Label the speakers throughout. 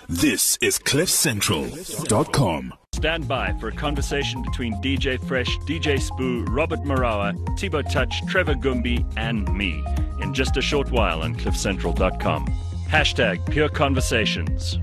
Speaker 1: This is CliffCentral.com.
Speaker 2: Stand by for a conversation between DJ Fresh, DJ Spoo, Robert Marawa, Thibaut Touch, Trevor Gumbi, and me in just a short while on CliffCentral.com. Hashtag Pure Conversations.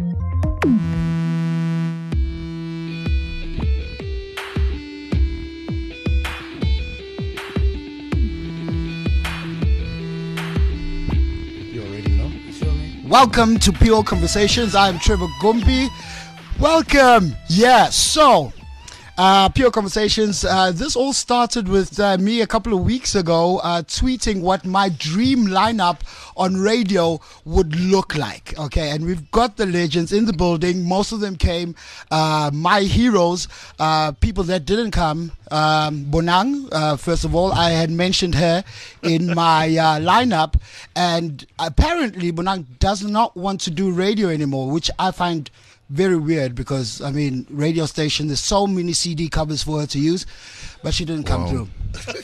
Speaker 3: Welcome to Pure Conversations. I'm Trevor Gumbi. Welcome. Yeah, so Pure Conversations. This all started with me a couple of weeks ago tweeting what my dream lineup on radio would look like. Okay, and we've got the legends in the building. Most of them came. My heroes, people that didn't come. Bonang, first of all, I had mentioned her in my lineup, and apparently Bonang does not want to do radio anymore, which I find very weird because, I mean, radio station, there's so many CD covers for her to use, but she didn't come through.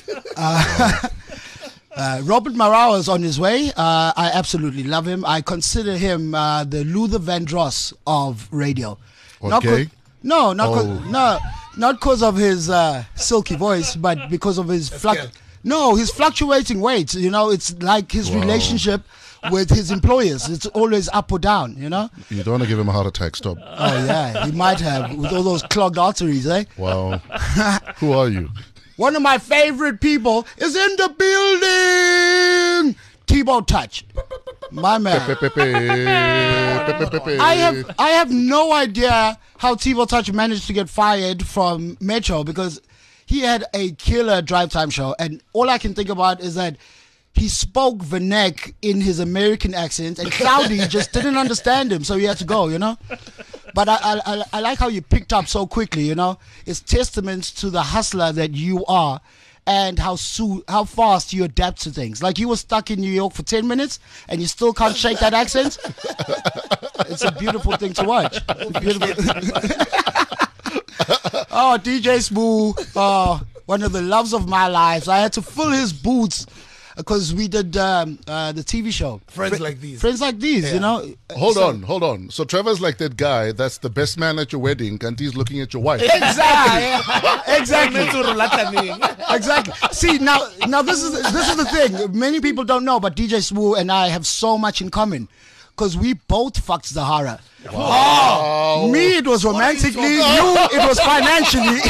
Speaker 3: Robert Marawa is on his way. I absolutely love him. I consider him the Luther Vandross of radio.
Speaker 4: Okay.
Speaker 3: Not because of his silky voice, but because of his his fluctuating weight. You know, it's like his relationship with his employers. It's always up or down, you know.
Speaker 4: You don't want to give him a heart attack, stop.
Speaker 3: Oh yeah, he might have with all those clogged arteries, eh?
Speaker 4: Wow. Who are you?
Speaker 3: One of my favorite people is in the building. Thibaut Touch, my man. I have no idea how Thibaut Touch managed to get fired from Metro, because he had a killer drive time show, and all I can think about is that he spoke Vernac in his American accent, and Cloudy just didn't understand him, so he had to go, you know. But I like how you picked up so quickly, you know. It's testament to the hustler that you are, and how fast you adapt to things. Like, you were stuck in New York for 10 minutes, and you still can't shake that accent. It's a beautiful thing to watch. Oh, DJ Spoo, one of the loves of my life. I had to fill his boots because we did the TV show
Speaker 5: Friends Like These.
Speaker 3: Friends Like These,
Speaker 5: yeah.
Speaker 3: You know.
Speaker 4: Hold on. So Trevor's like that guy that's the best man at your wedding, and he's looking at your wife.
Speaker 3: Exactly. Exactly. See, now this is the thing. Many people don't know, but DJ Spoo and I have so much in common, because we both fucked Zahara.
Speaker 4: Wow.
Speaker 3: Oh, me, it was romantically. You, it was financially.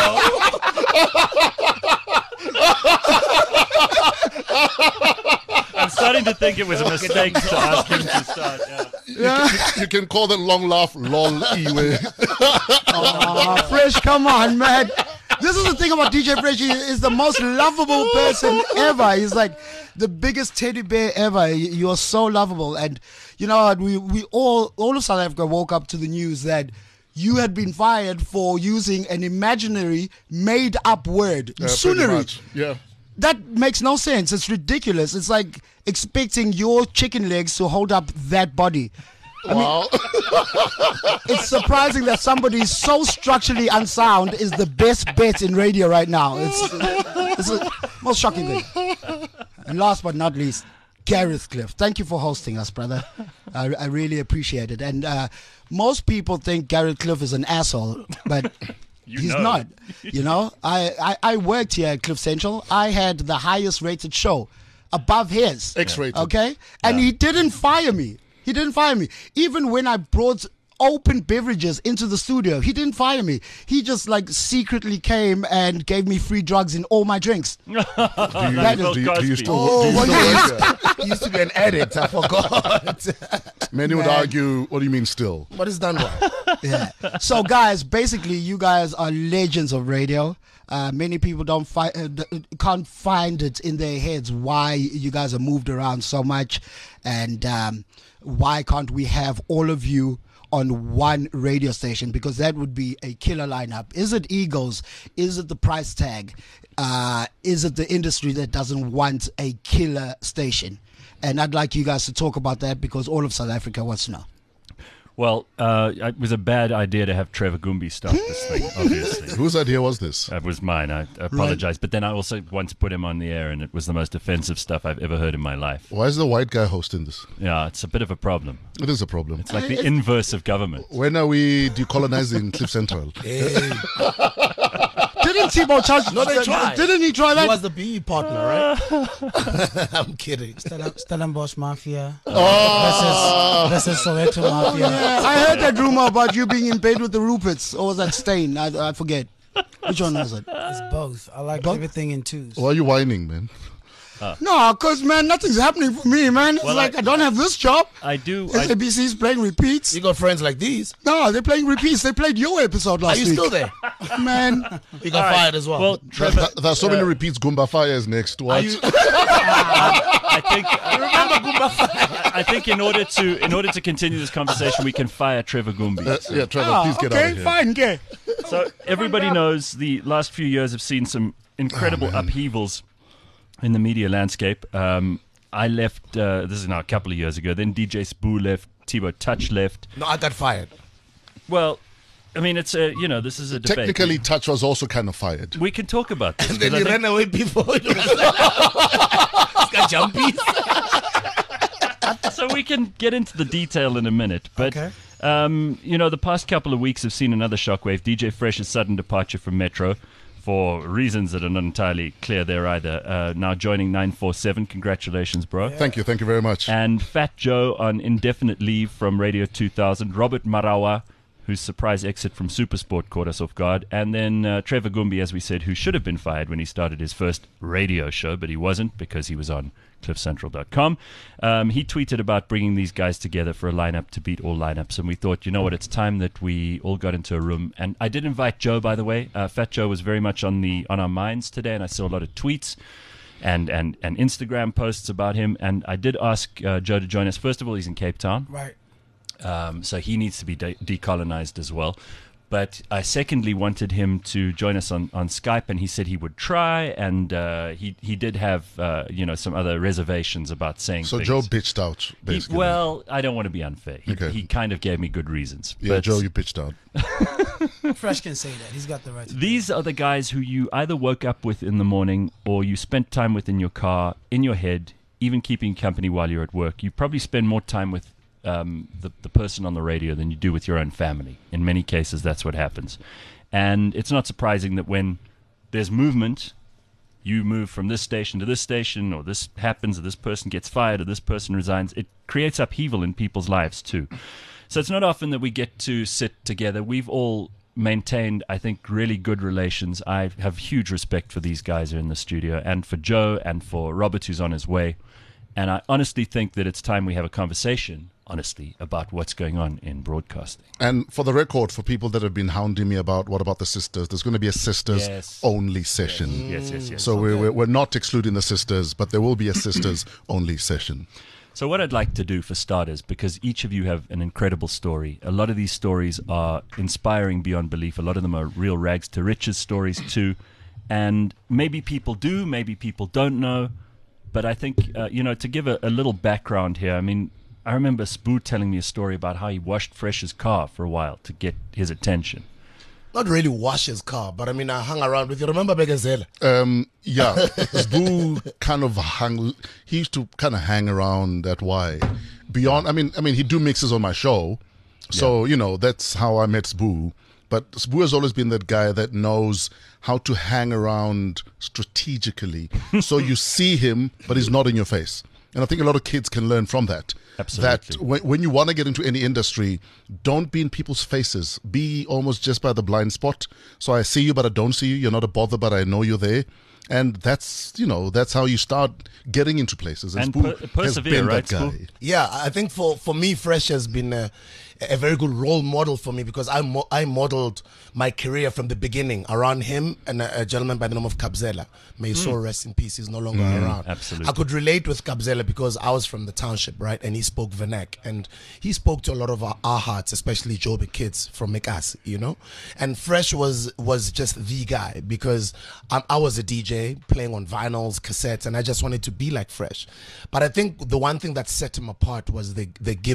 Speaker 2: I'm starting to think it was a mistake to ask him to start.
Speaker 3: Yeah.
Speaker 4: You can call that long laugh lol iwe.
Speaker 3: Fresh, come on, man. This is the thing about DJ Fresh. He is the most lovable person ever. He's like the biggest teddy bear ever. You're so lovable. And you know what? We all of South Africa woke up to the news that you had been fired for using an imaginary, made-up word. Suneri.
Speaker 4: Yeah.
Speaker 3: That makes no sense. It's ridiculous. It's like expecting your chicken legs to hold up that body.
Speaker 4: Wow.
Speaker 3: It's surprising that somebody so structurally unsound is the best bet in radio right now. It's the most shocking thing. And last but not least, Gareth Cliff. Thank you for hosting us, brother. I really appreciate it. And most people think Gareth Cliff is an asshole, but he's not. You know, I worked here at Cliff Central. I had the highest rated show above his.
Speaker 4: X-rated.
Speaker 3: Okay? And he didn't fire me. Even when I brought open beverages into the studio, he didn't fire me. He just like secretly came and gave me free drugs in all my drinks.
Speaker 4: Do you still
Speaker 5: He used to be an addict. I forgot.
Speaker 4: Many would argue, what do you mean still?
Speaker 5: But it's done well.
Speaker 3: Yeah. So guys, basically you guys are legends of radio. Many people can't find it in their heads why you guys are moved around so much, and why can't we have all of you on one radio station? Because that would be a killer lineup. Is it egos? Is it the price tag? Is it the industry that doesn't want a killer station? And I'd like you guys to talk about that, because all of South Africa wants to know.
Speaker 2: Well, it was a bad idea to have Trevor Gumbi start this thing, obviously.
Speaker 4: Whose idea was this?
Speaker 2: That was mine. I apologize. But then I also once put him on the air, and it was the most offensive stuff I've ever heard in my life.
Speaker 4: Why is the white guy hosting this?
Speaker 2: Yeah, it's a bit of a problem.
Speaker 4: It is a problem.
Speaker 2: It's like the inverse of government.
Speaker 4: When are we decolonizing Cliff Central?
Speaker 3: Didn't Thibaut Touch?
Speaker 5: No, they tried.
Speaker 3: Didn't he try that?
Speaker 5: He was the BE partner, right? I'm kidding.
Speaker 6: Stellenbosch Mafia
Speaker 3: Oh.
Speaker 6: versus Soweto Mafia.
Speaker 3: Yeah, I heard that rumor about you being in bed with the Ruperts, or was that Stain? I forget. Which one was it?
Speaker 6: It's both. I like everything in twos.
Speaker 4: Why are you whining, man?
Speaker 3: No, because, man, nothing's happening for me, man. It's
Speaker 2: Well,
Speaker 3: like I don't have this job.
Speaker 2: I do.
Speaker 3: SABC's playing repeats.
Speaker 5: You got friends like these.
Speaker 3: No, they're playing repeats. They played your episode
Speaker 5: Are
Speaker 3: last
Speaker 5: you
Speaker 3: week.
Speaker 5: still there?
Speaker 3: Man,
Speaker 5: You got fired as well.
Speaker 2: Well, Trevor,
Speaker 4: There are so many repeats. Goomba Fire is next. What?
Speaker 2: I think. I think in order to continue this conversation, we can fire Trevor Gumbi.
Speaker 4: Yeah, Trevor, please get out
Speaker 3: okay,
Speaker 4: of here.
Speaker 3: fine, okay.
Speaker 2: So everybody knows the last few years have seen some incredible upheavals in the media landscape. I left, this is now a couple of years ago, then DJ Spoo left, Thibaut Touch left.
Speaker 5: No, I got fired.
Speaker 2: Well, I mean, it's a, this is a debate.
Speaker 4: Technically, Touch was also kind of fired.
Speaker 2: We can talk about this.
Speaker 5: And then
Speaker 2: 'cause
Speaker 5: he
Speaker 2: I think-
Speaker 5: ran away before. He's got jumpies.
Speaker 2: so we can get into the detail in a minute. But,
Speaker 6: Okay.
Speaker 2: the past couple of weeks have seen another shockwave. DJ Fresh's sudden departure from Metro for reasons that are not entirely clear there either. Now joining 947. Congratulations, bro.
Speaker 4: Thank you very much.
Speaker 2: And Fat Joe on indefinite leave from Radio 2000. Robert Marawa, whose surprise exit from Supersport caught us off guard. And then Trevor Gumbi, as we said, who should have been fired when he started his first radio show, but he wasn't because he was on cliffcentral.com. He tweeted about bringing these guys together for a lineup to beat all lineups. And we thought, you know what, it's time that we all got into a room. And I did invite Joe, by the way. Fat Joe was very much on our minds today, and I saw a lot of tweets and Instagram posts about him. And I did ask Joe to join us. First of all, he's in Cape Town.
Speaker 6: Right.
Speaker 2: So he needs to be decolonized as well. But I secondly wanted him to join us on Skype, and he said he would try, and he did have some other reservations about saying
Speaker 4: So
Speaker 2: things.
Speaker 4: Joe bitched out, basically.
Speaker 2: I don't want to be unfair.
Speaker 4: Okay.
Speaker 2: He kind of gave me good reasons.
Speaker 4: Yeah,
Speaker 2: But
Speaker 4: Joe, you bitched out.
Speaker 6: Fresh can say that. He's got the right to do
Speaker 2: these are the guys who you either woke up with in the morning or you spent time with in your car, in your head, even keeping company while you're at work. You probably spend more time with the person on the radio than you do with your own family. In many cases, that's what happens. And it's not surprising that when there's movement, you move from this station to this station, or this happens, or this person gets fired, or this person resigns. It creates upheaval in people's lives too. So it's not often that we get to sit together. We've all maintained, I think, really good relations. I have huge respect for these guys who are in the studio, and for Joe, and for Robert, who's on his way. And I honestly think that it's time we have a conversation, honestly, about what's going on in broadcasting.
Speaker 4: And for the record, for people that have been hounding me about what about the sisters, there's going to be a sisters
Speaker 2: Yes.
Speaker 4: only session.
Speaker 2: Yes.
Speaker 4: So we're not excluding the sisters, but there will be a sisters only session.
Speaker 2: So what I'd like to do for starters, because each of you have an incredible story. A lot of these stories are inspiring beyond belief. A lot of them are real rags to riches stories too. And maybe people do, maybe people don't know. But I think, to give a little background here, I mean, I remember Spoo telling me a story about how he washed Fresh's car for a while to get his attention.
Speaker 5: Not really wash his car, but I mean, I hung around with you. Remember Begazela?
Speaker 4: Yeah, Spoo kind of he used to kind of hang around that way. Beyond, I mean, he'd do mixes on my show. So, that's how I met Spoo. But Spoo has always been that guy that knows how to hang around strategically. So you see him, but he's not in your face. And I think a lot of kids can learn from that.
Speaker 2: Absolutely.
Speaker 4: That when you want to get into any industry, don't be in people's faces. Be almost just by the blind spot. So I see you, but I don't see you. You're not a bother, but I know you're there. And that's how you start getting into places.
Speaker 2: And
Speaker 4: Spoo has
Speaker 2: persevere,
Speaker 4: been
Speaker 2: right,
Speaker 4: that guy.
Speaker 2: Spoo?
Speaker 5: Yeah, I think for me, Fresh has been a very good role model for me because I modeled my career from the beginning around him and a gentleman by the name of Kabzela. May his soul rest in peace. He's no longer around.
Speaker 2: Absolutely.
Speaker 5: I could relate with Kabzela because I was from the township, right? And he spoke Vernac. And he spoke to a lot of our hearts, especially Joburg kids from Mekas, And Fresh was just the guy because I was a DJ playing on vinyls, cassettes, and I just wanted to be like Fresh. But I think the one thing that set him apart was the giving.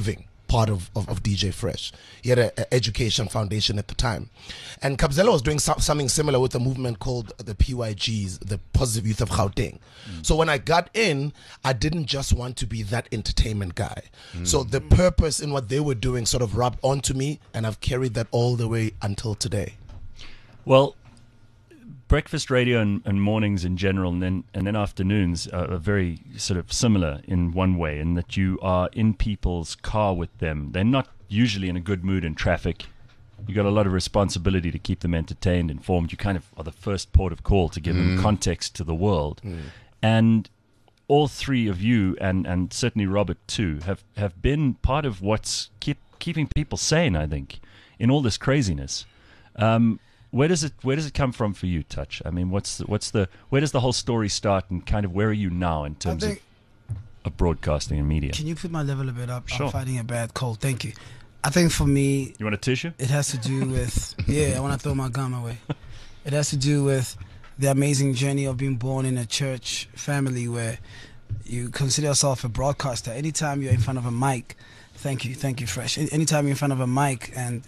Speaker 5: part of DJ Fresh. He had an education foundation at the time. And Kabzela was doing something similar with a movement called the PYGs, the Positive Youth of Gauteng. So when I got in, I didn't just want to be that entertainment guy. So the purpose in what they were doing sort of rubbed onto me, and I've carried that all the way until today.
Speaker 2: Well, breakfast radio and mornings in general, and then afternoons are very sort of similar in one way, in that you are in people's car with them. They're not usually in a good mood in traffic. You got a lot of responsibility to keep them entertained, informed. You kind of are the first port of call to give them context to the world. And all three of you, and certainly Robert too, have been part of what's keeping people sane, I think, in all this craziness. Where does it come from for you, Touch? I mean, where does the whole story start, and kind of where are you now in terms of broadcasting and media?
Speaker 6: Can you put my level a bit up?
Speaker 2: Sure.
Speaker 6: I'm fighting a bad cold. Thank you. I think for me,
Speaker 2: You want a tissue?
Speaker 6: it has to do with I want to throw my gum away. It has to do with the amazing journey of being born in a church family where you consider yourself a broadcaster. Anytime you're in front of a mic, thank you, Fresh. Anytime you're in front of a mic and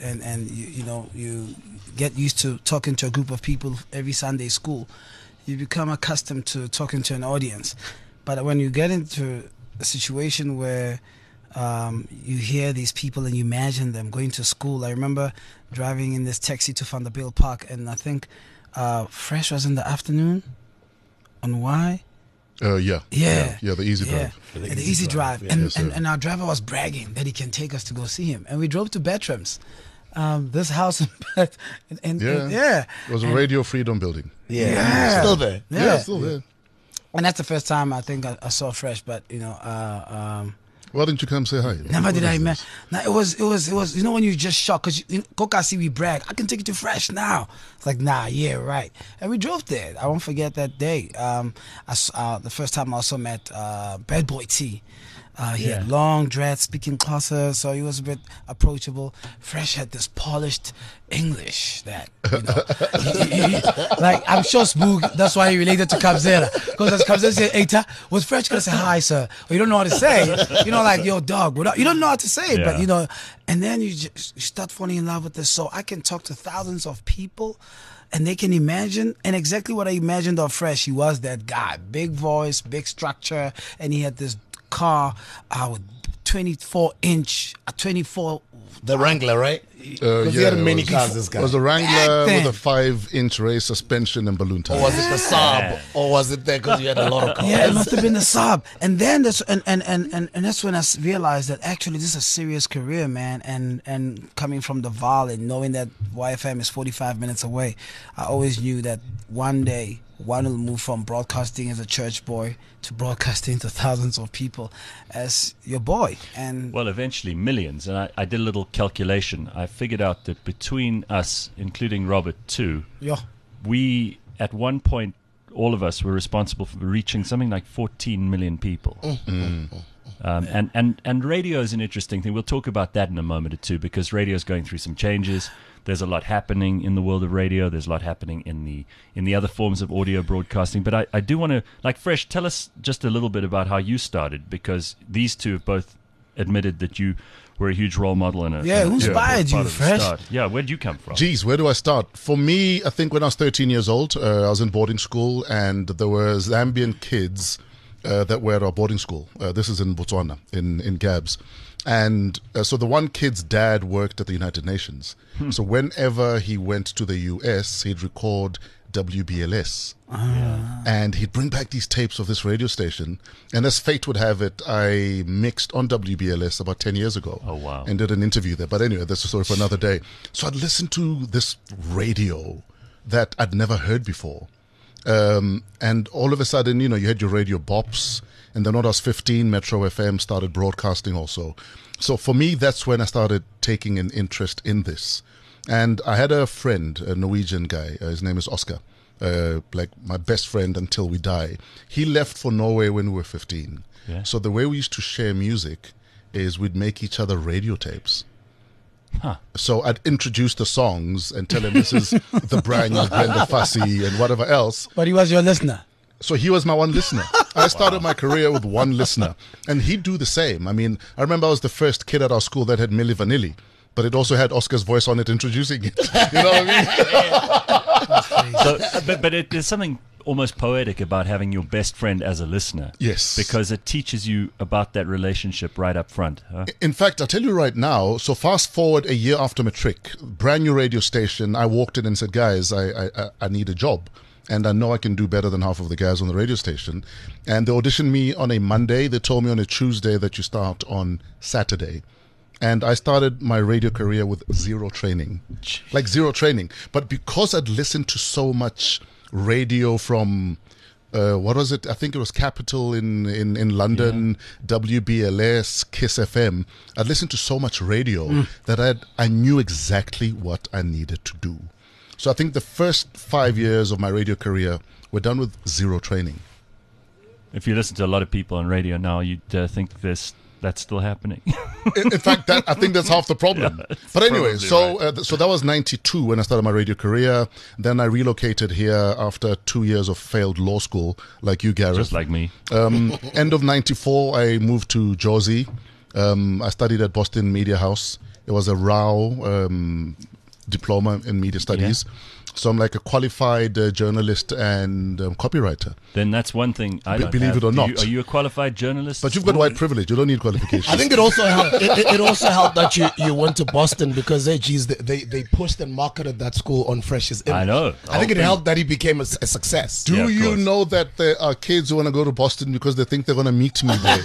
Speaker 6: you get used to talking to a group of people every Sunday school, you become accustomed to talking to an audience. But when you get into a situation where you hear these people and you imagine them going to school. I remember driving in this taxi to Vanderbilt Park, and I think Fresh was in the afternoon on Y.
Speaker 4: The easy drive.
Speaker 6: The easy drive. And our driver was bragging that he can take us to go see him. And we drove to Bertram's, this house.
Speaker 4: It was a Radio Freedom building.
Speaker 5: Yeah. Still there.
Speaker 6: Yeah.
Speaker 4: Still there.
Speaker 6: And that's the first time I think I saw Fresh. But
Speaker 4: Why didn't you come say hi?
Speaker 6: never did I imagine. It was when you just shocked, because Coca see we brag. I can take you to Fresh now. It's like, nah, yeah, right. And we drove there. I won't forget that day. The first time I also met Bad Boy T. He had long dreads, speaking closer, so he was a bit approachable. Fresh had this polished English that, like, I'm sure Spook, that's why he related to Kabzela. Because as Kabzela said, Eita, was Fresh gonna say hi, sir? Or you don't know how to say, like, yo, dog, what up? You don't know how to say it, but, and then you start falling in love with this. So I can talk to thousands of people, and they can imagine, and exactly what I imagined of Fresh. He was that guy, big voice, big structure, and he had this car with 24-inch, 24.
Speaker 5: The Wrangler, right? He had many cars, this guy.
Speaker 4: It was a Wrangler with a 5-inch race suspension and balloon tires.
Speaker 5: Or was it the Saab? Or was it there because you had a lot of cars?
Speaker 6: Yeah, it must have been the Saab. And then that's when I realized that actually this is a serious career, man. And coming from the Val and knowing that YFM is 45 minutes away, I always knew that one day one will move from broadcasting as a church boy to broadcasting to thousands of people as your boy. And
Speaker 2: well, eventually millions. And I did a little calculation. I figured out that between us, including Robert too, we at one point, all of us were responsible for reaching something like 14 million people. And radio is an interesting thing. We'll talk about that in a moment or two, because radio is going through some changes. There's a lot happening in the world of radio. There's a lot happening in the other forms of audio broadcasting. But I do want to, like, Fresh, tell us just a little bit about how you started, because these two have both admitted that you were a huge role model and
Speaker 6: who inspired you, Fresh?
Speaker 2: Yeah, where did you come from?
Speaker 4: Geez, where do I start? For me, I think when I was 13 years old, I was in boarding school, and there were Zambian kids that were at our boarding school. This is in Botswana, in Gabs. And so the one kid's dad worked at the United Nations. So whenever he went to the US, he'd record WBLS. And he'd bring back these tapes of this radio station. And as fate would have it, I mixed on WBLS about 10 years ago.
Speaker 2: Oh, wow.
Speaker 4: And did an interview there. But anyway, that's a story for another day. So I'd listen to this radio that I'd never heard before. And all of a sudden, you had your radio bops. And then when I was 15, Metro FM started broadcasting also. So for me, that's when I started taking an interest in this. And I had a friend, a Norwegian guy. His name is Oscar. Like my best friend until we die. He left for Norway when we were 15.
Speaker 2: Yeah.
Speaker 4: So the way we used to share music is we'd make each other radio tapes. So I'd introduce the songs and tell him this is the brand new Brenda Fassie and whatever else.
Speaker 6: But he was your listener.
Speaker 4: So he was my one listener. I started my career with one listener, and he'd do the same. I mean, I remember I was the first kid at our school that had Milli Vanilli, but it also had Oscar's voice on it introducing it. You know what I mean?
Speaker 2: But there's something almost poetic about having your best friend as a listener.
Speaker 4: Yes.
Speaker 2: Because it teaches you about that relationship right up front. Huh?
Speaker 4: In fact, I'll tell you right now, so fast forward a year after matric, brand new radio station, I walked in and said, guys, I need a job. And I know I can do better than half of the guys on the radio station. And they auditioned me on a Monday. They told me on a Tuesday that you start on Saturday. And I started my radio career with zero training. Like zero training. But because I'd listened to so much radio from, what was it? I think it was Capital in London, WBLS, Kiss FM. I'd listened to so much radio that I knew exactly what I needed to do. So I think the first 5 years of my radio career were done with zero training.
Speaker 2: If you listen to a lot of people on radio now, you'd think that's still happening.
Speaker 4: In fact, I think that's half the problem.
Speaker 2: Yeah,
Speaker 4: but anyway,
Speaker 2: right.
Speaker 4: so that was 92 when I started my radio career. Then I relocated here after 2 years of failed law school, like you, Gareth.
Speaker 2: Just like me.
Speaker 4: End of 94, I moved to Jersey. I studied at Boston Media House. It was a Rao diploma in media studies. Yeah. So I'm like a qualified journalist and copywriter.
Speaker 2: Then that's one thing I don't
Speaker 4: believe
Speaker 2: have.
Speaker 4: it or not.
Speaker 2: Are you a qualified journalist?
Speaker 4: But you've got white privilege. You don't need qualifications.
Speaker 5: I think it also helped. It also helped that you went to Boston because they pushed and marketed that school on Fresh's image.
Speaker 2: I know.
Speaker 5: I think it helped that he became a success.
Speaker 4: Do you know that there are kids who want to go to Boston because they think they're going to meet me there?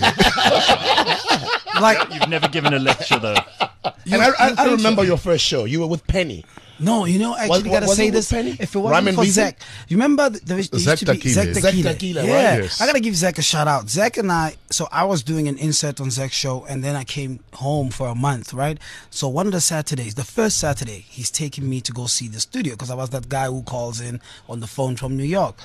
Speaker 2: Like you've never given a lecture though.
Speaker 5: And I remember your first show. You were with Penny.
Speaker 6: No, you know, I actually gotta say this. If it wasn't for Zach, you remember there used to be Zach Tequila.
Speaker 5: Yeah,
Speaker 6: right? I gotta give Zach a shout out. Zach and I was doing an insert on Zach's show, and then I came home for a month, right? So one of the Saturdays, the first Saturday, he's taking me to go see the studio because I was that guy who calls in on the phone from New York.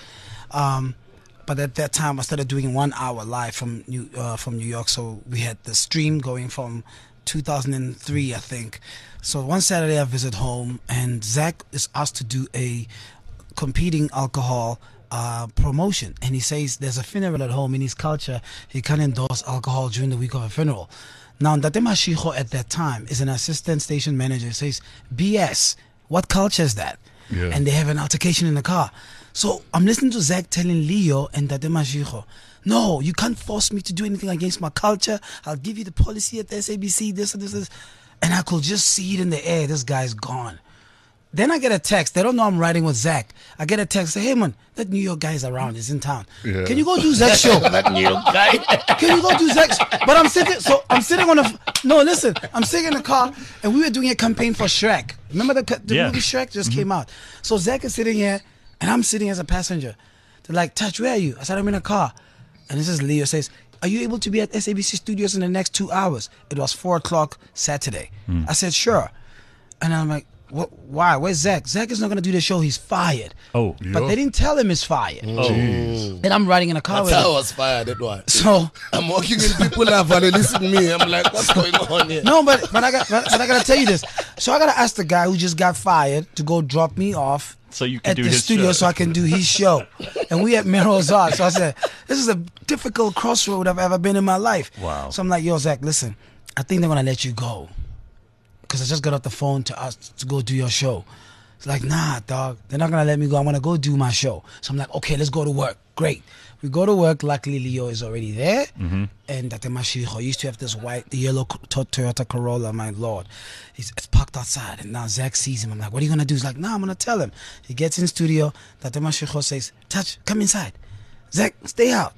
Speaker 6: But at that time, I started doing 1 hour live from New York. So we had the stream going from 2003, I think. So one Saturday I visit home, and Zach is asked to do a competing alcohol promotion, and he says there's a funeral at home. In his culture, he can't endorse alcohol during the week of a funeral. Now, Ndate Mashiko at that time is an assistant station manager. He says, BS, what culture is that? Yeah. And they have an altercation in the car. So I'm listening to Zach telling Leo and Ndate Mashiko, no, you can't force me to do anything against my culture. I'll give you the policy at the SABC, this and this. And I could just see it in the air. This guy's gone. Then I get a text. They don't know I'm riding with Zach. I get a text. Say, hey, man, that New York guy is around. He's in town. Yeah. Can you go do Zach's show?
Speaker 5: That New York guy.
Speaker 6: Can you go do Zach's? But I'm sitting on a... No, listen. I'm sitting in the car, and we were doing a campaign for Shrek. Remember the movie Shrek just came out? So Zach is sitting here, and I'm sitting as a passenger. They're like, Touch, where are you? I said, I'm in a car. And this is Leo says, are you able to be at SABC Studios in the next 2 hours? It was 4 o'clock Saturday. I said, sure. And I'm like, why? Where's Zach? Zach is not going to do the show. He's fired.
Speaker 2: Oh.
Speaker 6: But they didn't tell him he's fired.
Speaker 2: Oh.
Speaker 6: And I'm riding in a car with him.
Speaker 5: That's how I was fired. That was.
Speaker 6: So
Speaker 5: I'm walking in, people are listen to me. I'm like, what's going on here?
Speaker 6: No, but I got to tell you this. So I got to ask the guy who just got fired to go drop me off
Speaker 2: so you can
Speaker 6: at
Speaker 2: do
Speaker 6: the
Speaker 2: his
Speaker 6: studio
Speaker 2: show.
Speaker 6: so I can do his show. And we at Merrill's Art. So I said, this is a difficult crossroad I've ever been in my life.
Speaker 2: Wow.
Speaker 6: So I'm like, yo, Zach, listen, I think they're going to let you go. Because I just got off the phone to ask to go do your show. It's like, nah, dog, they're not going to let me go. I want to go do my show. So I'm like, okay, let's go to work. Great. We go to work. Luckily, Leo is already there. And Ndate Mashiko used to have this yellow Toyota Corolla, my lord. It's parked outside. And now Zach sees him. I'm like, what are you going to do? He's like, nah, I'm going to tell him. He gets in studio. Ndate Mashiko says, Touch, come inside. Zach, stay out.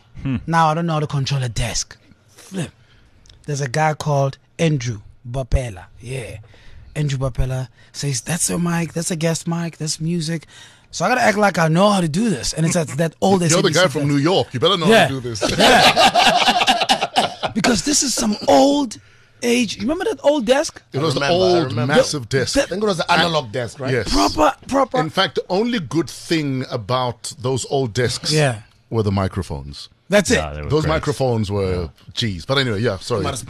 Speaker 6: Now I don't know how to control a desk. Flip. There's a guy called Andrew Bapela. Yeah. Andrew Bapela says, that's a mic, that's a guest mic, that's music. So I gotta act like I know how to do this. And it's that old
Speaker 4: You're the guy from New York. You better know how to do this.
Speaker 6: Because this is some old age. You remember that old desk?
Speaker 4: It was an old, massive desk.
Speaker 5: I think it was the analog desk, right?
Speaker 4: Yes.
Speaker 6: Proper.
Speaker 4: In fact, the only good thing about those old desks were the microphones.
Speaker 6: That's it.
Speaker 4: Those microphones were G's. But anyway, sorry. We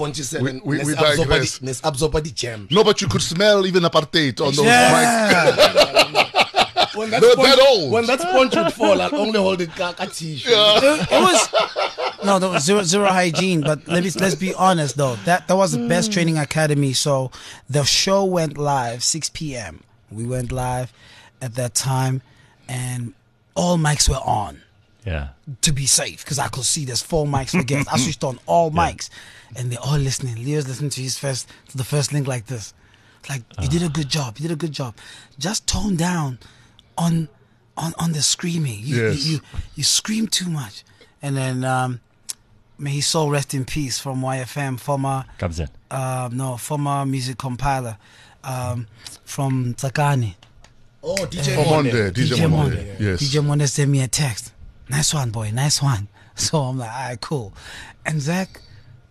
Speaker 4: digress. No, but you could smell even apartheid on those mics.
Speaker 5: When that,
Speaker 4: They're
Speaker 5: sponge,
Speaker 4: that old.
Speaker 5: when that sponge would fall, I'll only hold it a tissue.
Speaker 6: It was no, there was zero hygiene. But let's be honest though. That was the best training academy. So the show went live 6 p.m. We went live at that time, and all mics were on
Speaker 2: Yeah.
Speaker 6: to be safe because I could see there's 4 mics for guests. I switched on all mics, and they're all listening. Leo's listening to the first link like this. Like, you did a good job. You did a good job. Just tone down on the screaming. You scream too much. And then may his soul rest in peace from YFM, former music compiler from Tsakani.
Speaker 5: Oh, DJ
Speaker 4: Monde. DJ Monde. Yes.
Speaker 6: DJ Monde sent me a text. Nice one, boy. Nice one. So I'm like, all right, cool. And Zach,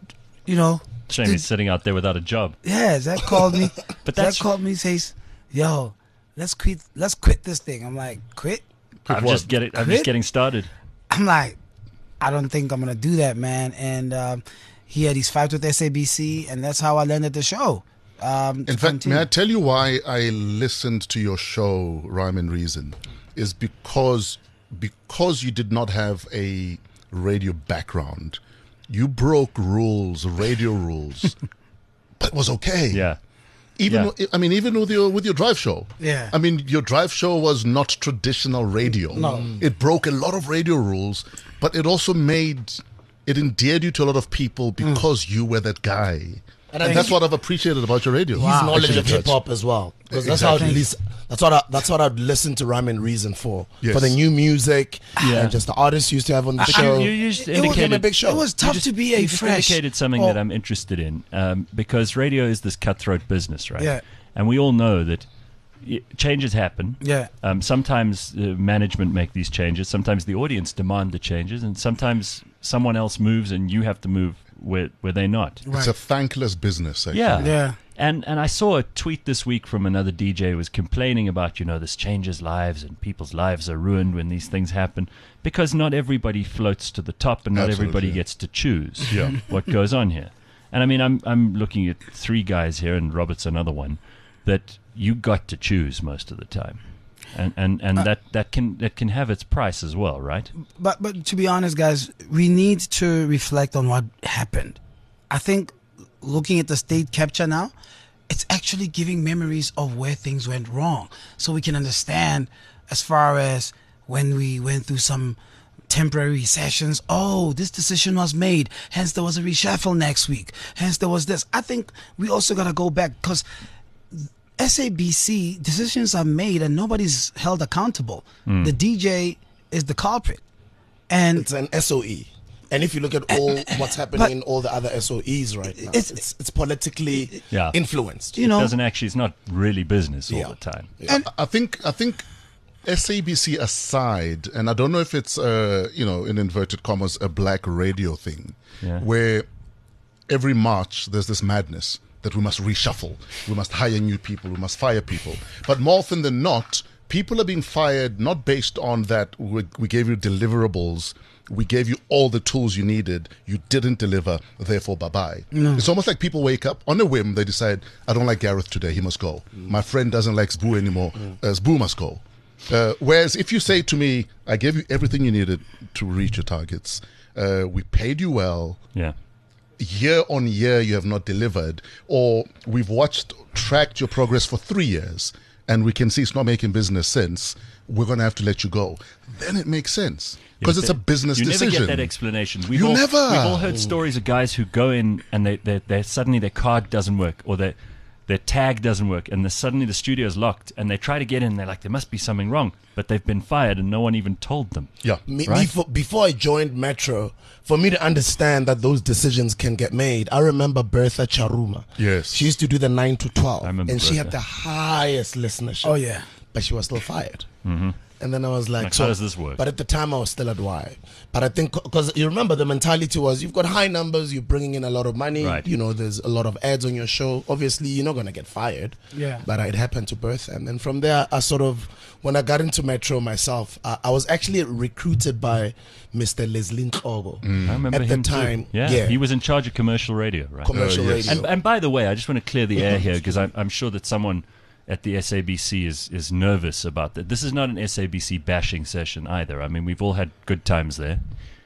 Speaker 2: Shame he's sitting out there without a job.
Speaker 6: yeah, Zach called me.
Speaker 2: But
Speaker 6: Zach
Speaker 2: that's-
Speaker 6: called me, says, "Yo, let's quit this thing." I'm like, "Quit?"
Speaker 2: I'm just getting started.
Speaker 6: I'm like, I don't think I'm gonna do that, man. And he had his fight with SABC, and that's how I landed the show.
Speaker 4: In fact, may I tell you why I listened to your show, Rhyme and Reason, is because you did not have a radio background. You broke rules, radio rules, but it was okay.
Speaker 2: Yeah.
Speaker 4: Even with your drive show.
Speaker 6: Yeah.
Speaker 4: I mean, your drive show was not traditional radio.
Speaker 6: No.
Speaker 4: It broke a lot of radio rules, but it also endeared you to a lot of people because you were that guy. And that's what I've appreciated about your radio.
Speaker 5: His knowledge
Speaker 4: Actually,
Speaker 5: of hip hop as well, because
Speaker 4: Exactly.
Speaker 5: that's what I'd listen to Rhyme and Reason for
Speaker 4: Yes.
Speaker 5: the new music
Speaker 2: Yeah.
Speaker 5: and just the artists used to have on the show.
Speaker 2: You just
Speaker 6: It was
Speaker 5: became a
Speaker 2: indicated
Speaker 5: big show.
Speaker 6: It was tough to be a
Speaker 2: you just
Speaker 6: fresh.
Speaker 2: indicated something that I'm interested in because radio is this cutthroat business, right?
Speaker 6: Yeah.
Speaker 2: And we all know that changes happen.
Speaker 6: Yeah.
Speaker 2: Sometimes management make these changes. Sometimes the audience demand the changes, and sometimes someone else moves and you have to move where they're not.
Speaker 4: It's a thankless business, actually.
Speaker 2: Yeah.
Speaker 6: Yeah.
Speaker 2: And I saw a tweet this week from another DJ who was complaining about, this changes lives and people's lives are ruined when these things happen because not everybody floats to the top and not everybody
Speaker 4: Absolutely.
Speaker 2: gets to choose
Speaker 4: Yeah.
Speaker 2: what goes on here. And I mean, I'm looking at 3 guys here, and Robert's another one, that you got to choose most of the time. And that can have its price as well, right?
Speaker 6: But to be honest, guys, we need to reflect on what happened. I think looking at the state capture now, it's actually giving memories of where things went wrong, so we can understand as far as when we went through some temporary sessions. Oh, this decision was made, hence there was a reshuffle next week, hence there was this. I think we also got to go back because SABC decisions are made and nobody's held accountable. The DJ is the culprit, and
Speaker 5: It's an SOE. And if you look at all what's happening in all the other SOEs right now, it's politically
Speaker 2: Yeah.
Speaker 5: influenced.
Speaker 2: It's not really business all
Speaker 5: Yeah.
Speaker 2: the time.
Speaker 6: and
Speaker 4: I think SABC aside, and I don't know if it's in inverted commas a black radio thing,
Speaker 2: Yeah.
Speaker 4: where every March there's this madness that we must reshuffle, we must hire new people, we must fire people. But more often than not, people are being fired not based on that we gave you deliverables, we gave you all the tools you needed, you didn't deliver, therefore bye-bye. It's almost like people wake up on a whim, they decide, I don't like Gareth today, he must go. My friend doesn't like Sbu anymore, Sbu must go. Whereas if you say to me, I gave you everything you needed to reach your targets, we paid you well,
Speaker 2: Yeah.
Speaker 4: year on year you have not delivered, or we've tracked your progress for 3 years and we can see it's not making business sense, we're going to have to let you go. Then it makes sense because it's a business
Speaker 2: you
Speaker 4: decision.
Speaker 2: never get that explanation. We've
Speaker 4: You
Speaker 2: all,
Speaker 4: never.
Speaker 2: We've all heard stories of guys who go in and they suddenly their card doesn't work or their tag doesn't work and suddenly the studio is locked and they try to get in. They're like, there must be something wrong, but they've been fired and no one even told them.
Speaker 4: Yeah.
Speaker 5: Before I joined Metro, for me to understand that those decisions can get made, I remember Bertha Charuma.
Speaker 4: Yes.
Speaker 5: She used to do the 9 to 12.
Speaker 2: I remember
Speaker 5: and she had
Speaker 2: Bertha.
Speaker 5: the highest listenership.
Speaker 6: oh yeah,
Speaker 5: But she was still fired. Mm-hmm. And then I was like,
Speaker 2: how does this work?
Speaker 5: But at the time, I was still at Y. But I think, because you remember the mentality was you've got high numbers, you're bringing in a lot of money,
Speaker 2: Right.
Speaker 5: there's a lot of ads on your show. Obviously, you're not going to get fired.
Speaker 6: Yeah.
Speaker 5: But it happened to Bertha. And then from there, when I got into Metro myself, I was actually recruited by Mr. Leslie Nkobo.
Speaker 2: I remember
Speaker 5: At
Speaker 2: him
Speaker 5: the time,
Speaker 2: too. Yeah. He was in charge of commercial radio, right?
Speaker 5: Commercial
Speaker 4: yes.
Speaker 5: radio.
Speaker 2: And by the way, I just want to clear the air here because I'm sure that someone at the SABC is nervous about that. This is not an SABC bashing session either. I mean, we've all had good times there.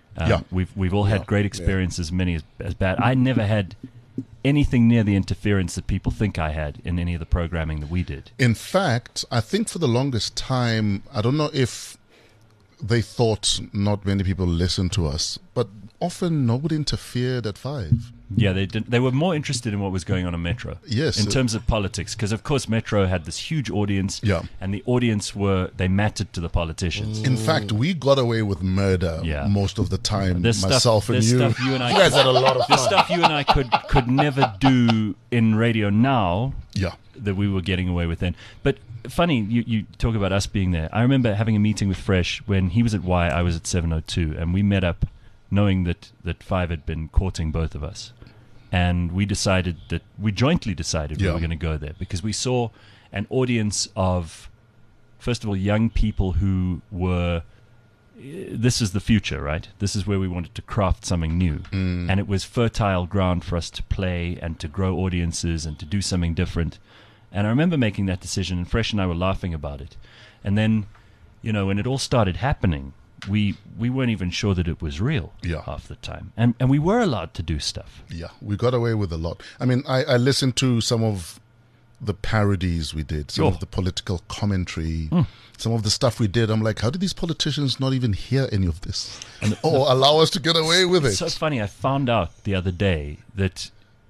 Speaker 2: We've all had great experiences, many as bad. I never had anything near the interference that people think I had in any of the programming that we did.
Speaker 4: In fact, I think for the longest time, I don't know if they thought not many people listened to us, but often nobody interfered at 5.
Speaker 2: Yeah, they did. They were more interested in what was going on in Metro.
Speaker 4: Yes.
Speaker 2: In terms of politics, because of course Metro had this huge audience.
Speaker 4: Yeah.
Speaker 2: And the audience they mattered to the politicians.
Speaker 4: In fact, we got away with murder most of the time. Myself and you.
Speaker 2: Stuff you and I.
Speaker 5: You guys had a lot of fun.
Speaker 2: The stuff you and I could never do in radio now.
Speaker 4: Yeah.
Speaker 2: That we were getting away with then. But funny, you talk about us being there. I remember having a meeting with Fresh when he was at Y, I was at 702, and we met up knowing that 5 had been courting both of us. And we jointly decided we were going to go there because we saw an audience of, first of all, young people who were, this is the future, right? This is where we wanted to craft something new. And it was fertile ground for us to play and to grow audiences and to do something different. And I remember making that decision, and Fresh and I were laughing about it. And then, when it all started happening, we weren't even sure that it was real half the time. And we were allowed to do stuff.
Speaker 4: Yeah, we got away with a lot. I mean, I listened to some of the parodies we did, some of the political commentary, some of the stuff we did. I'm like, how did these politicians not even hear any of this? Or allow us to get away with it?
Speaker 2: It's so funny. I found out the other day that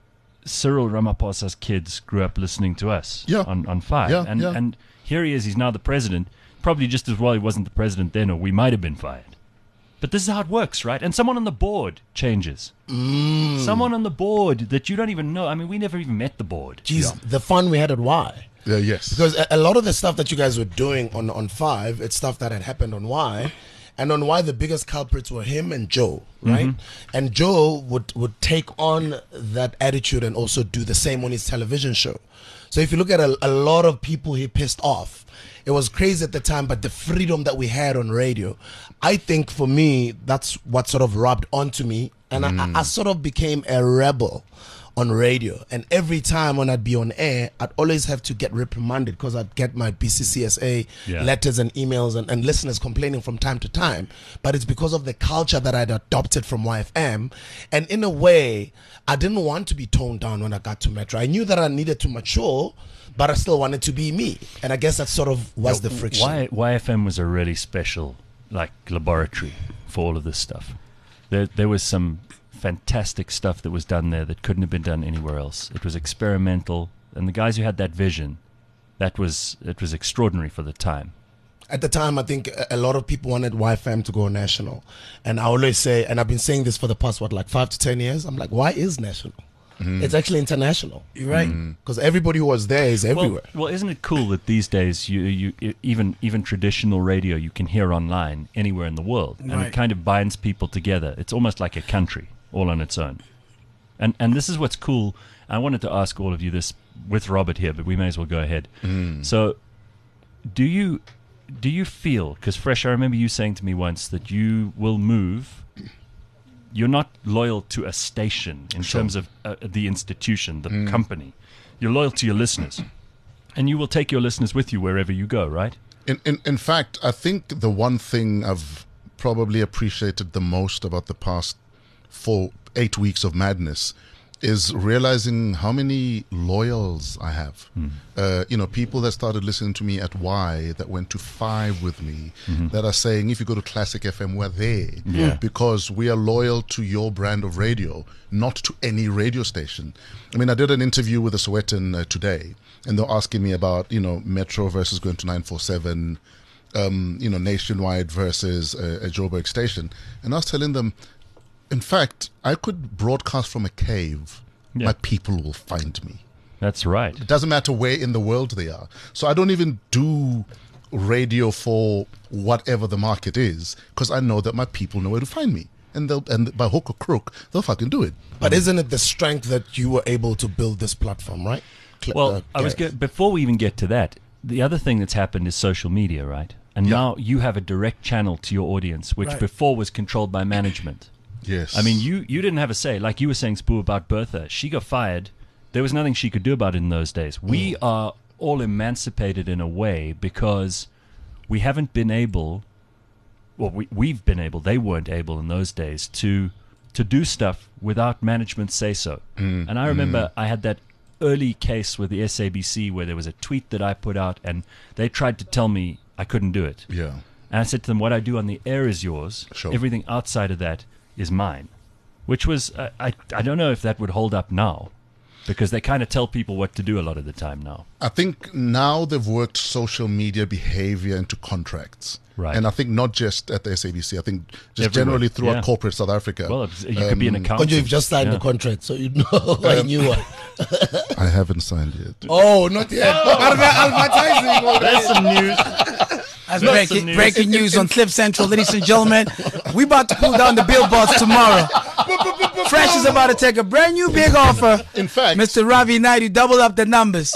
Speaker 2: Cyril Ramaphosa's kids grew up listening to us on 5. And here he is. He's now the president. Probably just as well he wasn't the president then, or we might have been fired. But this is how it works, right? And someone on the board changes. Someone on the board that you don't even know. I mean, we never even met the board.
Speaker 5: Jeez, the fun we had at Y.
Speaker 4: Yeah, yes.
Speaker 5: Because a lot of the stuff that you guys were doing on 5, it's stuff that had happened on Y. And on Y, the biggest culprits were him and Joe, right? And Joe would take on that attitude and also do the same on his television show. So if you look at a lot of people he pissed off, it was crazy at the time, but the freedom that we had on radio, I think for me, that's what sort of rubbed onto me. And I sort of became a rebel on radio. And every time when I'd be on air, I'd always have to get reprimanded because I'd get my BCCSA letters and emails and listeners complaining from time to time. But it's because of the culture that I'd adopted from YFM. And in a way, I didn't want to be toned down when I got to Metro. I knew that I needed to mature, but I still wanted to be me. And I guess that sort of was the friction.
Speaker 2: YFM was a really special laboratory for all of this stuff. There was some fantastic stuff that was done there that couldn't have been done anywhere else. It was experimental, and the guys who had that vision, it was extraordinary for the time.
Speaker 5: At the time, I think a lot of people wanted YFM to go national. And I always say, and I've been saying this for the past, 5 to 10 years, I'm like, why is national? It's actually international. You're right. Because everybody who was there is everywhere.
Speaker 2: Well, isn't it cool that these days you even traditional radio you can hear online anywhere in the world, and it kind of binds people together. It's almost like a country all on its own. And this is what's cool. I wanted to ask all of you this with Robert here, but we may as well go ahead. So, do you feel, because Fresh, I remember you saying to me once that you will move. You're not loyal to a station in terms of the institution, the company. You're loyal to your listeners. And you will take your listeners with you wherever you go, right?
Speaker 4: In fact, I think the one thing I've probably appreciated the most about the past 8 weeks of madness is realizing how many loyals I have. People that started listening to me at Y, that went to 5 with me, that are saying, if you go to Classic FM, we're there. Because we are loyal to your brand of radio, not to any radio station. I mean, I did an interview with a Sowetan today, and they're asking me about, Metro versus going to 947, Nationwide versus a Joburg station. And I was telling them, in fact, I could broadcast from a cave. My people will find me.
Speaker 2: That's right.
Speaker 4: It doesn't matter where in the world they are. So I don't even do radio for whatever the market is, because I know that my people know where to find me. And by hook or crook, they'll fucking do it.
Speaker 5: But isn't it the strength that you were able to build this platform, right?
Speaker 2: Before we even get to that, the other thing that's happened is social media, right? And now you have a direct channel to your audience, which before was controlled by management.
Speaker 4: Yes.
Speaker 2: I mean, you didn't have a say. Like you were saying, Spoo, about Bertha. She got fired. There was nothing she could do about it in those days. We are all emancipated in a way because we haven't been able, well, we've been able, they weren't able in those days to do stuff without management say so. And I remember I had that early case with the SABC where there was a tweet that I put out and they tried to tell me I couldn't do it.
Speaker 4: Yeah.
Speaker 2: And I said to them, what I do on the air is yours.
Speaker 4: Sure.
Speaker 2: Everything outside of that is mine. Which was, I don't know if that would hold up now, because they kind of tell people what to do a lot of the time now.
Speaker 4: I think now they've worked social media behavior into contracts.
Speaker 2: Right.
Speaker 4: And I think not just at the SABC, I think just
Speaker 2: Everywhere.
Speaker 4: generally throughout
Speaker 2: Yeah.
Speaker 4: corporate South Africa.
Speaker 2: Well, you could be an accountant.
Speaker 5: But you've just signed
Speaker 2: Yeah.
Speaker 5: the contract, so you know a new one.
Speaker 4: I haven't signed yet.
Speaker 5: Oh, not yet. Advertising.
Speaker 2: That's some news.
Speaker 6: That's
Speaker 2: That's some
Speaker 6: breaking
Speaker 2: news.
Speaker 6: news on Cliff Central, ladies and gentlemen. We about to pull down the billboards tomorrow. Fresh is about to take a brand new big offer.
Speaker 4: In fact,
Speaker 6: Mr. Ravi Naidu, double up the numbers.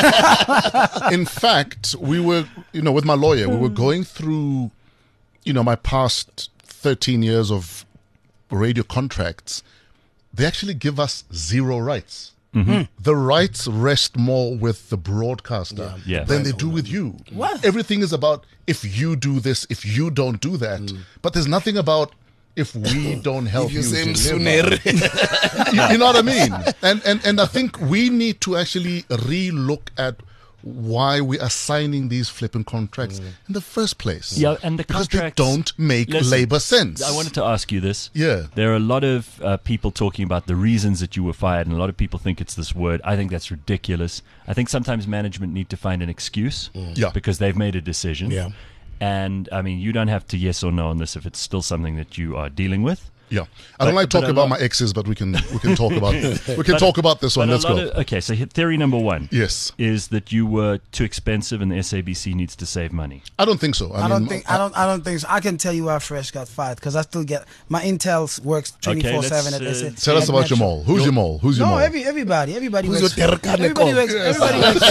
Speaker 4: in fact, we were, with my lawyer, we were going through, my past 13 years of radio contracts. They actually give us zero rights. The rights rest more with the broadcaster
Speaker 2: Yeah.
Speaker 4: than they do with you.
Speaker 6: What?
Speaker 4: Everything is about if you do this, if you don't do that. But there's nothing about if we don't help you. Deliver. You know what I mean? And I think we need to actually re-look at why we are signing these flipping contracts in the first place.
Speaker 2: Yeah, and the
Speaker 4: because
Speaker 2: contracts
Speaker 4: they don't make
Speaker 2: Listen,
Speaker 4: labor sense.
Speaker 2: I wanted to ask you this.
Speaker 4: Yeah.
Speaker 2: There are a lot of people talking about the reasons that you were fired, and a lot of people think it's this word. I think that's ridiculous. I think sometimes management need to find an excuse
Speaker 4: Yeah.
Speaker 2: because they've made a decision.
Speaker 5: Yeah.
Speaker 2: And, I mean, you don't have to yes or no on this if it's still something that you are dealing with.
Speaker 4: Yeah, I don't like talking
Speaker 2: a
Speaker 4: about
Speaker 2: lot-
Speaker 4: my exes, but we can talk about talk about this one.
Speaker 2: But a
Speaker 4: Let's
Speaker 2: lot
Speaker 4: go.
Speaker 2: okay, so theory number one
Speaker 4: Yes,
Speaker 2: is that you were too expensive and the SABC needs to save money.
Speaker 4: I don't think so.
Speaker 6: I don't think so. I can tell you why Fresh got fired because I still get my Intel works 24/7 at
Speaker 2: let's,
Speaker 6: SA.
Speaker 4: Tell us
Speaker 6: at
Speaker 4: about
Speaker 6: Metro.
Speaker 4: Jamal. Who's Jamal? Who's
Speaker 6: No,
Speaker 4: Jamal?
Speaker 6: everybody
Speaker 5: Who's
Speaker 6: works.
Speaker 5: your Terkane
Speaker 6: Everybody
Speaker 5: call?
Speaker 6: works. Everybody works.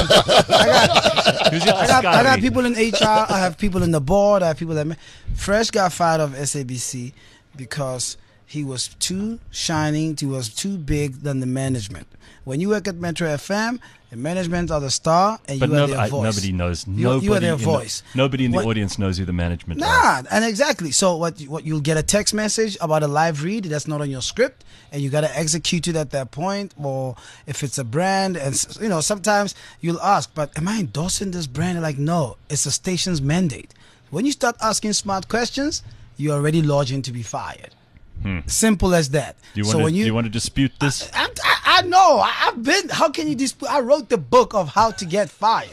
Speaker 2: Who's your
Speaker 6: I got
Speaker 2: Ascari?
Speaker 6: people in HR. I have people in the board. I have people that. Fresh got fired of SABC because he was too shining. He was too big than the management. When you work at Metro FM, the management are the star, and
Speaker 2: But
Speaker 6: you are their voice.
Speaker 2: nobody knows.
Speaker 6: You are
Speaker 2: Nobody
Speaker 6: their
Speaker 2: in the-
Speaker 6: voice.
Speaker 2: Nobody in the
Speaker 6: What-
Speaker 2: audience knows who the management are.
Speaker 6: Nah, and exactly. So what you'll get a text message about a live read that's not on your script, and you got to execute it at that point. Or if it's a brand, and sometimes you'll ask, but am I endorsing this brand? Like, no, it's the station's mandate. When you start asking smart questions, you're already lodging to be fired. Simple as that.
Speaker 2: Do you
Speaker 6: so
Speaker 2: want
Speaker 6: when
Speaker 2: to? Do you want to dispute this?
Speaker 6: I know. I've been. How can you dispute? I wrote the book of how to get fired.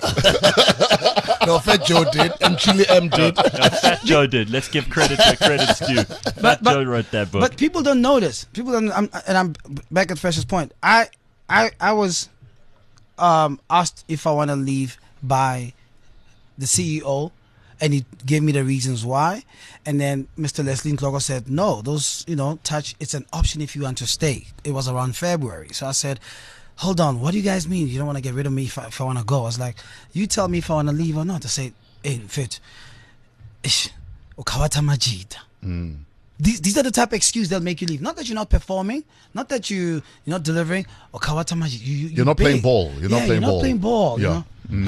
Speaker 5: No, Fat Joe did, and Chili M did.
Speaker 2: Fat Joe did. Let's give credit where credit's due. Fat Joe wrote that book.
Speaker 6: But people don't notice. People don't. I'm back at Fresh's point. I was asked if I want to leave by the CEO, and he gave me the reasons why. And then Mr. Leslie Ntloko said, no, those, touch, it's an option if you want to stay. It was around February. So I said, hold on, what do you guys mean? You don't want to get rid of me if I want to go? I was like, you tell me if I want to leave or not. I said, hey, Fit, ukawata majida. These are the type of excuse that'll make you leave. Not that you're not performing, not that you're not delivering. Ukawata majida.
Speaker 4: You're not playing ball. You're not playing
Speaker 6: you're
Speaker 4: ball.
Speaker 6: not playing ball.
Speaker 4: Yeah.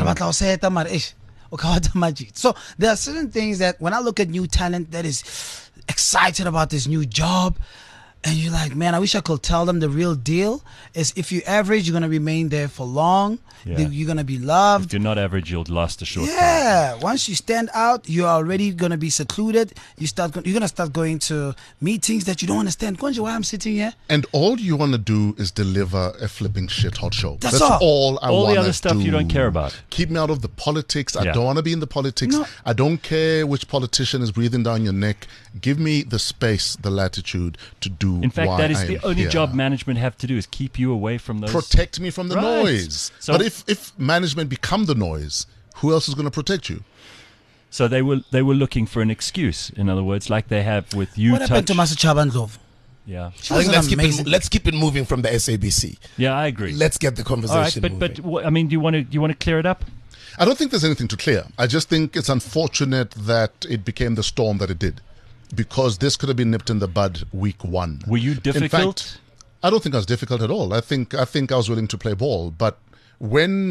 Speaker 6: So there are certain things that when I look at new talent that is excited about this new job, and you're like, man, I wish I could tell them the real deal is if you're average, you're going to remain there for long.
Speaker 2: Yeah.
Speaker 6: You're going to be loved.
Speaker 2: if you're not average, you'll last a short time.
Speaker 6: Yeah, once you stand out, you're already gonna be secluded. You're gonna start going to meetings that you don't understand. Konje, why I'm sitting here?
Speaker 4: And all you want to do is deliver a flipping shit hot show.
Speaker 6: That's all.
Speaker 4: all I
Speaker 2: All
Speaker 4: want
Speaker 2: the
Speaker 4: to
Speaker 2: other stuff you don't care about.
Speaker 4: Keep me out of the politics. I
Speaker 2: Yeah.
Speaker 4: don't want to be in the politics.
Speaker 6: No.
Speaker 4: I don't care which politician is breathing down your neck. Give me the space, the latitude to do.
Speaker 2: In fact,
Speaker 4: why
Speaker 2: that is
Speaker 4: I
Speaker 2: the
Speaker 4: am
Speaker 2: only
Speaker 4: here.
Speaker 2: job management have to do is keep you away from those.
Speaker 4: Protect me from the
Speaker 2: Right.
Speaker 4: noise.
Speaker 2: So-
Speaker 4: but if management become the noise, who else is going to protect you?
Speaker 2: So they were looking for an excuse. In other words, like they have with you.
Speaker 6: What happened to Master Chabandlov?
Speaker 2: Yeah,
Speaker 6: She
Speaker 5: I think
Speaker 6: wasn't amazing.
Speaker 5: let's keep it moving from the SABC.
Speaker 2: yeah, I agree.
Speaker 5: Let's get the
Speaker 2: All right,
Speaker 5: conversation
Speaker 2: but
Speaker 5: moving.
Speaker 2: I mean, do you want to clear it up?
Speaker 4: I don't think there's anything to clear. I just think it's unfortunate that it became the storm that it did, because this could have been nipped in the bud week one.
Speaker 2: Were you difficult?
Speaker 4: In fact, I don't think I was difficult at all. I think I was willing to play ball, but when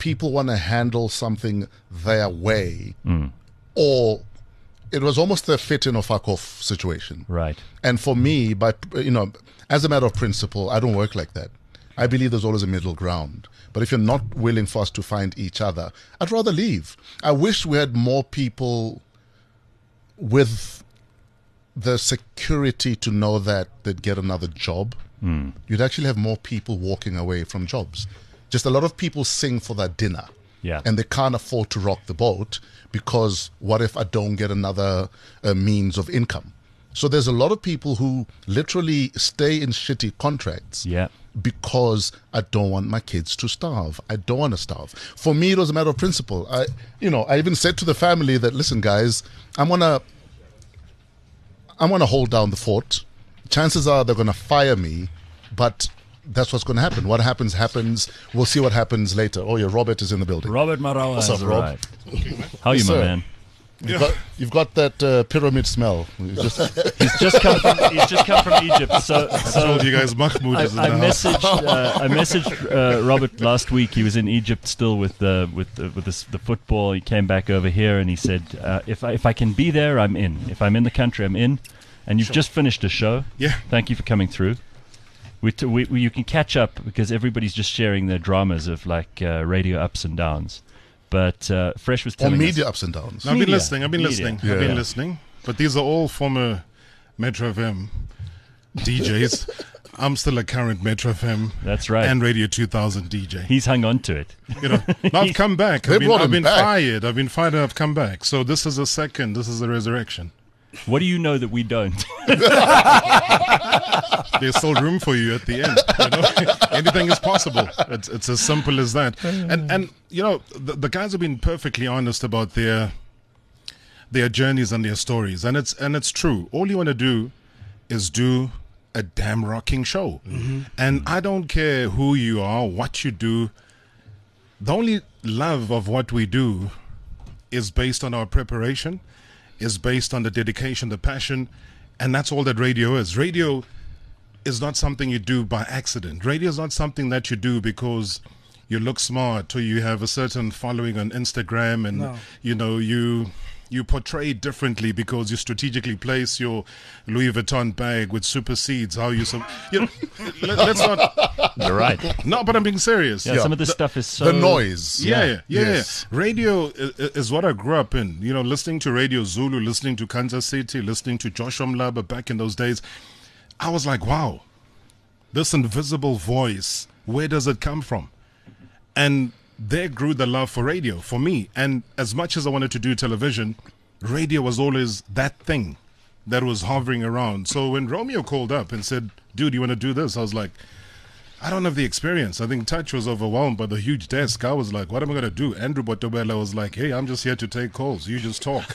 Speaker 4: people want to handle something their way, or it was almost a fit in or fuck off situation.
Speaker 2: Right.
Speaker 4: And for me, as a matter of principle, I don't work like that. I believe there's always a middle ground. But if you're not willing for us to find each other, I'd rather leave. I wish we had more people with the security to know that they'd get another job. You'd actually have more people walking away from jobs. Just a lot of people sing for that dinner.
Speaker 2: Yeah.
Speaker 4: And they can't afford to rock the boat because what if I don't get another means of income? So there's a lot of people who literally stay in shitty contracts because I don't want my kids to starve. I don't want to starve. For me, it was a matter of principle. I even said to the family that, listen, guys, I'm gonna hold down the fort. Chances are they're gonna fire me, but that's what's going to happen. What happens. We'll see what happens later. Oh, yeah, Robert is in the building.
Speaker 2: Robert Marawa.
Speaker 4: What's up, Rob?
Speaker 2: Right. How are you,
Speaker 4: Yes,
Speaker 2: my
Speaker 4: sir.
Speaker 2: man?
Speaker 4: You've got that pyramid smell.
Speaker 2: He's just come from Egypt. So
Speaker 7: told you guys Mahmoud is in
Speaker 2: I
Speaker 7: the house.
Speaker 2: messaged Robert last week. He was in Egypt still with the football. He came back over here and he said, if I can be there, I'm in. If I'm in the country, I'm in. And you've just finished a show.
Speaker 7: Yeah.
Speaker 2: Thank you for coming through. You can catch up because everybody's just sharing their dramas of like radio ups and downs. But Fresh was
Speaker 4: Or
Speaker 2: telling
Speaker 4: media
Speaker 2: us,
Speaker 4: ups and downs.
Speaker 7: I've been
Speaker 2: Media.
Speaker 7: listening. I've been
Speaker 4: Yeah.
Speaker 7: listening. But these are all former Metro FM DJs. I'm still a current Metro FM
Speaker 2: That's right.
Speaker 7: and Radio 2000 DJ.
Speaker 2: He's hung on to it.
Speaker 7: Now I've come back.
Speaker 4: They brought
Speaker 7: I've
Speaker 4: him
Speaker 7: been
Speaker 4: back.
Speaker 7: fired. I've been fired and I've come back. So this is a second. This is a resurrection.
Speaker 2: What do you know that we don't?
Speaker 7: There's still room for you at the end. Anything is possible. It's as simple as that. And the guys have been perfectly honest about their journeys and their stories, and it's true. All you want to do is do a damn rocking show, and I don't care who you are, what you do. The only love of what we do is based on our preparation, is based on the dedication, the passion, and that's all that radio is. Radio is not something you do by accident. Radio is not something that you do because you look smart or you have a certain following on Instagram and you portray differently because you strategically place your Louis Vuitton bag with supersedes how you let's not.
Speaker 2: You're right.
Speaker 7: No, but I'm being serious.
Speaker 2: Yeah, some of this stuff is so
Speaker 4: The noise.
Speaker 7: Yeah.
Speaker 4: Yes.
Speaker 7: Radio is what I grew up in. Listening to Radio Zulu, listening to Kansas City, listening to Joshua Mlaba back in those days. I was like, wow, this invisible voice, where does it come from? And there grew the love for radio for me. And as much as I wanted to do television, radio was always that thing that was hovering around. So when Romeo called up and said, dude, you want to do this? I was like, I don't have the experience. I think Touch was overwhelmed by the huge desk. I was like, what am I going to do? Andrew Botobela was like, hey, I'm just here to take calls. You just talk.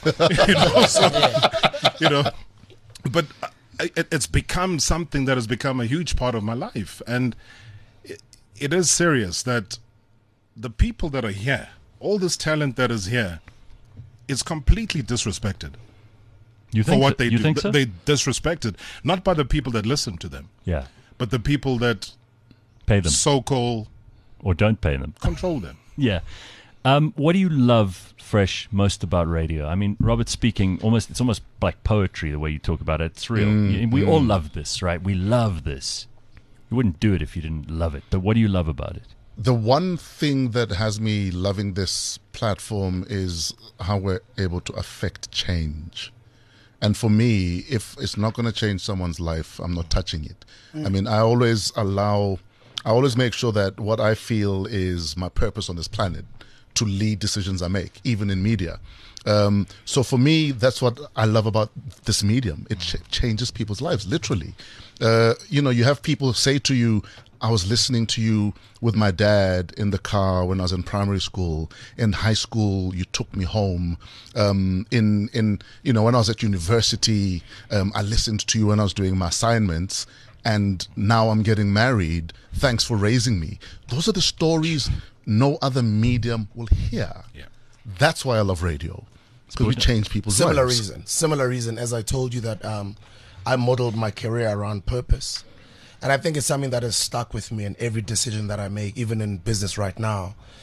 Speaker 7: But it's become something that has become a huge part of my life. And it is serious that the people that are here, all this talent that is here, is completely disrespected.
Speaker 2: You
Speaker 7: for
Speaker 2: think
Speaker 7: what
Speaker 2: so?
Speaker 7: they
Speaker 2: You
Speaker 7: do.
Speaker 2: think so?
Speaker 7: They disrespected, not by the people that listen to them,
Speaker 2: Yeah.
Speaker 7: but the people that
Speaker 2: Pay them
Speaker 7: so-called
Speaker 2: or don't pay them.
Speaker 7: control them.
Speaker 2: Yeah. What do you love, Fresh, most about radio? I mean, Robert's speaking it's almost like poetry the way you talk about it. It's real. We all love this, right? We love this. You wouldn't do it if you didn't love it. But what do you love about it?
Speaker 4: The one thing that has me loving this platform is how we're able to affect change. And for me, if it's not going to change someone's life, I'm not touching it. I mean, I always make sure that what I feel is my purpose on this planet to lead decisions I make, even in media. So for me, that's what I love about this medium. It changes people's lives, literally. You have people say to you, I was listening to you with my dad in the car when I was in primary school. In high school, you took me home. When I was at university, I listened to you when I was doing my assignments. And now I'm getting married. Thanks for raising me. Those are the stories no other medium will hear.
Speaker 7: Yeah.
Speaker 4: That's why I love radio. Because we change people's lives.
Speaker 5: Similar reason, as I told you that I modeled my career around purpose. And I think it's something that has stuck with me in every decision that I make, even in business right now.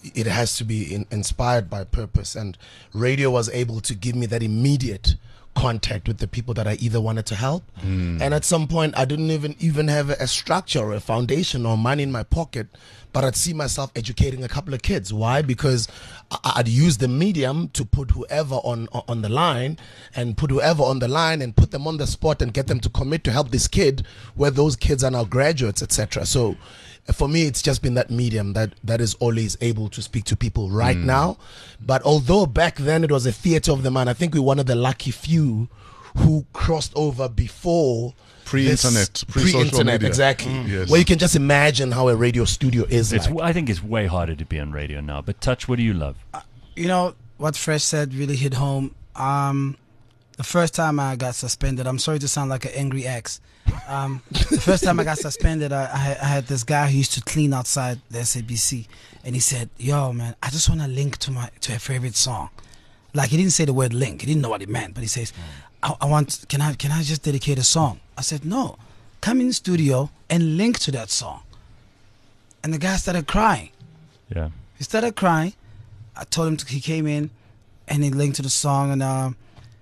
Speaker 5: it has to be inspired by purpose, and radio was able to give me that immediate contact with the people that I either wanted to help, and at some point I didn't even have a structure or a foundation or money in my pocket, but I'd see myself educating a couple of kids. Why? Because I'd use the medium to put whoever on the line and put them on the spot and get them to commit to help this kid, where those kids are now graduates, etc. So for me, it's just been that medium that is always able to speak to people right now. But although back then it was a theater of the mind, I think we're one of the lucky few who crossed over before
Speaker 4: pre-internet, pre-social media.
Speaker 5: Exactly.
Speaker 4: Yes.
Speaker 5: Where you can just imagine how a radio studio is like.
Speaker 2: I think it's way harder to be on radio now. But Touch, what do you love?
Speaker 6: You know, what Fresh said really hit home. The first time I got suspended, I'm sorry to sound like an angry ex. The first time I got suspended, I had this guy who used to clean outside the SABC, and he said, "Yo, man, I just want to link to a favorite song." Like, he didn't say the word link. He didn't know what it meant, but he says, can I just dedicate a song? I said, no, come in the studio and link to that song. And the guy started crying.
Speaker 2: Yeah.
Speaker 6: He started crying. I told him he came in and he linked to the song, and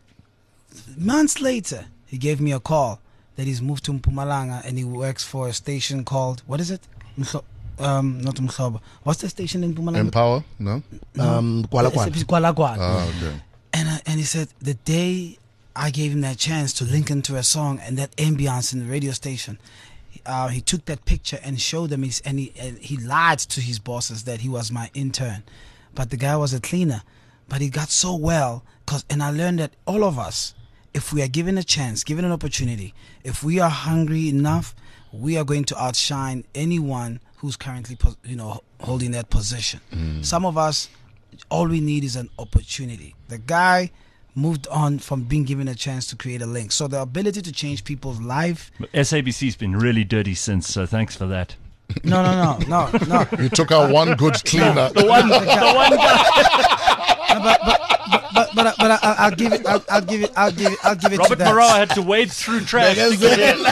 Speaker 6: months later, he gave me a call that he's moved to Mpumalanga and he works for a station called, what is it? Not Mhlobo. What's the station in Mpumalanga?
Speaker 4: Empower? No?
Speaker 5: Kwala Kwala.
Speaker 6: Kwala Kwala.
Speaker 4: Oh, okay.
Speaker 6: And he said the day I gave him that chance to link into a song and that ambience in the radio station, he took that picture and showed them, and he lied to his bosses that he was my intern, but the guy was a cleaner. But he got so well, and I learned that all of us, if we are given a chance, given an opportunity, if we are hungry enough, we are going to outshine anyone who's currently holding that position. Some of us, all we need is an opportunity. The guy moved on from being given a chance to create a link. So the ability to change people's life.
Speaker 2: But SABC's been really dirty since, so thanks for that.
Speaker 6: No.
Speaker 4: You took out one good cleaner.
Speaker 2: The one guy.
Speaker 6: But I'll give it to
Speaker 2: Robert
Speaker 6: that.
Speaker 2: Marawa had to wade through trash to get in.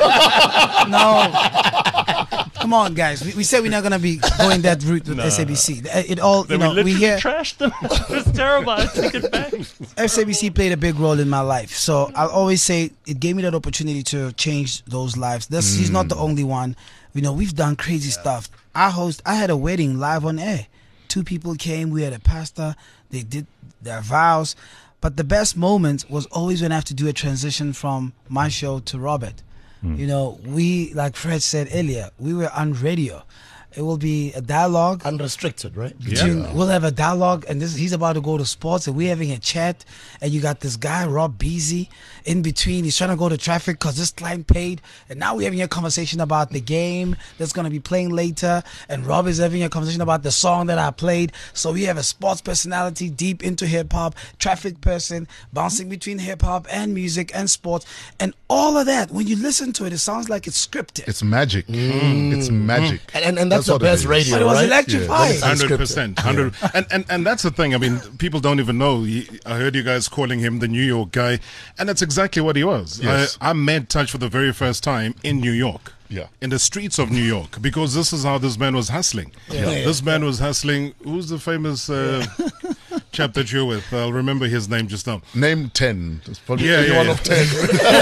Speaker 6: No. Come on, guys. We said we're not going to be going that route with SABC. It all,
Speaker 2: Then
Speaker 6: we
Speaker 2: literally
Speaker 6: hear
Speaker 2: trashed them. It was terrible. I took it back.
Speaker 6: SABC played a big role in my life. So I'll always say it gave me that opportunity to change those lives. He's not the only one. We've done crazy stuff. I had a wedding live on air. 2 people came. We had a pastor. They did their vows. But the best moment was always when I have to do a transition from my show to Robert. We, like Fred said earlier, we were on radio. It will be a dialogue.
Speaker 5: Unrestricted, right?
Speaker 6: We'll have a dialogue, and he's about to go to sports, and we're having a chat, and you got this guy, Rob Beasy, in between. He's trying to go to traffic because this client paid, and now we're having a conversation about the game that's going to be playing later, and Rob is having a conversation about the song that I played. So we have a sports personality deep into hip-hop, traffic person, bouncing between hip-hop and music and sports, and all of that. When you listen to it, it sounds like it's scripted.
Speaker 4: It's magic. It's magic.
Speaker 5: And that's the best radio,
Speaker 6: but it was
Speaker 5: right?
Speaker 6: electrifying.
Speaker 7: 100%. And that's the thing. I mean, people don't even know. I heard you guys calling him the New York guy, and that's exactly what he was.
Speaker 4: Yes.
Speaker 7: I met Touch for the very first time in New York.
Speaker 4: Yeah.
Speaker 7: In the streets of New York, because this is how this man was hustling. This man was hustling. Who's the famous chap that you're with? I'll remember his name just now.
Speaker 4: Name 10. It's probably
Speaker 7: Yeah.
Speaker 4: of 10.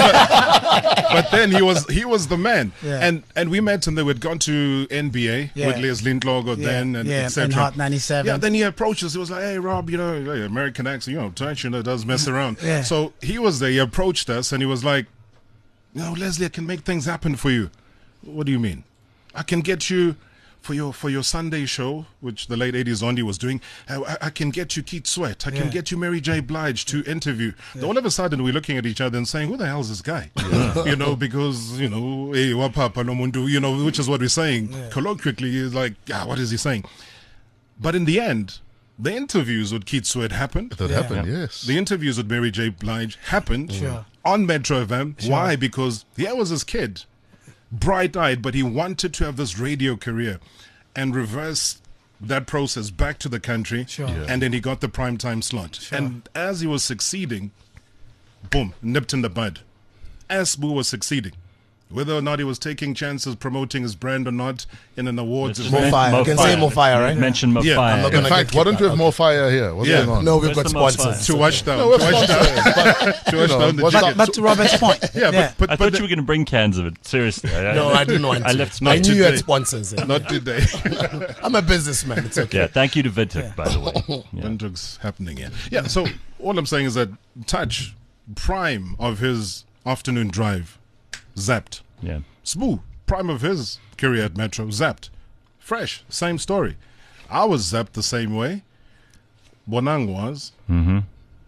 Speaker 7: But then he was the man.
Speaker 6: Yeah.
Speaker 7: And we met, and they had gone to NBA with Les Lindlogo then, and etc.
Speaker 6: and Hot 97.
Speaker 7: Yeah, then he approached us. He was like, "Hey, Rob, American accent, Touch, does mess around."
Speaker 6: Yeah.
Speaker 7: So he was there. He approached us, and he was like, Leslie, I can make things happen for you. What do you mean? I can get you for your Sunday show, which the late 80s Zondi was doing. I can get you Keith Sweat. I can get you Mary J. Blige to interview. All of a sudden, we're looking at each other and saying, "Who the hell is this guy?" Because hey, wapapa no mundu, which is what we're saying colloquially. Is like, what is he saying? But in the end, the interviews with Keith Sweat happened.
Speaker 4: That happened, yes.
Speaker 7: The interviews with Mary J. Blige happened on Metro FM.
Speaker 6: Sure.
Speaker 7: Why? Because here was this kid, bright-eyed, but he wanted to have this radio career and reverse that process back to the country.
Speaker 6: Sure. Yeah.
Speaker 7: And then he got the primetime slot.
Speaker 6: Sure.
Speaker 7: And as he was succeeding, boom, nipped in the bud. As Boo was succeeding, whether or not he was taking chances promoting his brand or not in an awards
Speaker 2: Let's
Speaker 7: event.
Speaker 5: More fire.
Speaker 2: Mo
Speaker 5: You can
Speaker 2: Fire.
Speaker 5: say more fire, right?
Speaker 2: Mention Mo
Speaker 7: Yeah,
Speaker 2: Fire.
Speaker 5: I'm not
Speaker 4: In
Speaker 5: gonna
Speaker 4: fact,
Speaker 5: get
Speaker 4: why don't
Speaker 5: kicked
Speaker 4: we have
Speaker 5: out.
Speaker 4: more fire here? What's
Speaker 7: Yeah.
Speaker 4: going on?
Speaker 5: No, we've
Speaker 2: Where's
Speaker 5: got
Speaker 2: the Mo
Speaker 5: sponsors.
Speaker 7: To wash down.
Speaker 4: No, we're
Speaker 7: to wash down.
Speaker 4: sponsors, but,
Speaker 7: To wash down the
Speaker 4: what's
Speaker 7: chicken.
Speaker 6: But to Robert's point,
Speaker 7: Yeah, but
Speaker 2: I thought
Speaker 7: the-
Speaker 2: you were going to bring cans of it. Seriously.
Speaker 5: No, I didn't want to.
Speaker 2: I left
Speaker 5: I knew you had
Speaker 7: today.
Speaker 5: sponsors.
Speaker 7: not today.
Speaker 5: I'm a businessman. It's okay.
Speaker 2: Yeah, thank you to Vinted, by the way. Yeah.
Speaker 7: Windhoek's happening here. Yeah, so all I'm saying is that Touch, prime of his afternoon drive, zapped.
Speaker 2: Yeah.
Speaker 7: Spoo, prime of his career at Metro, zapped. Fresh, same story. I was zapped the same way. Bonang was.
Speaker 2: Mm-hmm.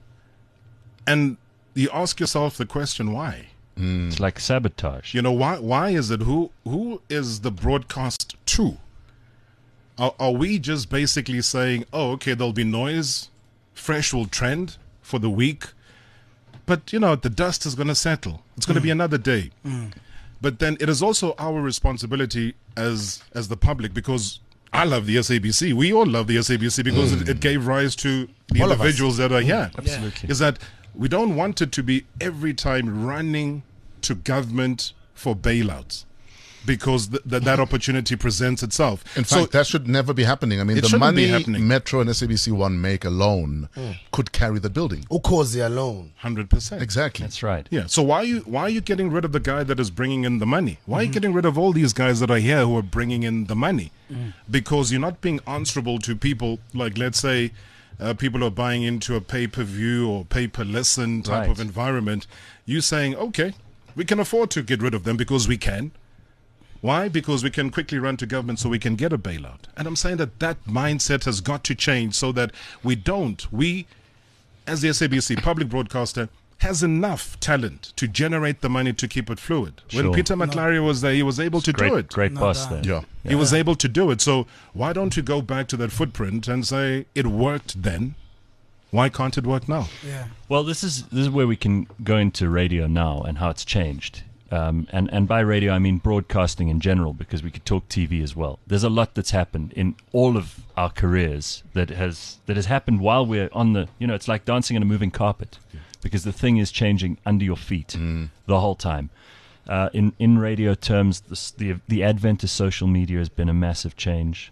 Speaker 7: And you ask yourself the question, why?
Speaker 2: It's like sabotage.
Speaker 7: You know, why is it? Who is the broadcast to? Are we just basically saying, oh, okay, there'll be noise, Fresh will trend for the week, but, you know, the dust is going to settle. It's going to be another day. But then it is also our responsibility as the public, because I love the SABC. We all love the SABC because it gave rise to the
Speaker 5: All of us.
Speaker 7: individuals that are here.
Speaker 2: Absolutely.
Speaker 7: Is that we don't want it to be every time running to government for bailouts, because that opportunity presents itself.
Speaker 4: In fact, that should never be happening. I mean,
Speaker 7: It
Speaker 4: the
Speaker 7: shouldn't be
Speaker 4: money
Speaker 7: happening.
Speaker 4: Metro and SABC One make alone could carry the building.
Speaker 5: Ukozi alone.
Speaker 7: 100%.
Speaker 4: Exactly.
Speaker 2: That's right.
Speaker 7: Yeah. So why are you getting rid of the guy that is bringing in the money? Why are you getting rid of all these guys that are here who are bringing in the money? Because you're not being answerable to people like, let's say, people are buying into a pay-per-view or pay-per-listen type
Speaker 2: Right.
Speaker 7: of environment. You saying, okay, we can afford to get rid of them because we can. Why? Because we can quickly run to government so we can get a bailout. And I'm saying that mindset has got to change so that we, as the SABC public broadcaster, has enough talent to generate the money to keep it fluid. When
Speaker 2: Sure.
Speaker 7: Peter McLary was there, he was able to do it.
Speaker 2: Great
Speaker 6: No
Speaker 2: boss
Speaker 6: doubt.
Speaker 2: there.
Speaker 4: Yeah.
Speaker 7: He was able to do it. So why don't you go back to that footprint and say it worked then? Why can't it work now?
Speaker 6: yeah.
Speaker 2: Well, this is where we can go into radio now and how it's changed. And by radio, I mean broadcasting in general, because we could talk TV as well. There's a lot that's happened in all of our careers that has happened while we're on the, it's like dancing on a moving carpet, because the thing is changing under your feet the whole time. In radio terms, the advent of social media has been a massive change.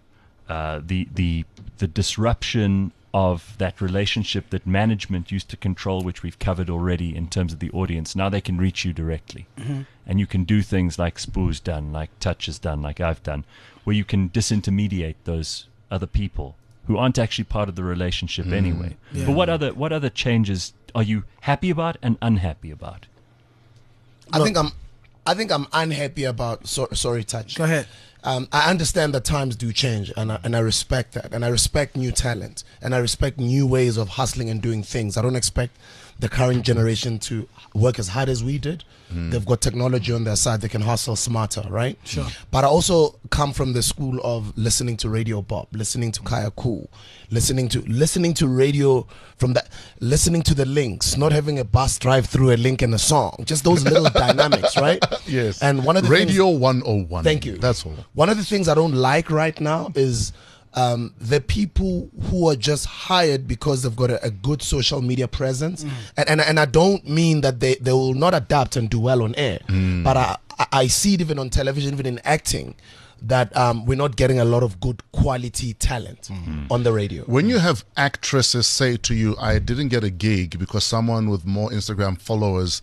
Speaker 2: The disruption of that relationship that management used to control, which we've covered already in terms of the audience. Now they can reach you directly. And you can do things like Spoo's done, like Touch has done, like I've done, where you can disintermediate those other people who aren't actually part of the relationship anyway.
Speaker 6: Yeah.
Speaker 2: But what other changes are you happy about and unhappy about?
Speaker 5: I think I'm unhappy about. Sorry, Touch.
Speaker 6: Go ahead.
Speaker 5: I understand that times do change, and I respect that, and I respect new talent, and I respect new ways of hustling and doing things. I don't expect the current generation to work as hard as we did. They've got technology on their side; they can hustle smarter, right?
Speaker 6: Sure.
Speaker 5: But I also come from the school of listening to Radio Bob, listening to Kaya Cool, listening to radio from that, listening to the links, not having a bus drive through a link and a song, just those little dynamics, right?
Speaker 4: Yes.
Speaker 5: And one of the
Speaker 4: Radio 101.
Speaker 5: Thank you.
Speaker 4: That's all.
Speaker 5: One of the things I don't like right now is the people who are just hired because they've got a good social media presence. And I don't mean that they will not adapt and do well on air. But I see it even on television, even in acting, that we're not getting a lot of good quality talent on the radio.
Speaker 4: When you have actresses say to you, I didn't get a gig because someone with more Instagram followers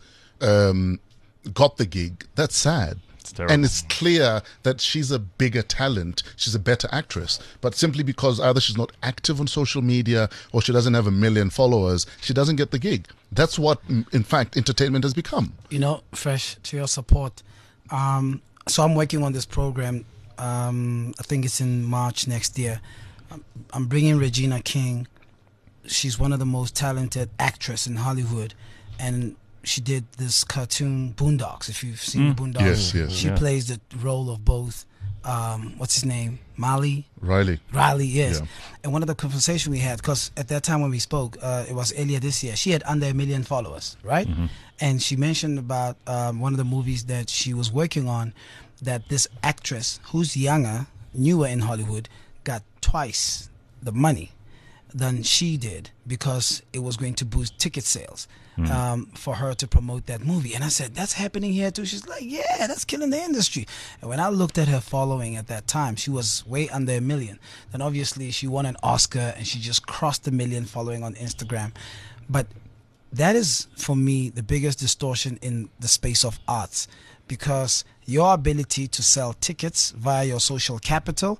Speaker 4: got the gig, that's sad.
Speaker 2: terrible.
Speaker 4: And it's clear that she's a bigger talent, she's a better actress, but simply because either she's not active on social media or she doesn't have 1 million followers, she doesn't get the gig. That's what, in fact, entertainment has become.
Speaker 6: You know, Fresh, to your support. So I'm working on this program. I think it's in March next year. I'm bringing Regina King. She's one of the most talented actresses in Hollywood, and she did this cartoon Boondocks. If you've seen the Boondocks,
Speaker 4: Yes, yes.
Speaker 6: she plays the role of both. What's his name? Riley, yes.
Speaker 4: Yeah.
Speaker 6: And one of the conversation we had, because at that time when we spoke, it was earlier this year. She had under 1 million followers, right? And she mentioned about one of the movies that she was working on, that this actress who's younger, newer in Hollywood, got twice the money. than she did because it was going to boost ticket sales for her to promote that movie. And I said, that's happening here too. She's like, yeah, that's killing the industry. And when I looked at her following at that time, she was way under 1 million. Then obviously she won an Oscar and she just crossed 1 million following on Instagram. But that is, for me, the biggest distortion in the space of arts, because your ability to sell tickets via your social capital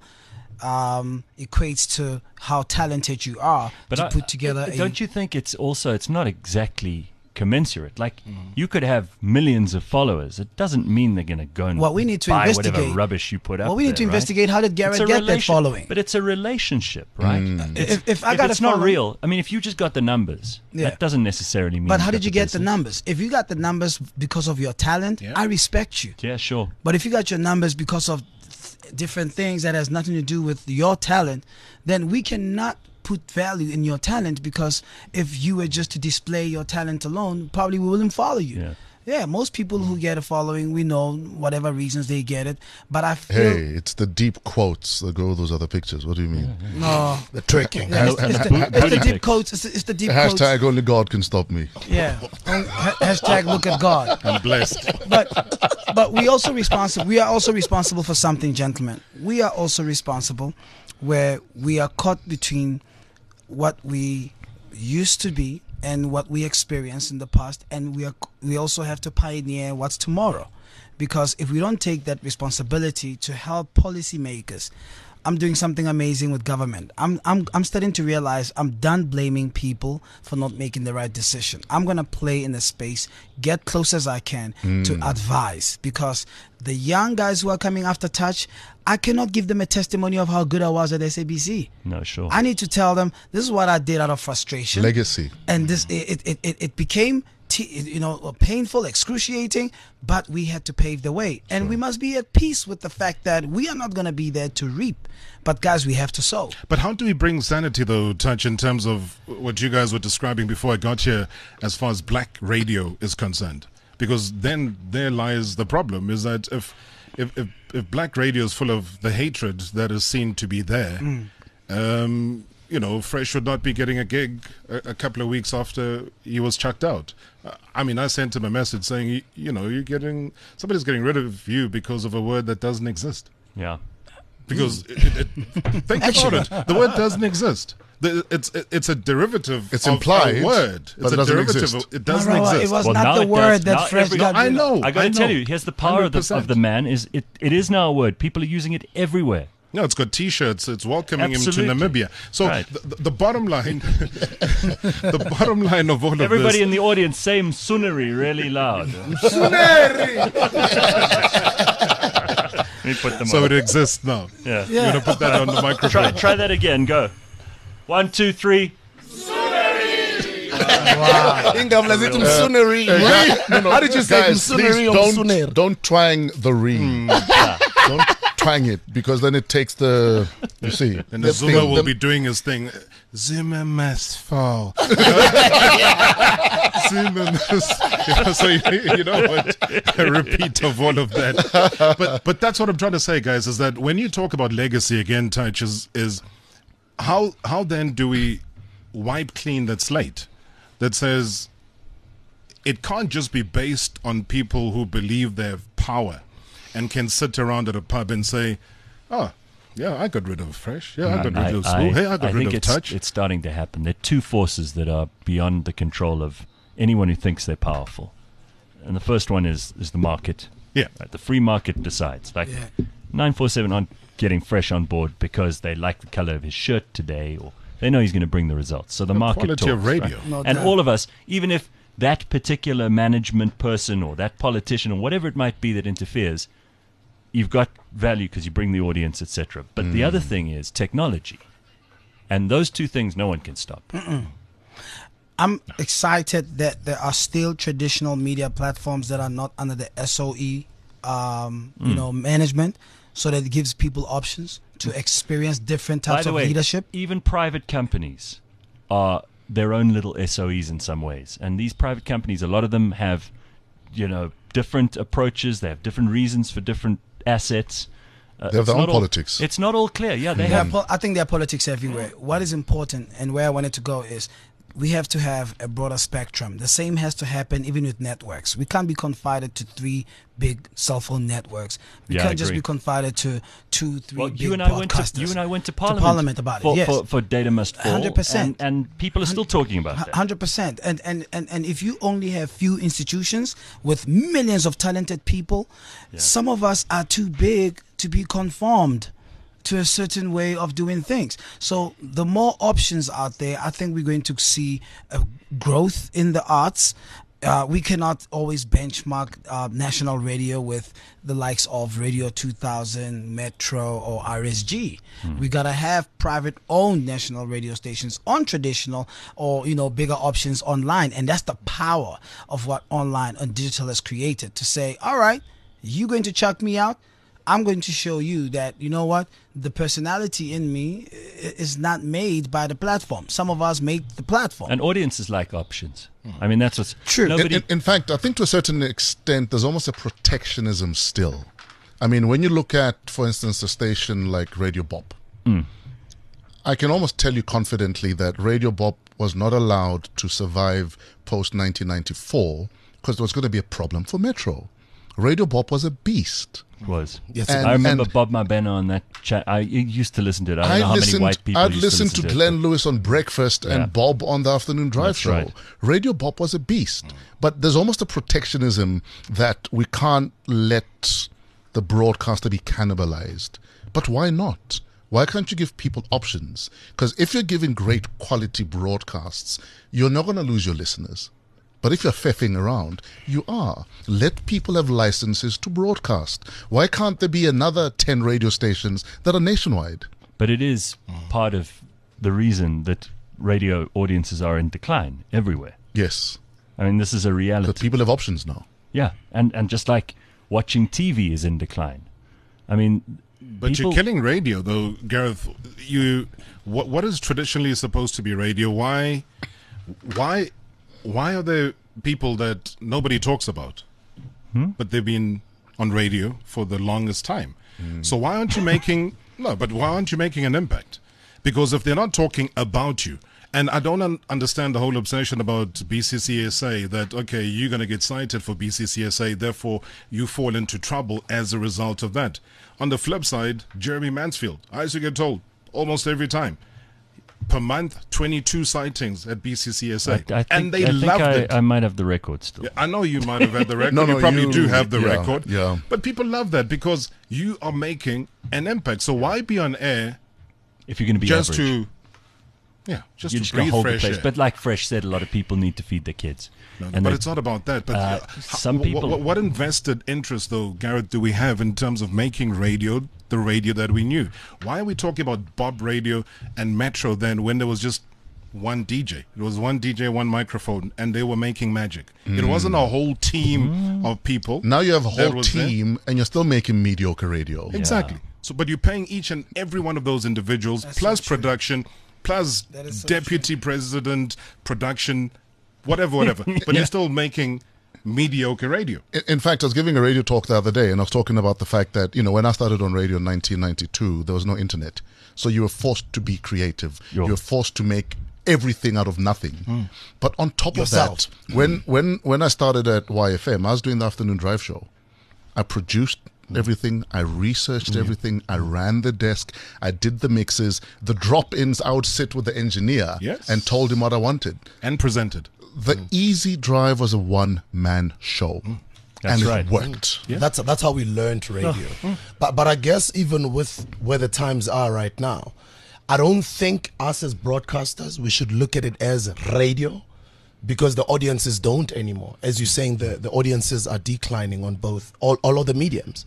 Speaker 6: equates to how talented you are to put together
Speaker 2: don't you think it's not exactly commensurate? Like, you could have millions of followers. It doesn't mean they're going to go and
Speaker 6: we need to
Speaker 2: buy
Speaker 6: investigate
Speaker 2: whatever rubbish you put up.
Speaker 6: Well, we need to investigate how did Garrett get that following.
Speaker 2: But it's a relationship, right?
Speaker 6: If
Speaker 2: it's not real, I mean, if you just got the numbers, that doesn't necessarily mean.
Speaker 6: But how did you get the numbers? If you got the numbers because of your talent, I respect you.
Speaker 2: Yeah, sure.
Speaker 6: But if you got your numbers because of different things that has nothing to do with your talent, then we cannot put value in your talent, because if you were just to display your talent alone, probably we wouldn't follow you. Yeah, most people who get a following, we know whatever reasons they get it. But I feel...
Speaker 4: Hey, it's the deep quotes that go with those other pictures. What do you mean?
Speaker 6: No.
Speaker 5: The tricking.
Speaker 6: Yeah, it's the deep quotes. It's the deep quotes.
Speaker 4: Hashtag only God can stop me.
Speaker 6: Yeah. Hashtag look at God.
Speaker 7: I'm blessed.
Speaker 6: But we also responsible. We are also responsible for something, gentlemen. We are also responsible where we are caught between what we used to be and what we experienced in the past, and we also have to pioneer what's tomorrow, because if we don't take that responsibility to help policymakers, I'm doing something amazing with government. I'm starting to realize I'm done blaming people for not making the right decision. I'm gonna play in the space, get close as I can to advise, because the young guys who are coming after Touch, I cannot give them a testimony of how good I was at SABC.
Speaker 2: No, sure.
Speaker 6: I need to tell them this is what I did out of frustration.
Speaker 4: Legacy.
Speaker 6: And this it became painful, excruciating, but we had to pave the way. And we must be at peace with the fact that we are not going to be there to reap, but guys, we have to sow.
Speaker 7: But how do we bring sanity, though, Touch, in terms of what you guys were describing before I got here, as far as black radio is concerned? Because then there lies the problem, is that if black radio is full of the hatred that is seen to be there, Fresh would not be getting a gig a couple of weeks after he was chucked out. I mean, I sent him a message saying, somebody's getting rid of you because of a word that doesn't exist.
Speaker 2: Yeah.
Speaker 7: Because think about it, the word doesn't exist. It's a derivative.
Speaker 4: It's
Speaker 7: of
Speaker 4: implied,
Speaker 7: a word.
Speaker 4: but it doesn't exist.
Speaker 7: It doesn't exist.
Speaker 6: It was not the word that Fresh got.
Speaker 7: I know.
Speaker 2: I got to tell you, here's the power of the man. It is now a word. People are using it everywhere.
Speaker 7: No, it's got T-shirts. It's welcoming
Speaker 2: Absolutely.
Speaker 7: him to Namibia. So
Speaker 2: right.
Speaker 7: the bottom line, the bottom line of all of
Speaker 2: everybody
Speaker 7: this.
Speaker 2: in the audience say Msuneri really loud. Let me put them
Speaker 7: So
Speaker 2: on.
Speaker 7: it exists now.
Speaker 2: Yeah.
Speaker 7: You're gonna put that on the microphone.
Speaker 2: Try that again. Go. 1, 2, 3.
Speaker 5: Wow. How did you say
Speaker 4: Guys, please don't twang the ring. Don't twang it, because then it takes the, you see.
Speaker 7: And the Zuma will be doing his thing. Zuma must fall. Zuma must. So you know what? A repeat of all of that. But that's what I'm trying to say, guys, is that when you talk about legacy again, Touch, is how then do we wipe clean that slate that says it can't just be based on people who believe they have power and can sit around at a pub and say, oh, yeah, I got rid of Fresh. Yeah, I got rid of School. Hey, I got rid of Touch.
Speaker 2: It's starting to happen. There are two forces that are beyond the control of anyone who thinks they're powerful. And the first one is the market.
Speaker 7: Yeah.
Speaker 2: Right, the free market decides. Like 947 aren't getting Fresh on board because they like the color of his shirt today, or they know he's going to bring the results. So the market
Speaker 7: quality
Speaker 2: talks.
Speaker 7: of radio.
Speaker 2: Right?
Speaker 6: No
Speaker 2: And
Speaker 6: doubt.
Speaker 2: all of us, even if that particular management person or that politician or whatever it might be that interferes, you've got value because you bring the audience, etc. But the other thing is technology. And those two things no one can stop.
Speaker 6: I'm excited that there are still traditional media platforms that are not under the SOE, management, so that it gives people options to experience different
Speaker 2: By
Speaker 6: types
Speaker 2: the
Speaker 6: of
Speaker 2: way,
Speaker 6: leadership.
Speaker 2: even private companies are their own little SOEs in some ways. And these private companies, a lot of them have, different approaches. They have different reasons for different assets.
Speaker 4: They have their own
Speaker 2: not all-
Speaker 4: politics.
Speaker 2: It's not all clear. Yeah, they
Speaker 6: There
Speaker 2: have.
Speaker 6: are I think there are politics everywhere. What is important and where I wanted to go is we have to have a broader spectrum. The same has to happen even with networks. We can't be confined to 3 big cell phone networks. We
Speaker 2: Yeah, I
Speaker 6: can't just
Speaker 2: agree.
Speaker 6: be confined to 2, 3
Speaker 2: Well,
Speaker 6: big
Speaker 2: you and I went
Speaker 6: broadcasters.
Speaker 2: to Parliament,
Speaker 6: about
Speaker 2: for,
Speaker 6: it. Yes.
Speaker 2: for Data Must Fall,
Speaker 6: 100%.
Speaker 2: and people are still talking about that.
Speaker 6: 100%. And if you only have few institutions with millions of talented people, some of us are too big to be conformed to a certain way of doing things. So the more options out there, I think we're going to see a growth in the arts. We cannot always benchmark national radio with the likes of Radio 2000, Metro, or RSG. We gotta have private-owned national radio stations on traditional or bigger options online, and that's the power of what online and digital has created. To say, all right, you're going to chuck me out. I'm going to show you that, you know what, the personality in me is not made by the platform. Some of us made the platform.
Speaker 2: And audiences like options. I mean, that's what's
Speaker 6: True.
Speaker 2: Nobody,
Speaker 4: In fact, I think to a certain extent, there's almost a protectionism still. I mean, when you look at, for instance, a station like Radio Bop, I can almost tell you confidently that Radio Bop was not allowed to survive post-1994 because there was going to be a problem for Metro. Radio Bop was a beast.
Speaker 2: was.
Speaker 5: Yes,
Speaker 4: And-
Speaker 2: I remember
Speaker 4: and-
Speaker 2: Bob Mabena on that chat. I used to listen to it. I don't know how many white people
Speaker 4: I'd
Speaker 2: used to
Speaker 4: listened
Speaker 2: listen
Speaker 4: to
Speaker 2: to
Speaker 4: Glenn
Speaker 2: it.
Speaker 4: Lewis on Breakfast
Speaker 2: Yeah.
Speaker 4: and Bob on the Afternoon Drive
Speaker 2: That's
Speaker 4: show.
Speaker 2: right.
Speaker 4: Radio Bop was a beast. But there's almost a protectionism that we can't let the broadcaster be cannibalized. But why not? Why can't you give people options? Because if you're giving great quality broadcasts, you're not going to lose your listeners. But if you're feffing around, you are. Let people have licenses to broadcast. Why can't there be another 10 radio stations that are nationwide?
Speaker 2: But it is part of the reason that radio audiences are in decline everywhere.
Speaker 4: Yes.
Speaker 2: I mean, this is a
Speaker 4: But
Speaker 2: reality.
Speaker 4: people have options now.
Speaker 2: Yeah, and just like watching TV is in decline. I mean,
Speaker 7: But
Speaker 2: people,
Speaker 7: you're killing radio, though, Gareth. What is traditionally supposed to be radio? Why are there people that nobody talks about, but they've been on radio for the longest time? So why aren't you making why aren't you making an impact? Because if they're not talking about you, and I don't understand the whole obsession about BCCSA, that, okay, you're going to get cited for BCCSA, therefore you fall into trouble as a result of that. On the flip side, Jeremy Mansfield, I used to get told almost every time, per month, 22 sightings at BCCSA. And they loved it.
Speaker 2: I might have the record still.
Speaker 7: Yeah, I know you might have had the record.
Speaker 4: No,
Speaker 7: you probably
Speaker 4: you-
Speaker 7: do have the
Speaker 4: yeah,
Speaker 7: record.
Speaker 4: yeah.
Speaker 7: But people love that because you are making an impact. So why be on air
Speaker 2: If you're going to be
Speaker 7: just
Speaker 2: average,
Speaker 7: to... Yeah, just
Speaker 2: you're
Speaker 7: to
Speaker 2: just going
Speaker 7: breathe
Speaker 2: to hold the
Speaker 7: fresh
Speaker 2: place.
Speaker 7: air.
Speaker 2: But like Fresh said, a lot of people need to feed their kids.
Speaker 7: No,
Speaker 2: And
Speaker 7: but
Speaker 2: they-
Speaker 7: it's not about that. But
Speaker 2: some people-
Speaker 7: What invested interest, though, Gareth, do we have in terms of making radio the radio that we knew? Why are we talking about Bob Radio and Metro then when there was just one DJ? It was one DJ, one microphone, and they were making magic. It wasn't a whole team of people.
Speaker 4: Now you have a
Speaker 7: that
Speaker 4: whole
Speaker 7: was there.
Speaker 4: team and you're still making mediocre radio.
Speaker 7: Exactly. So, but you're paying each and every one of those individuals, plus production, plus
Speaker 6: That is so
Speaker 7: deputy president, production, whatever. But you're still making mediocre radio.
Speaker 4: In fact, I was giving a radio talk the other day and I was talking about the fact that, when I started on radio in 1992, there was no internet. So you were forced to be creative.
Speaker 2: Yo.
Speaker 4: You were forced to make everything out of nothing. But on top
Speaker 5: Yourself.
Speaker 4: of that, when I started at YFM, I was doing the afternoon drive show. I produced everything. I researched everything. I ran the desk. I did the mixes. The drop-ins, I would sit with the engineer
Speaker 7: Yes.
Speaker 4: and told him what I wanted.
Speaker 7: And presented.
Speaker 4: The Easy Drive was a one-man show.
Speaker 2: That's
Speaker 4: and
Speaker 2: right.
Speaker 4: it worked.
Speaker 5: That's how we learned radio. But I guess even with where the times are right now, I don't think us as broadcasters we should look at it as radio, because the audiences don't anymore. As you're saying, the audiences are declining on all of the mediums.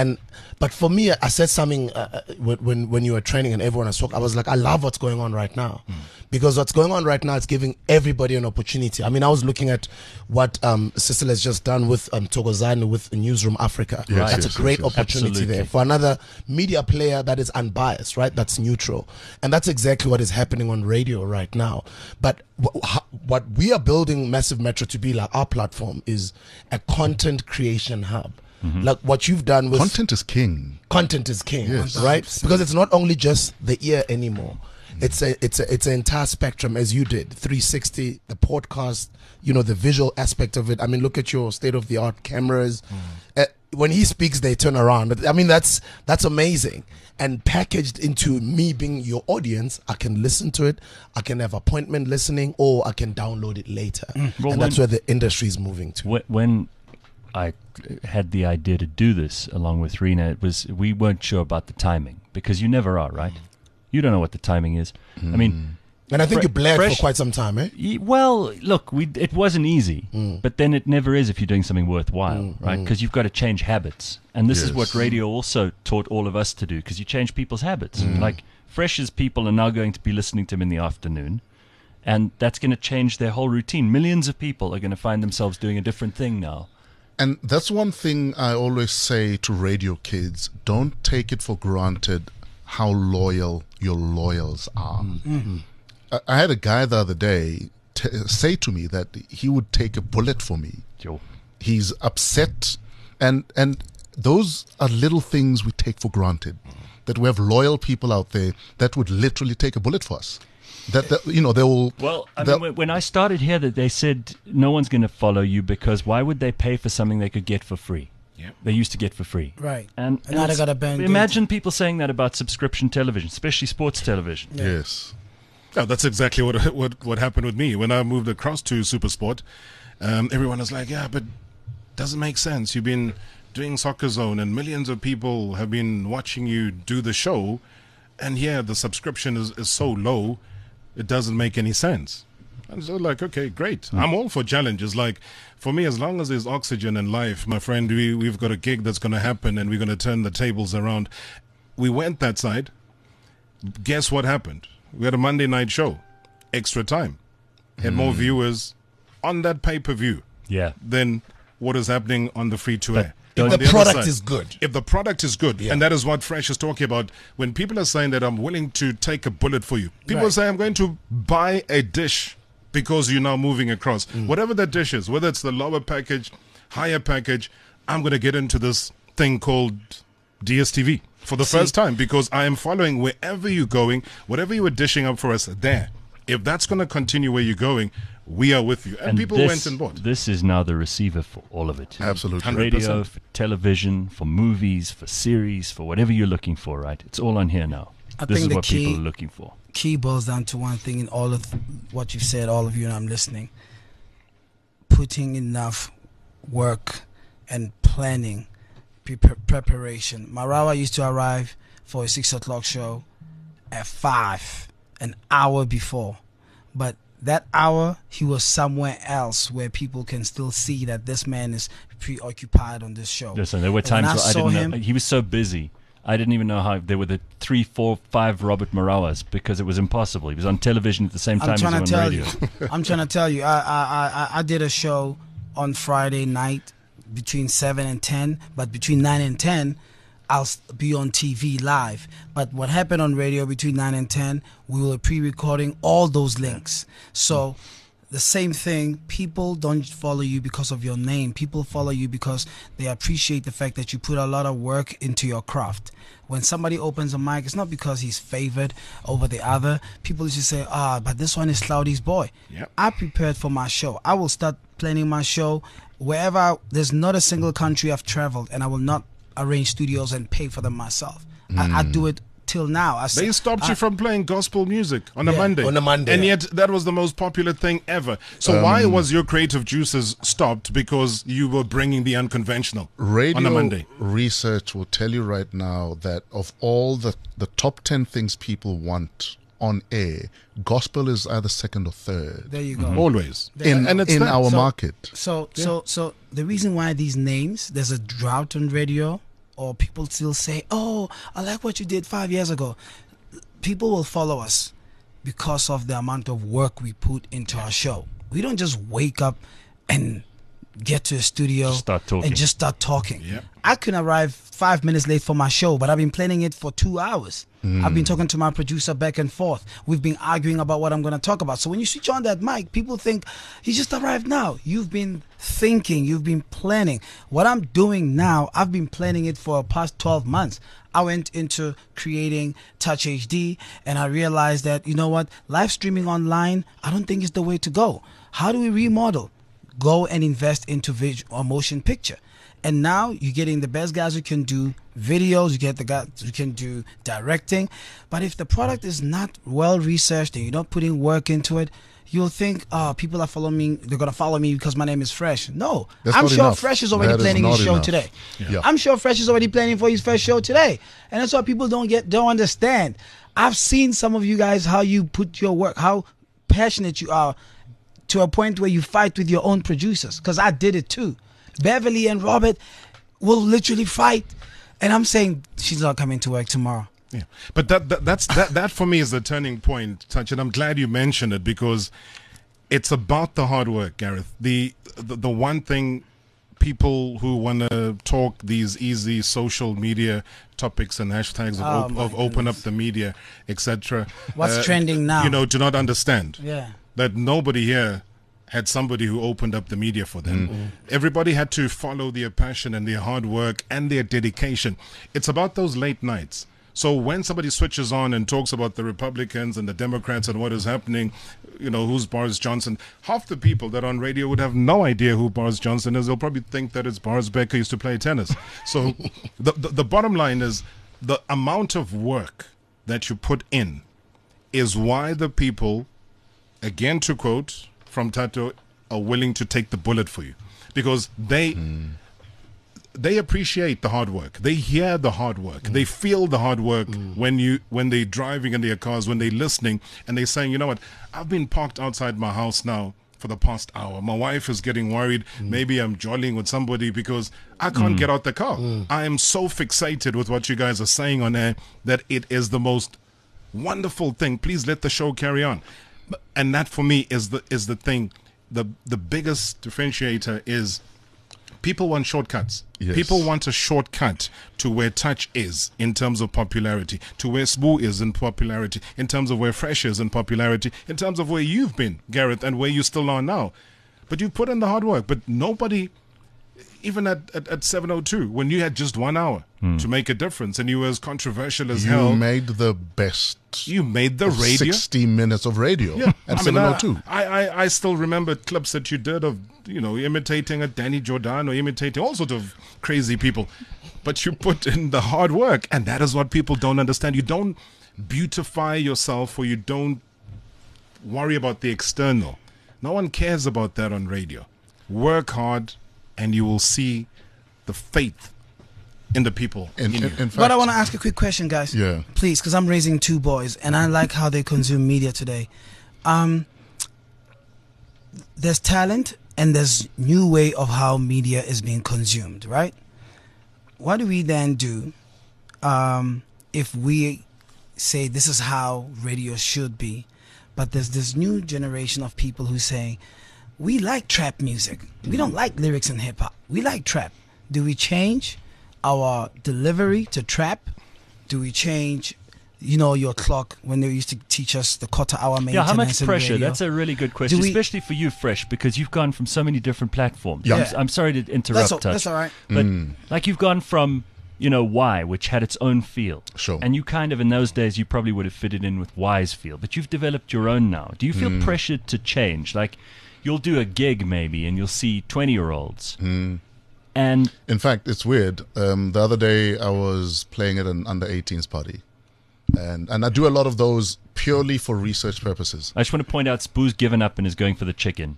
Speaker 5: But for me, I said something when you were training and everyone was talking. I was like, I love what's going on right now, because what's going on right now is giving everybody an opportunity. I mean, I was looking at what Cecil has just done with Thokozani with Newsroom Africa.
Speaker 4: Yes,
Speaker 5: That's
Speaker 4: yes,
Speaker 5: a great
Speaker 4: yes, yes.
Speaker 5: opportunity
Speaker 2: Absolutely.
Speaker 5: there for another media player that is unbiased, right? That's neutral. And that's exactly what is happening on radio right now. But what we are building Massive Metro to be, like our platform, is a content creation hub. Like what you've done with
Speaker 4: Content is king.
Speaker 5: content is king,
Speaker 4: Yes.
Speaker 5: right? Because it's not only just the ear anymore. It's an entire spectrum, as you did 360, the podcast, the visual aspect of it. I mean, look at your state of the art cameras. When he speaks, they turn around. I mean, that's amazing. And packaged into me being your audience, I can listen to it. I can have appointment listening, or I can download it later.
Speaker 2: Well,
Speaker 5: and that's where the industry is moving to.
Speaker 2: When I had the idea to do this along with Rena, we weren't sure about the timing, because you never are, right? You don't know what the timing is. I mean,
Speaker 5: And I think you bled
Speaker 2: Fresh-
Speaker 5: for quite some time, eh?
Speaker 2: well, look, it wasn't easy, but then it never is if you're doing something worthwhile, right? Because you've got to change habits, and this is what
Speaker 4: Yes.
Speaker 2: radio also taught all of us to do, because you change people's habits. Like Fresh's people are now going to be listening to him in the afternoon, and that's going to change their whole routine. Millions of people are going to find themselves doing a different thing now.
Speaker 4: And that's one thing I always say to radio kids: don't take it for granted how loyal your loyals are. I had a guy the other day say to me that he would take a bullet for me.
Speaker 2: Sure.
Speaker 4: He's upset, and those are little things we take for granted. That we have loyal people out there that would literally take a bullet for us. That they will.
Speaker 2: Well, I
Speaker 4: they'll-
Speaker 2: mean, when I started here, that they said no one's going to follow you, because why would they pay for something they could get for free?
Speaker 7: Yep.
Speaker 2: They used to get for free.
Speaker 6: Right.
Speaker 2: And
Speaker 6: And now they
Speaker 2: it's-
Speaker 6: gotta ban
Speaker 2: Imagine people saying that about subscription television, especially sports television.
Speaker 4: Yes.
Speaker 7: Yeah, that's exactly what happened with me when I moved across to Supersport. Everyone was like, "Yeah, but doesn't make sense. You've been doing Soccer Zone, and millions of people have been watching you do the show, and yeah, the subscription is so low, it doesn't make any sense." And so, like, okay, great. I'm all for challenges. Like, for me, as long as there's oxygen in life, my friend, we've got a gig that's going to happen, and we're going to turn the tables around. We went that side. Guess what happened? We had a Monday night show, extra time, had more viewers on that pay-per-view
Speaker 2: Yeah.
Speaker 7: than what is happening on the free-to-air.
Speaker 2: Don't-
Speaker 7: On
Speaker 5: The
Speaker 7: other
Speaker 5: product
Speaker 7: side,
Speaker 5: is good.
Speaker 7: if the product is good,
Speaker 5: Yeah.
Speaker 7: and that is what Fresh is talking about, when people are saying that I'm willing to take a bullet for you, people
Speaker 6: Right.
Speaker 7: say I'm going to buy a dish because you're now moving across. Whatever that dish is, whether it's the lower package, higher package, I'm going to get into this thing called DSTV for the first time, because I am following wherever you're going, whatever you were dishing up for us there. If that's going to continue where you're going, we are with you. And people went and bought.
Speaker 2: This is now the receiver for all of it.
Speaker 4: Absolutely.
Speaker 2: For radio,
Speaker 7: 100%.
Speaker 2: for television, for movies, for series, for whatever you're looking for, right? It's all on here now.
Speaker 6: I
Speaker 2: This
Speaker 6: think
Speaker 2: is
Speaker 6: the
Speaker 2: what people
Speaker 6: key-
Speaker 2: are looking for.
Speaker 6: Key boils down to one thing in all of what you've said, all of you, and I'm listening. Putting enough work and planning, preparation. Marawa used to arrive for a 6 o'clock show at 5, an hour before. But that hour, he was somewhere else where people can still see that this man is preoccupied on this show.
Speaker 2: Listen, there were
Speaker 6: And when
Speaker 2: times where I
Speaker 6: saw
Speaker 2: didn't know.
Speaker 6: him,
Speaker 2: He was so busy. I didn't even know how there were the 3, 4, 5 Robert Marawas, because it was impossible. He was on television at the same time
Speaker 6: I'm
Speaker 2: as
Speaker 6: trying
Speaker 2: on
Speaker 6: to tell
Speaker 2: radio.
Speaker 6: you. I'm trying to tell you. I did a show on Friday night between 7 and 10, but between 9 and 10, I'll be on TV live. But what happened on radio between 9 and 10, we were pre-recording all those links. So the same thing, people don't follow you because of your name. People follow you because they appreciate the fact that you put a lot of work into your craft. When somebody opens a mic, it's not because he's favored over the other. People just say, but this one is Cloudy's boy.
Speaker 7: Yep.
Speaker 6: I prepared for my show. I will start planning my show wherever. There's not a single country I've traveled, and I will not arrange studios and pay for them myself. I do it till now.
Speaker 7: They stopped you from playing gospel music on a
Speaker 6: Yeah,
Speaker 7: Monday.
Speaker 5: on a Monday,
Speaker 7: And
Speaker 5: yeah.
Speaker 7: yet that was the most popular thing ever. So why was your creative juices stopped? Because you were bringing the unconventional
Speaker 4: Radio
Speaker 7: on a Monday.
Speaker 4: research will tell you right now that of all the top 10 things people want on air, gospel is either second or third
Speaker 6: There you go.
Speaker 7: Always.
Speaker 4: in
Speaker 7: And it's
Speaker 4: in
Speaker 7: that.
Speaker 4: our
Speaker 6: So-
Speaker 4: market.
Speaker 6: So the reason why these names, there's a drought on radio, or people still say, "Oh, I like what you did 5 years ago." People will follow us because of the amount of work we put into our show. We don't just wake up and get to a studio
Speaker 2: Start talking.
Speaker 6: and just start talking.
Speaker 7: Yep.
Speaker 6: I can arrive 5 minutes late for my show, but I've been planning it for 2 hours. I've been talking to my producer back and forth. We've been arguing about what I'm going to talk about. So when you switch on that mic, people think he just arrived now. You've been thinking, you've been planning. What I'm doing now, I've been planning it for the past 12 months. I went into creating Touch HD and I realized that, you know what, live streaming online, I don't think is the way to go. How do we remodel? Go and invest into visual or motion picture. And now you're getting the best guys who can do videos, you get the guys who can do directing. But if the product is not well researched and you're not putting work into it, you'll think, people are following me, they're going to follow me because my name is Fresh. No,
Speaker 4: That's
Speaker 6: I'm
Speaker 4: not
Speaker 6: sure
Speaker 4: enough.
Speaker 6: Fresh is already
Speaker 4: That is
Speaker 6: planning his
Speaker 4: not
Speaker 6: show
Speaker 4: enough.
Speaker 6: today.
Speaker 4: Yeah.
Speaker 6: I'm sure Fresh is already planning for his first show today. And that's what people don't understand. I've seen some of you guys, how you put your work, how passionate you are, to a point where you fight with your own producers, because I did it too. Beverly and Robert will literally fight, and I'm saying she's not coming to work tomorrow.
Speaker 7: Yeah, but that for me is the turning point, Touch, and I'm glad you mentioned it because it's about the hard work, Gareth. The one thing people who want to talk these easy social media topics and hashtags of open up the media, etc.
Speaker 6: What's trending now?
Speaker 7: You know, do not understand.
Speaker 6: Yeah.
Speaker 7: That nobody here had somebody who opened up the media for them. Everybody had to follow their passion and their hard work and their dedication. It's about those late nights. So when somebody switches on and talks about the Republicans and the Democrats and what is happening, you know, who's Boris Johnson, half the people that are on radio would have no idea who Boris Johnson is. They'll probably think that it's Boris Becker who used to play tennis. So the bottom line is the amount of work that you put in is why the people, again to quote from Tato, are willing to take the bullet for you, because they appreciate the hard work. They hear the hard work. They feel the hard work when they're driving in their cars, when they're listening, and they're saying, you know what, I've been parked outside my house now for the past hour. My wife is getting worried. Maybe I'm jollying with somebody because I can't get out the car. I am so fixated with what you guys are saying on air that it is the most wonderful thing. Please let the show carry on. And that for me is the thing. The biggest differentiator is people want shortcuts.
Speaker 4: Yes.
Speaker 7: People want a shortcut to where Touch is in terms of popularity, to where Spoo is in popularity, in terms of where Fresh is in popularity, in terms of where you've been, Gareth, and where you still are now. But you put in the hard work. But nobody, even at 702, when you had just 1 hour to make a difference and you were as controversial as hell.
Speaker 4: You made the best.
Speaker 7: You made the radio.
Speaker 4: 60 minutes of radio
Speaker 7: Yeah,
Speaker 4: at
Speaker 7: I mean,
Speaker 4: 702.
Speaker 7: I still remember clips that you did of, you know, imitating a Danny Jordan or imitating all sorts of crazy people. But you put in the hard work, and that is what people don't understand. You don't beautify yourself, or you don't worry about the external. No one cares about that on radio. Work hard, and you will see the faith in the people.
Speaker 4: In
Speaker 7: you.
Speaker 4: fact,
Speaker 6: But I want to ask a quick question, guys.
Speaker 4: Yeah.
Speaker 6: Please, because I'm raising 2 boys, and I like how they consume media today. There's talent, and there's new way of how media is being consumed, right? What do we then do if we say this is how radio should be, but there's this new generation of people who say, we like trap music. We don't like lyrics in hip-hop. We like trap. Do we change our delivery to trap? Do we change, you know, your clock when they used to teach us the quarter hour maintenance?
Speaker 2: Yeah, how much
Speaker 6: in
Speaker 2: pressure?
Speaker 6: radio?
Speaker 2: That's a really good question,
Speaker 6: we-
Speaker 2: especially for you, Fresh, because you've gone from so many different platforms.
Speaker 4: Yeah.
Speaker 2: I'm sorry to interrupt, Touch.
Speaker 6: That's all right.
Speaker 2: But like you've gone from, you know, Y, which had its own feel.
Speaker 4: Sure.
Speaker 2: And you kind of, in those days, you probably would have fitted in with Y's feel. But you've developed your own now. Do you feel pressured to change? Like, you'll do a gig maybe and you'll see 20-year-olds. And
Speaker 4: in fact, it's weird. The other day, I was playing at an under-18s party. And I do a lot of those purely for research purposes.
Speaker 2: I just want to point out Spoo's given up and is going for the chicken.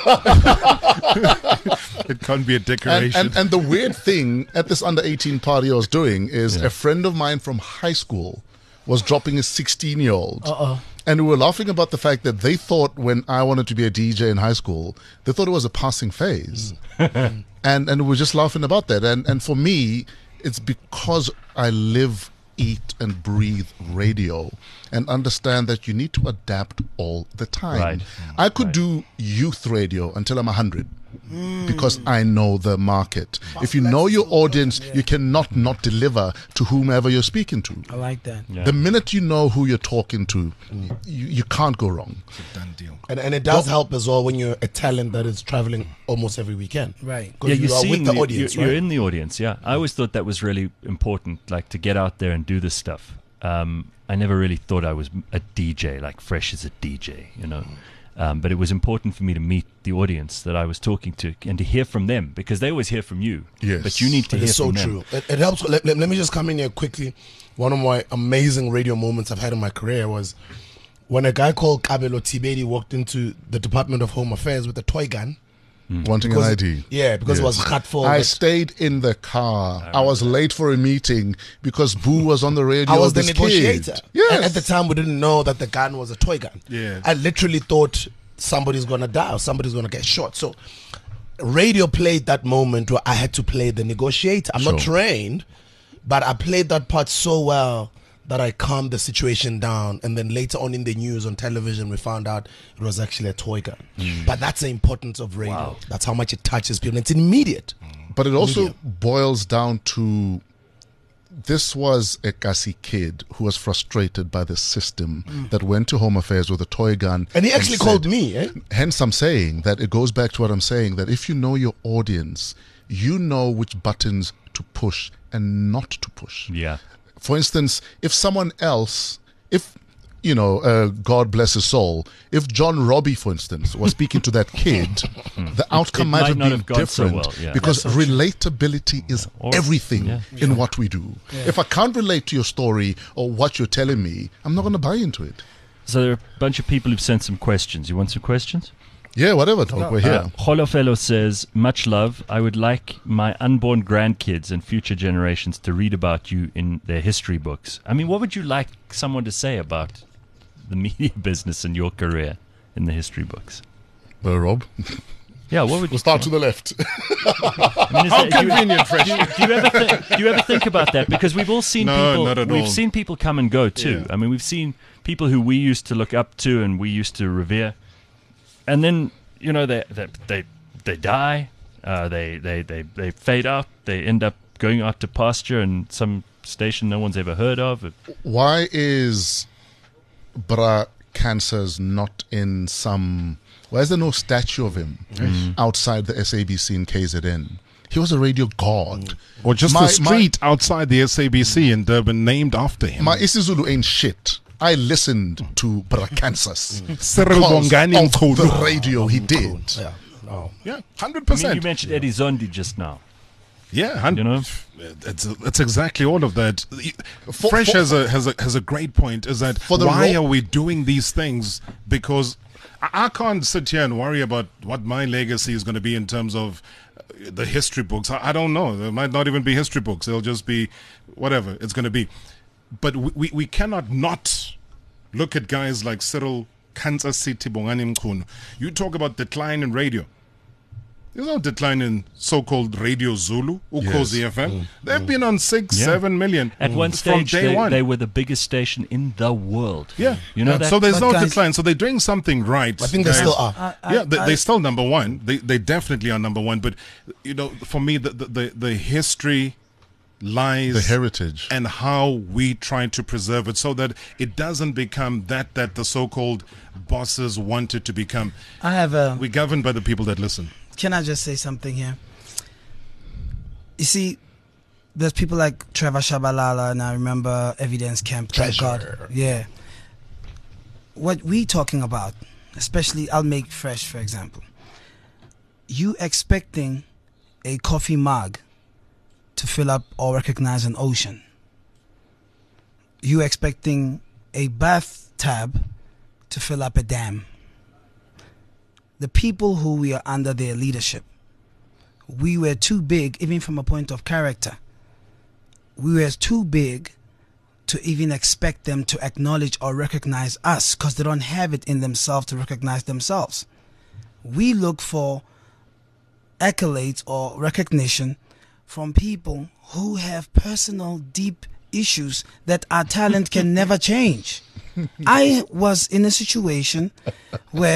Speaker 7: It can't be a decoration.
Speaker 4: And the weird thing at this under-18 party I was doing is a friend of mine from high school was dropping a 16-year-old. And we were laughing about the fact that they thought when I wanted to be a DJ in high school, they thought it was a passing phase. and we were just laughing about that. And for me, it's because I live, eat, and breathe radio and understand that you need to adapt all the time.
Speaker 2: Right.
Speaker 4: I could do youth radio until I'm 100. because I know the market. If you know your audience, you cannot not deliver to whomever you're speaking to.
Speaker 6: I like that.
Speaker 2: Yeah.
Speaker 4: The minute you know who you're talking to, you can't go wrong.
Speaker 7: Done deal.
Speaker 5: And it does help as well when you're a talent that is traveling almost every weekend.
Speaker 6: Right.
Speaker 5: Because you are with the audience,
Speaker 2: you're
Speaker 5: right?
Speaker 2: in the audience, yeah. I always thought that was really important, like to get out there and do this stuff. I never really thought I was a DJ, like Fresh is a DJ, you know. But it was important for me to meet the audience that I was talking to and to hear from them, because they always hear from you.
Speaker 4: Yes.
Speaker 2: But you need to
Speaker 5: It
Speaker 2: hear
Speaker 5: is so
Speaker 2: from them.
Speaker 5: true. It helps. Let me just come in here quickly. One of my amazing radio moments I've had in my career was when a guy called Kabelo Tibedi walked into the Department of Home Affairs with a toy gun.
Speaker 4: Wanting an
Speaker 5: Because-
Speaker 4: ID.
Speaker 5: Yeah, because it was
Speaker 4: Yes.
Speaker 5: hurtful.
Speaker 4: I stayed in the car. I was late for a meeting because Boo was on the radio.
Speaker 5: I was the
Speaker 4: this
Speaker 5: negotiator.
Speaker 4: Kid. Yes.
Speaker 5: And at the time, we didn't know that the gun was a toy gun.
Speaker 7: Yeah.
Speaker 5: I literally thought somebody's going to die or somebody's going to get shot. So radio played that moment where I had to play the negotiator. I'm not
Speaker 4: Sure.
Speaker 5: trained, but I played that part so well that I calmed the situation down. And then later on in the news on television, we found out it was actually a toy gun. But that's the importance of radio.
Speaker 2: Wow.
Speaker 5: That's how much it touches people. It's immediate.
Speaker 4: But it also
Speaker 5: Media.
Speaker 4: boils down to this was a Kasi kid who was frustrated by the system that went to Home Affairs with a toy gun.
Speaker 5: And he actually
Speaker 4: said-
Speaker 5: called me. Eh?
Speaker 4: Hence, I'm saying that it goes back to what I'm saying, that if you know your audience, you know which buttons to push and not to push.
Speaker 2: Yeah.
Speaker 4: For instance, if someone else, if, you know, God bless his soul, if John Robbie, for instance, was speaking to that kid, the outcome
Speaker 2: it
Speaker 4: might
Speaker 2: might
Speaker 4: have
Speaker 2: not
Speaker 4: been
Speaker 2: have gone so
Speaker 4: different
Speaker 2: well, yeah.
Speaker 4: because relatability is
Speaker 2: Or-
Speaker 4: everything
Speaker 2: yeah.
Speaker 4: in what we do. If I can't relate to your story or what you're telling me, I'm not going to buy into it.
Speaker 2: So there are a bunch of people who've sent some questions. You want some questions?
Speaker 4: Yeah, whatever, dog, we're here.
Speaker 2: Holofelo says, much love. I would like my unborn grandkids and future generations to read about you in their history books. I mean, what would you like someone to say about the media business and your career in the history books?
Speaker 4: Well, Rob,
Speaker 2: Yeah, what would
Speaker 4: we'll start to the left.
Speaker 2: I mean, is
Speaker 7: How
Speaker 2: that- do you-
Speaker 7: convenient, Fresh.
Speaker 2: do you ever think about that? Because we've all seen
Speaker 7: No,
Speaker 2: people.
Speaker 7: not at
Speaker 2: We've
Speaker 7: all.
Speaker 2: seen people come and go too.
Speaker 7: Yeah.
Speaker 2: I mean, we've seen people who we used to look up to and we used to revere, and then you know they die, they fade out, they end up going out to pasture in some station no one's ever heard of.
Speaker 4: Why is Bra Cancers not in some... Why is there no statue of him outside the SABC in KZN? He was a radio god.
Speaker 7: Or just
Speaker 4: My-
Speaker 7: the street outside the SABC in Durban named after him.
Speaker 4: My isiZulu ain't shit. I listened to Bra Cancers.
Speaker 7: Cyril
Speaker 4: because
Speaker 7: Bongani
Speaker 4: of
Speaker 7: Mkhulu.
Speaker 4: the radio he did.
Speaker 5: Yeah. No.
Speaker 7: Yeah,
Speaker 2: I mean,
Speaker 7: 100%.
Speaker 2: you mentioned Eddie Zondi just now.
Speaker 7: Yeah,
Speaker 2: You know?
Speaker 7: it's exactly all of that. Fresh
Speaker 4: for-
Speaker 7: has a great point. Is that
Speaker 4: For the
Speaker 7: why
Speaker 4: ro-
Speaker 7: are we doing these things? Because I can't sit here and worry about what my legacy is going to be in terms of the history books. I don't know. There might not even be history books. It'll just be whatever it's going to be. But we cannot not look at guys like Cyril Kansas City Bongani Mkhunu. You talk about decline in radio. There's no decline in so-called Radio Zulu, Ukhozi FM. They've been on 6,
Speaker 2: Yeah.
Speaker 7: 7 million
Speaker 2: At one
Speaker 7: from
Speaker 2: stage,
Speaker 7: day one.
Speaker 2: they were the biggest station in the world.
Speaker 7: Yeah,
Speaker 2: You know that?
Speaker 7: So there's
Speaker 6: But
Speaker 7: no
Speaker 6: guys-
Speaker 7: decline. So they're doing something right.
Speaker 5: I think they
Speaker 7: guys.
Speaker 5: still are.
Speaker 7: Yeah, they're still number one. They definitely are number one. But you know, for me, the history lies
Speaker 4: The heritage.
Speaker 7: and how we try to preserve it so that it doesn't become that the so-called bosses want it to become.
Speaker 6: I have a.
Speaker 7: We're governed by the people that listen.
Speaker 6: Can I just say something here? You see, there's people like Trevor Shabalala, and I remember Evidence Camp. Thank God.
Speaker 5: Treasure.
Speaker 6: Yeah. What we talking about, especially, I'll make Fresh, for example. You expecting a coffee mug to fill up or recognize an ocean. You expecting a bathtub to fill up a dam. The people who we are under their leadership, we were too big, even from a point of character. We were too big to even expect them to acknowledge or recognize us because they don't have it in themselves to recognize themselves. We look for accolades or recognition from people who have personal, deep issues that our talent can never change. I was in a situation where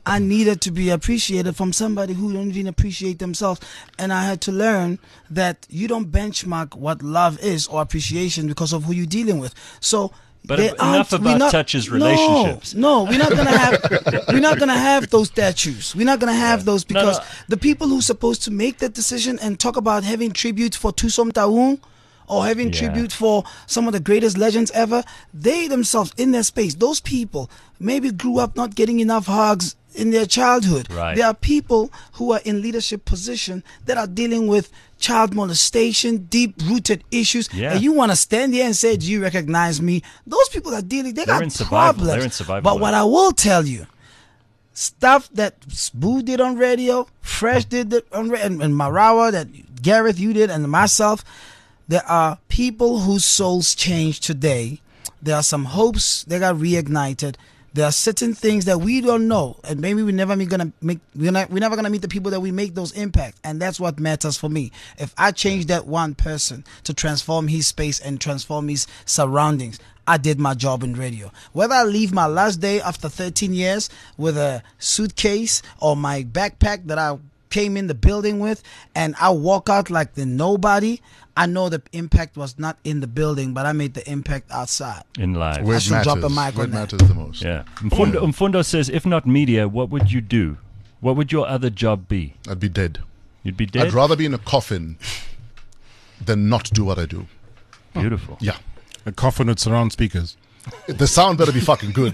Speaker 6: I needed to be appreciated from somebody who don't even appreciate themselves. And I had to learn that you don't benchmark what love is or appreciation because of who you're dealing with. So
Speaker 2: But enough about Touch's relationships.
Speaker 6: No, we're not gonna have those statues. We're not gonna have those because the people who's supposed to make that decision and talk about having tribute for Tusom Taung or having tribute for some of the greatest legends ever, they themselves in their space, those people maybe grew up not getting enough hugs in their childhood.
Speaker 2: Right.
Speaker 6: There are people who are in leadership position that are dealing with child molestation, deep-rooted issues, and you want to stand there and say, "Do you recognize me?" Those people are dealing. They got
Speaker 2: in survival.
Speaker 6: problems.
Speaker 2: They're in survival
Speaker 6: But
Speaker 2: mode.
Speaker 6: what I will tell you, stuff that Spoo did on radio, Fresh did it on radio, and Marawa, that Gareth you did, and myself. There are people whose souls changed today. There are some hopes that got reignited. There are certain things that we don't know, and maybe we're never gonna meet the people that we make those impacts, and that's what matters for me. If I change that one person to transform his space and transform his surroundings, I did my job in radio. Whether I leave my last day after 13 years with a suitcase or my backpack that I came in the building with, and I walk out like the nobody, I know the impact was not in the building, but I made the impact outside.
Speaker 2: In life.
Speaker 4: Where
Speaker 6: I
Speaker 4: it
Speaker 6: should drop a
Speaker 4: matters.
Speaker 6: mic
Speaker 4: Where
Speaker 6: on
Speaker 4: it
Speaker 6: that.
Speaker 4: matters the most.
Speaker 2: Yeah. Mfundo says, if not media, what would you do? What would your other job be?
Speaker 4: I'd be dead.
Speaker 2: You'd be dead?
Speaker 4: I'd rather be in a coffin than not do what I do.
Speaker 2: Beautiful.
Speaker 4: Yeah.
Speaker 7: A coffin with surround speakers.
Speaker 4: The sound better be fucking good.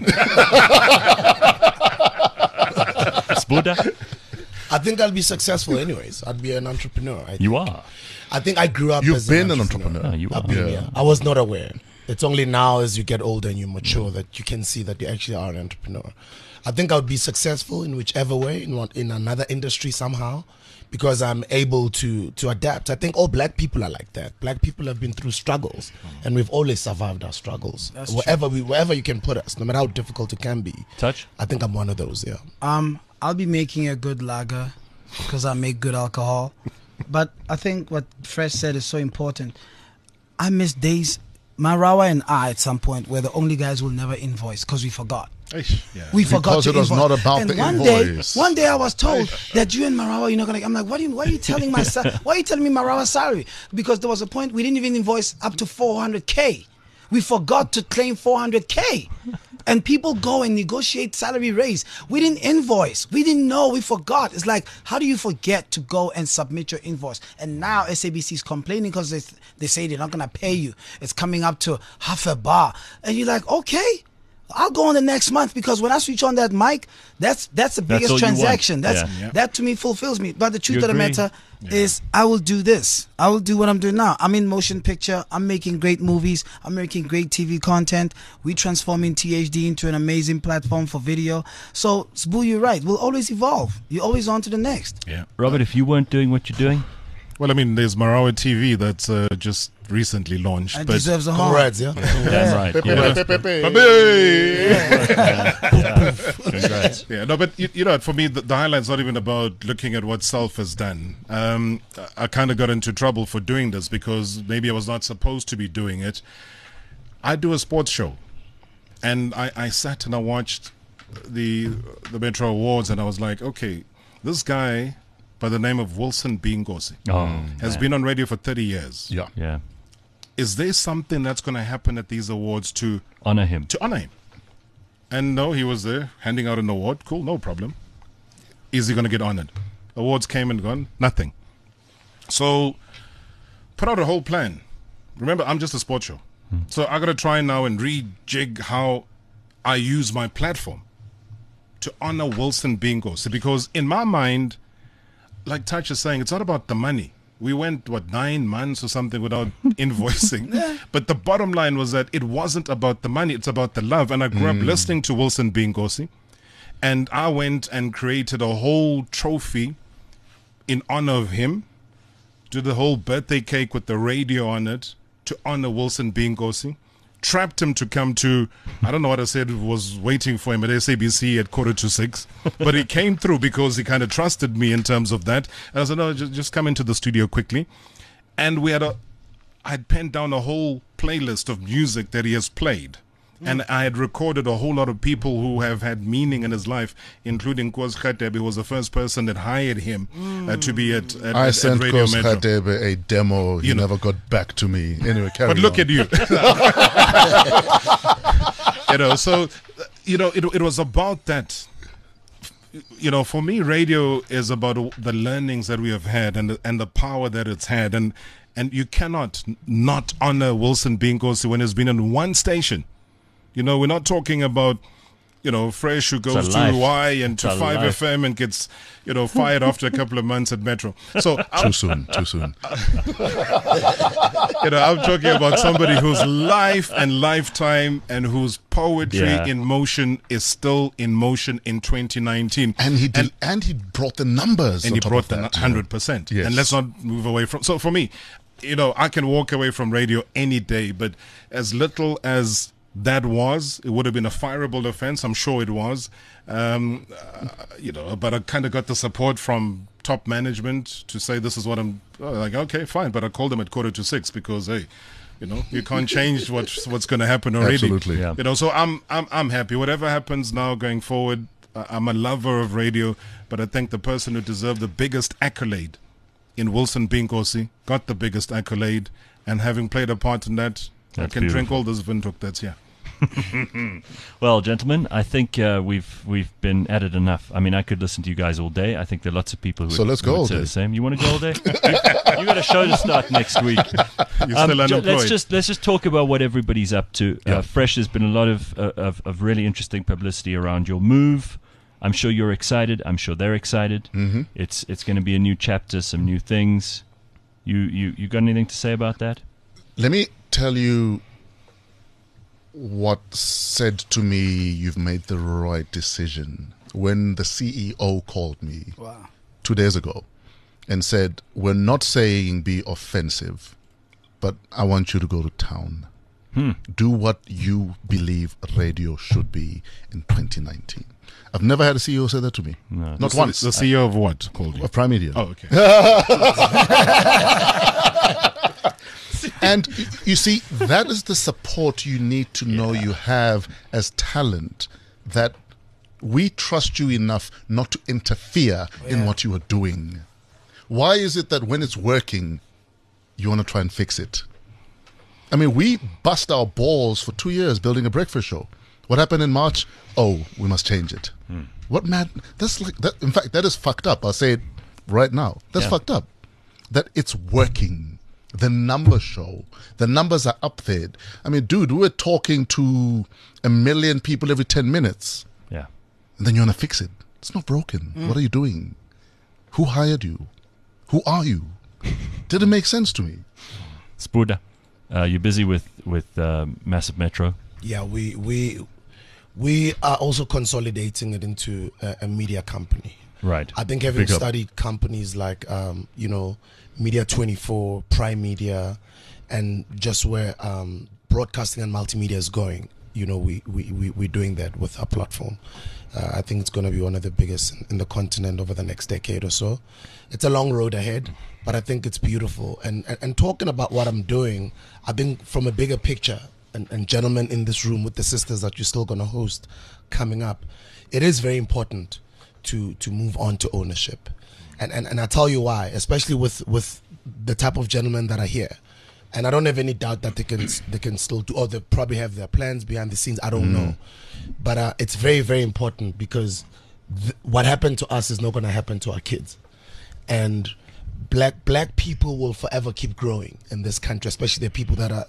Speaker 2: Spuda?
Speaker 5: I think I'll be successful anyways. I'd be an entrepreneur.
Speaker 2: You are.
Speaker 5: I think I grew up
Speaker 4: You've
Speaker 5: as
Speaker 4: been an entrepreneur.
Speaker 2: Oh, you are.
Speaker 5: Yeah. I was not aware. It's only now as you get older and you mature that you can see that you actually are an entrepreneur. I think I would be successful in whichever way, in another industry somehow, because I'm able to adapt. I think all black people are like that. Black people have been through struggles, and we've always survived our struggles.
Speaker 6: That's
Speaker 5: Wherever you can put us, no matter how difficult it can be.
Speaker 2: Touch?
Speaker 5: I think I'm one of those, yeah.
Speaker 6: I'll be making a good lager because I make good alcohol. But I think what Fresh said is so important. I miss days. Marawa and I, at some point, were the only guys who will never invoice because we forgot.
Speaker 7: Yeah.
Speaker 6: We forgot
Speaker 4: Because
Speaker 6: to
Speaker 4: it was
Speaker 6: invoice.
Speaker 4: not about
Speaker 6: and
Speaker 4: the invoice.
Speaker 6: One day I was told that you and Marawa, you're not gonna. I'm like, why are you telling my why are you telling me Marawa's salary? Because there was a point we didn't even invoice up to 400K. We forgot to claim 400K. And people go and negotiate salary raise. We didn't invoice. We didn't know. We forgot. It's like, how do you forget to go and submit your invoice? And now SABC is complaining because they say they're not going to pay you. It's coming up to half a bar. And you're like, okay, I'll go on the next month, because when I switch on that mic, that's the biggest
Speaker 2: all you want.
Speaker 6: transaction.
Speaker 2: Yeah.
Speaker 6: That to me fulfills me. But the truth
Speaker 2: You
Speaker 6: of the
Speaker 2: agree?
Speaker 6: matter is, I will do this. I will do what I'm doing now. I'm in motion picture. I'm making great movies. I'm making great TV content. We transforming THD into an amazing platform for video. So, Sbu, you're right. We'll always evolve. You're always on to the next.
Speaker 7: Yeah.
Speaker 2: Robert, if you weren't doing what you're doing,
Speaker 7: Well, I mean, there's Marawa TV that's just recently launched.
Speaker 6: And
Speaker 7: but
Speaker 6: deserves a horn.
Speaker 5: Congrats, yeah.
Speaker 2: damn right. Congrats.
Speaker 7: Yeah, no, but you know, for me, the highlight's not even about looking at what Self has done. I kind of got into trouble for doing this because maybe I was not supposed to be doing it. I do a sports show, and I sat and I watched the Metro Awards, and I was like, okay, this guy by the name of Wilson Bingosi has been on radio for 30 years.
Speaker 4: Yeah.
Speaker 2: Yeah.
Speaker 7: Is there something that's going to happen at these awards to
Speaker 2: Honor him.
Speaker 7: honor him? And no, he was there handing out an award. Cool, no problem. Is he going to get honored? Awards came and gone, nothing. So put out a whole plan. Remember, I'm just a sports show. So I got to try now and rejig how I use my platform to honor Wilson Bingosi, because in my mind, like Touch is saying, it's not about the money. We went, 9 months or something without invoicing. But the bottom line was that it wasn't about the money, it's about the love. And I grew up listening to Wilson Bingosi. And I went and created a whole trophy in honor of him. Did the whole birthday cake with the radio on it to honor Wilson Bingosi. Trapped him to come to, I don't know what I said, was waiting for him at SABC at 5:45. But he came through because he kind of trusted me in terms of that. And I said, no, just come into the studio quickly. And I'd penned down a whole playlist of music that he has played. And I had recorded a whole lot of people who have had meaning in his life, including Kos Khatebe, who was the first person that hired him to be at
Speaker 4: I sent
Speaker 7: Radio
Speaker 4: Kos
Speaker 7: Metro.
Speaker 4: Khatebe a demo. He never got back to me. Anyway, carry
Speaker 7: But look
Speaker 4: on.
Speaker 7: at you. So, it was about that. For me, radio is about the learnings that we have had and the power that it's had. And you cannot not honor Wilson Binkosi when he's been in one station. We're not talking about, Fresh who goes to Y and to 5FM and gets, fired after a couple of months at Metro. So
Speaker 4: Too soon.
Speaker 7: I'm talking about somebody whose life and lifetime and whose poetry in motion is still in motion in 2019.
Speaker 4: And he did, and he brought the numbers.
Speaker 7: And
Speaker 4: on
Speaker 7: he
Speaker 4: top
Speaker 7: brought
Speaker 4: of
Speaker 7: the
Speaker 4: that,
Speaker 7: 100%.
Speaker 4: Yes.
Speaker 7: And let's not move away from. So for me, I can walk away from radio any day, but as little as that was, it would have been a fireable offense. I'm sure it was. But I kind of got the support from top management to say this is what I'm like. Okay, fine. But I called them at 5:45 because, hey, you can't change what's going to happen already.
Speaker 4: Absolutely.
Speaker 2: Yeah.
Speaker 7: So I'm happy. Whatever happens now going forward, I'm a lover of radio. But I think the person who deserved the biggest accolade in Wilson Binkosi got the biggest accolade, and having played a part in that, I
Speaker 2: That's
Speaker 7: can drink
Speaker 2: beautiful.
Speaker 7: all this Windhoek that's here.
Speaker 2: Well, gentlemen, I think we've been at it enough. I mean, I could listen to you guys all day. I think there are lots of people who
Speaker 4: So
Speaker 2: would,
Speaker 4: let's
Speaker 2: who
Speaker 4: go
Speaker 2: would
Speaker 4: all
Speaker 2: say
Speaker 4: day.
Speaker 2: the same. You want to go all day? You got a show to start next week.
Speaker 7: You're still unemployed.
Speaker 2: Let's just talk about what everybody's up to.
Speaker 4: Yeah.
Speaker 2: Fresh, there's been a lot of really interesting publicity around your move. I'm sure you're excited. I'm sure they're excited.
Speaker 4: Mm-hmm.
Speaker 2: It's going to be a new chapter, some new things. You got anything to say about that?
Speaker 4: Let me tell you what said to me, you've made the right decision. When the CEO called me 2 days ago and said, we're not saying be offensive, but I want you to go to town. Do what you believe radio should be in 2019. I've never had a CEO say that to me.
Speaker 2: No.
Speaker 4: Not once.
Speaker 7: The CEO of what called you?
Speaker 4: Of Prime Media.
Speaker 7: Oh, okay.
Speaker 4: And you see, that is the support you need to know you have as talent, that we trust you enough not to interfere in what you are doing. Why is it that when it's working, you want to try and fix it? I mean, we bust our balls for 2 years building a breakfast show. What happened in March? Oh, we must change it. What mad? That's like that. In fact, that is fucked up. I'll say it right now. That's fucked up. That it's working. The numbers show. The numbers are up there. I mean, dude, we're talking to 1 million people every 10 minutes.
Speaker 2: Yeah.
Speaker 4: And then you want to fix it. It's not broken. What are you doing? Who hired you? Who are you? Didn't make sense to me.
Speaker 2: Spuda, you're busy with Massive Metro.
Speaker 5: Yeah, we are also consolidating it into a media company.
Speaker 2: Right.
Speaker 5: I think having
Speaker 2: Big up.
Speaker 5: studied companies like Media 24, Prime Media, and just where broadcasting and multimedia is going, we're doing that with our platform. I think it's going to be one of the biggest in the continent over the next decade or so. It's a long road ahead, but I think it's beautiful. And talking about what I'm doing, I think from a bigger picture, and gentlemen in this room with the sisters that you're still going to host coming up, it is very important to move on to ownership. And I tell you why, especially with the type of gentlemen that are here. And I don't have any doubt that they can still do, or they probably have their plans behind the scenes. I don't know. But it's very, very important, because what happened to us is not going to happen to our kids. And black people will forever keep growing in this country, especially the people that are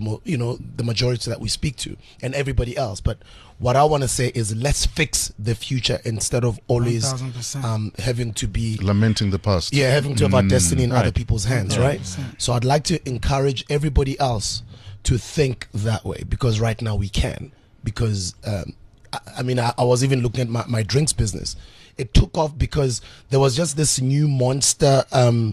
Speaker 5: the majority that we speak to, and everybody else. But what I want to say is, let's fix the future instead of always
Speaker 6: 1000%.
Speaker 5: having to be
Speaker 4: Lamenting the past.
Speaker 5: having to have our destiny in other
Speaker 2: right.
Speaker 5: people's hands, right? So I'd like to encourage everybody else to think that way, because right now we can. Because I was even looking at my drinks business. It took off because there was just this new monster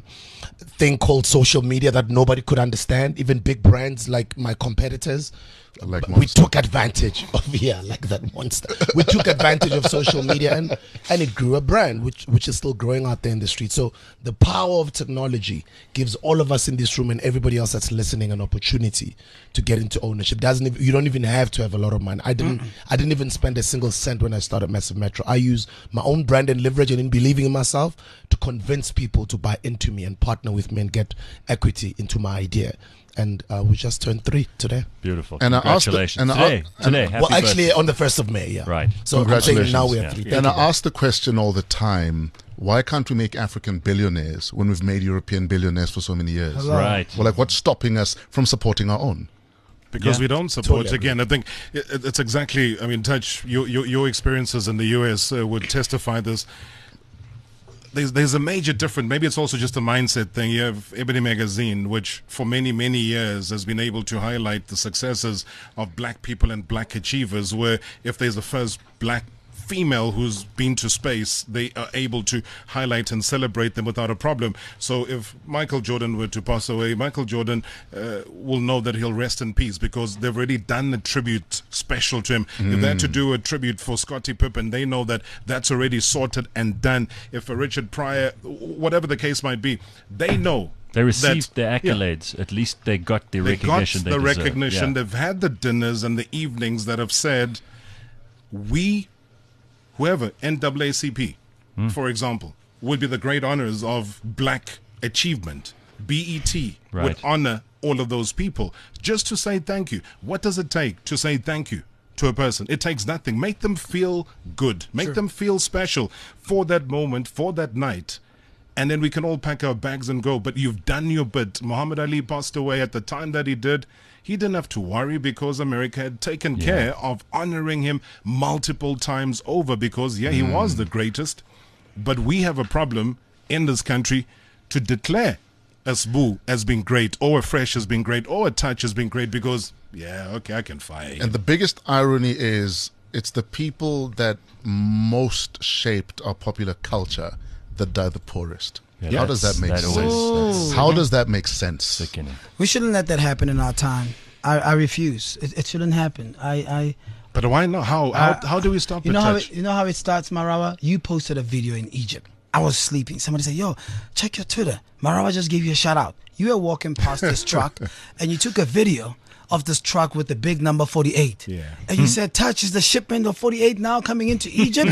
Speaker 5: thing called social media that nobody could understand. Even big brands like my competitors
Speaker 4: Like
Speaker 5: we
Speaker 4: Monster.
Speaker 5: took advantage of like that monster. We took advantage of social media and it grew a brand which is still growing out there in the street. So the power of technology gives all of us in this room and everybody else that's listening an opportunity to get into ownership. You don't even have to have a lot of money. I didn't even spend a single cent when I started Massive Metro. I use my own brand and leverage and in believing in myself to convince people to buy into me and partner with me and get equity into my idea. And we just turned 3 today.
Speaker 2: Beautiful.
Speaker 4: And
Speaker 2: Congratulations. Today. Happy
Speaker 5: Well, actually,
Speaker 2: birthday.
Speaker 5: on the 1st of May, yeah.
Speaker 2: Right.
Speaker 5: So I'm saying now we have
Speaker 2: Yeah.
Speaker 5: 3.
Speaker 4: And I ask the question all the time, why can't we make African billionaires when we've made European billionaires for so many years?
Speaker 2: Right.
Speaker 4: Well, like, what's stopping us from supporting our own?
Speaker 7: Because
Speaker 2: Yeah.
Speaker 7: we don't support.
Speaker 5: Totally
Speaker 7: Again, I think it's exactly. I mean, Touch, your experiences in the US would testify this. There's a major difference. Maybe it's also just a mindset thing. You have Ebony Magazine, which for many, many years has been able to highlight the successes of black people and black achievers, where if there's a first black female who's been to space, they are able to highlight and celebrate them without a problem. So if Michael Jordan were to pass away, Michael Jordan will know that he'll rest in peace because they've already done a tribute special to him. If they had to do a tribute for Scottie Pippen, they know that that's already sorted and done. If a Richard Pryor, whatever the case might be, they know.
Speaker 2: They received the
Speaker 7: that- yeah.
Speaker 2: accolades. At least they got the
Speaker 7: They
Speaker 2: recognition
Speaker 7: got
Speaker 2: they
Speaker 7: the
Speaker 2: deserve.
Speaker 7: recognition.
Speaker 2: Yeah.
Speaker 7: They've had the dinners and the evenings that have said, whoever, NAACP, for example, would be the great honors of black achievement. BET would
Speaker 2: Right.
Speaker 7: honor all of those people just to say thank you. What does it take to say thank you to a person? It takes nothing. Make them feel good. Make them feel special for that moment, for that night. And then we can all pack our bags and go. But you've done your bit. Muhammad Ali passed away at the time that he did. He didn't have to worry because America had taken care of honoring him multiple times over because, he was the greatest. But we have a problem in this country to declare a Sbu as being great, or a Fresh as being great, or a Touch as being great because, I can fire him.
Speaker 4: And the biggest irony is it's the people that most shaped our popular culture that die the poorest.
Speaker 2: Yeah,
Speaker 4: How does that make
Speaker 2: that
Speaker 4: sense?
Speaker 2: always-
Speaker 4: How does that make sense?
Speaker 2: Sickening.
Speaker 6: We shouldn't let that happen in our time. I refuse. It shouldn't happen.
Speaker 7: But why not? How do we stop
Speaker 6: You
Speaker 7: it,
Speaker 6: know
Speaker 7: Touch?
Speaker 6: you know how it starts, Marawa? You posted a video in Egypt. I was sleeping. Somebody said, "Yo, check your Twitter. Marawa just gave you a shout out. You were walking past this truck and you took a video of this truck with the big number 48.
Speaker 7: Yeah.
Speaker 6: And you said, Touch, is the shipment of 48 now coming into Egypt?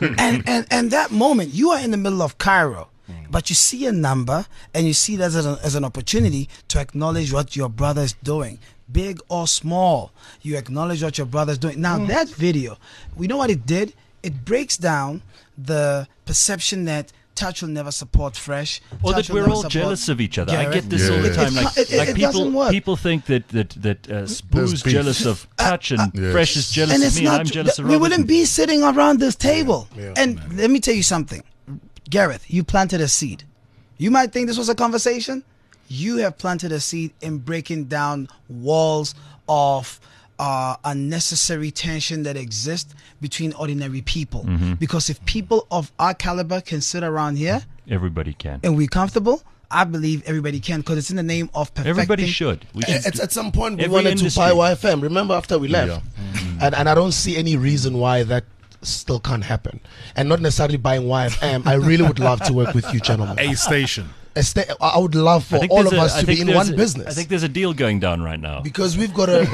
Speaker 6: and that moment, you are in the middle of Cairo. But you see a number and you see that as an opportunity to acknowledge what your brother is doing. Big or small, you acknowledge what your brother's doing. Now, that video, we know what it did? It breaks down the perception that Touch will never support Fresh.
Speaker 2: Or
Speaker 6: Touch
Speaker 2: that
Speaker 6: will
Speaker 2: we're
Speaker 6: never
Speaker 2: all
Speaker 6: support
Speaker 2: jealous of each other. I
Speaker 6: Gareth.
Speaker 2: get this all the time.
Speaker 6: It doesn't work.
Speaker 2: People think that Spu's
Speaker 4: beef.
Speaker 2: jealous of Touch and
Speaker 4: Yes.
Speaker 2: Fresh is jealous
Speaker 6: And
Speaker 2: of
Speaker 6: it's
Speaker 2: me and
Speaker 6: not.
Speaker 2: I'm jealous of
Speaker 6: We
Speaker 2: Robert.
Speaker 6: wouldn't be sitting around this table. And let me tell you something, Gareth. You planted a seed. You might think this was a conversation. You have planted a seed in breaking down walls of unnecessary tension that exists between ordinary people. Because if people of our caliber can sit around here
Speaker 2: Everybody can.
Speaker 6: and we're comfortable, I believe everybody can, because it's in the name of perfecting.
Speaker 2: Everybody should. We should.
Speaker 5: At some point, we
Speaker 2: Every
Speaker 5: wanted
Speaker 2: industry.
Speaker 5: to buy YFM. Remember after we left?
Speaker 4: Yeah.
Speaker 5: And I don't see any reason why that still can't happen. And not necessarily buying YFM. I really would love to work with you, gentlemen.
Speaker 7: A station.
Speaker 5: I would love for all
Speaker 2: there's
Speaker 5: of us
Speaker 2: I
Speaker 5: to be
Speaker 2: think
Speaker 5: in
Speaker 2: there's
Speaker 5: one
Speaker 2: a-
Speaker 5: business.
Speaker 2: I think there's a deal going down right now.
Speaker 5: because we've got a.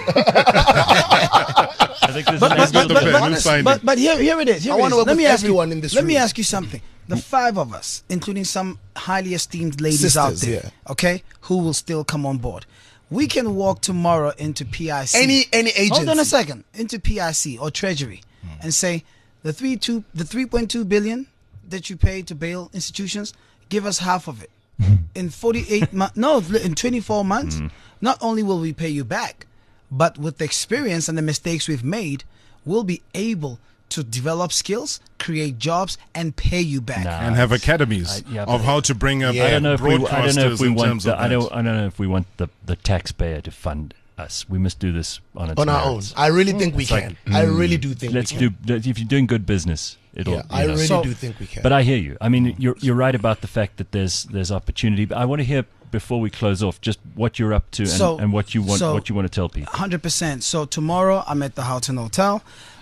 Speaker 2: I think there's a nice deal going down.
Speaker 7: New signing.
Speaker 6: But here it is. Here
Speaker 5: I
Speaker 6: it
Speaker 5: wanna
Speaker 6: is.
Speaker 5: work
Speaker 6: Let
Speaker 5: with
Speaker 6: me ask
Speaker 5: everyone
Speaker 6: you,
Speaker 5: in this
Speaker 6: Let me
Speaker 5: room.
Speaker 6: ask you something. The 5 of us, including some highly esteemed ladies
Speaker 5: Sisters,
Speaker 6: out there,
Speaker 5: yeah.
Speaker 6: okay, who will still come on board. We can walk tomorrow into PIC.
Speaker 5: Any agency.
Speaker 6: Hold on a second. Into PIC or Treasury and say the 3.2 billion that you pay to bail institutions, give us half of it. In 48 months, no, in 24 months, not only will we pay you back, but with the experience and the mistakes we've made, we'll be able to develop skills, create jobs, and pay you back.
Speaker 2: Nah.
Speaker 7: And have academies
Speaker 2: Yeah,
Speaker 7: of
Speaker 2: but-
Speaker 7: how to bring up
Speaker 2: I don't know if we. I don't know if we
Speaker 7: in
Speaker 2: want.
Speaker 7: terms
Speaker 2: The,
Speaker 7: of
Speaker 2: I
Speaker 7: that.
Speaker 2: don't know if we want the taxpayer to fund us. We must do this on its
Speaker 5: on our own.
Speaker 2: merits.
Speaker 5: I really think we can. I really do think
Speaker 2: Let's
Speaker 5: we can.
Speaker 2: do. If you're doing good business, it'll.
Speaker 5: Yeah, I
Speaker 2: you know.
Speaker 5: really
Speaker 6: So-
Speaker 5: do think we can.
Speaker 2: But I hear you. I mean, you're right about the fact that there's opportunity. But I want to hear before we close off, just what you're up to and what you want to tell people.
Speaker 6: 100%. So tomorrow I'm at the Houghton Hotel.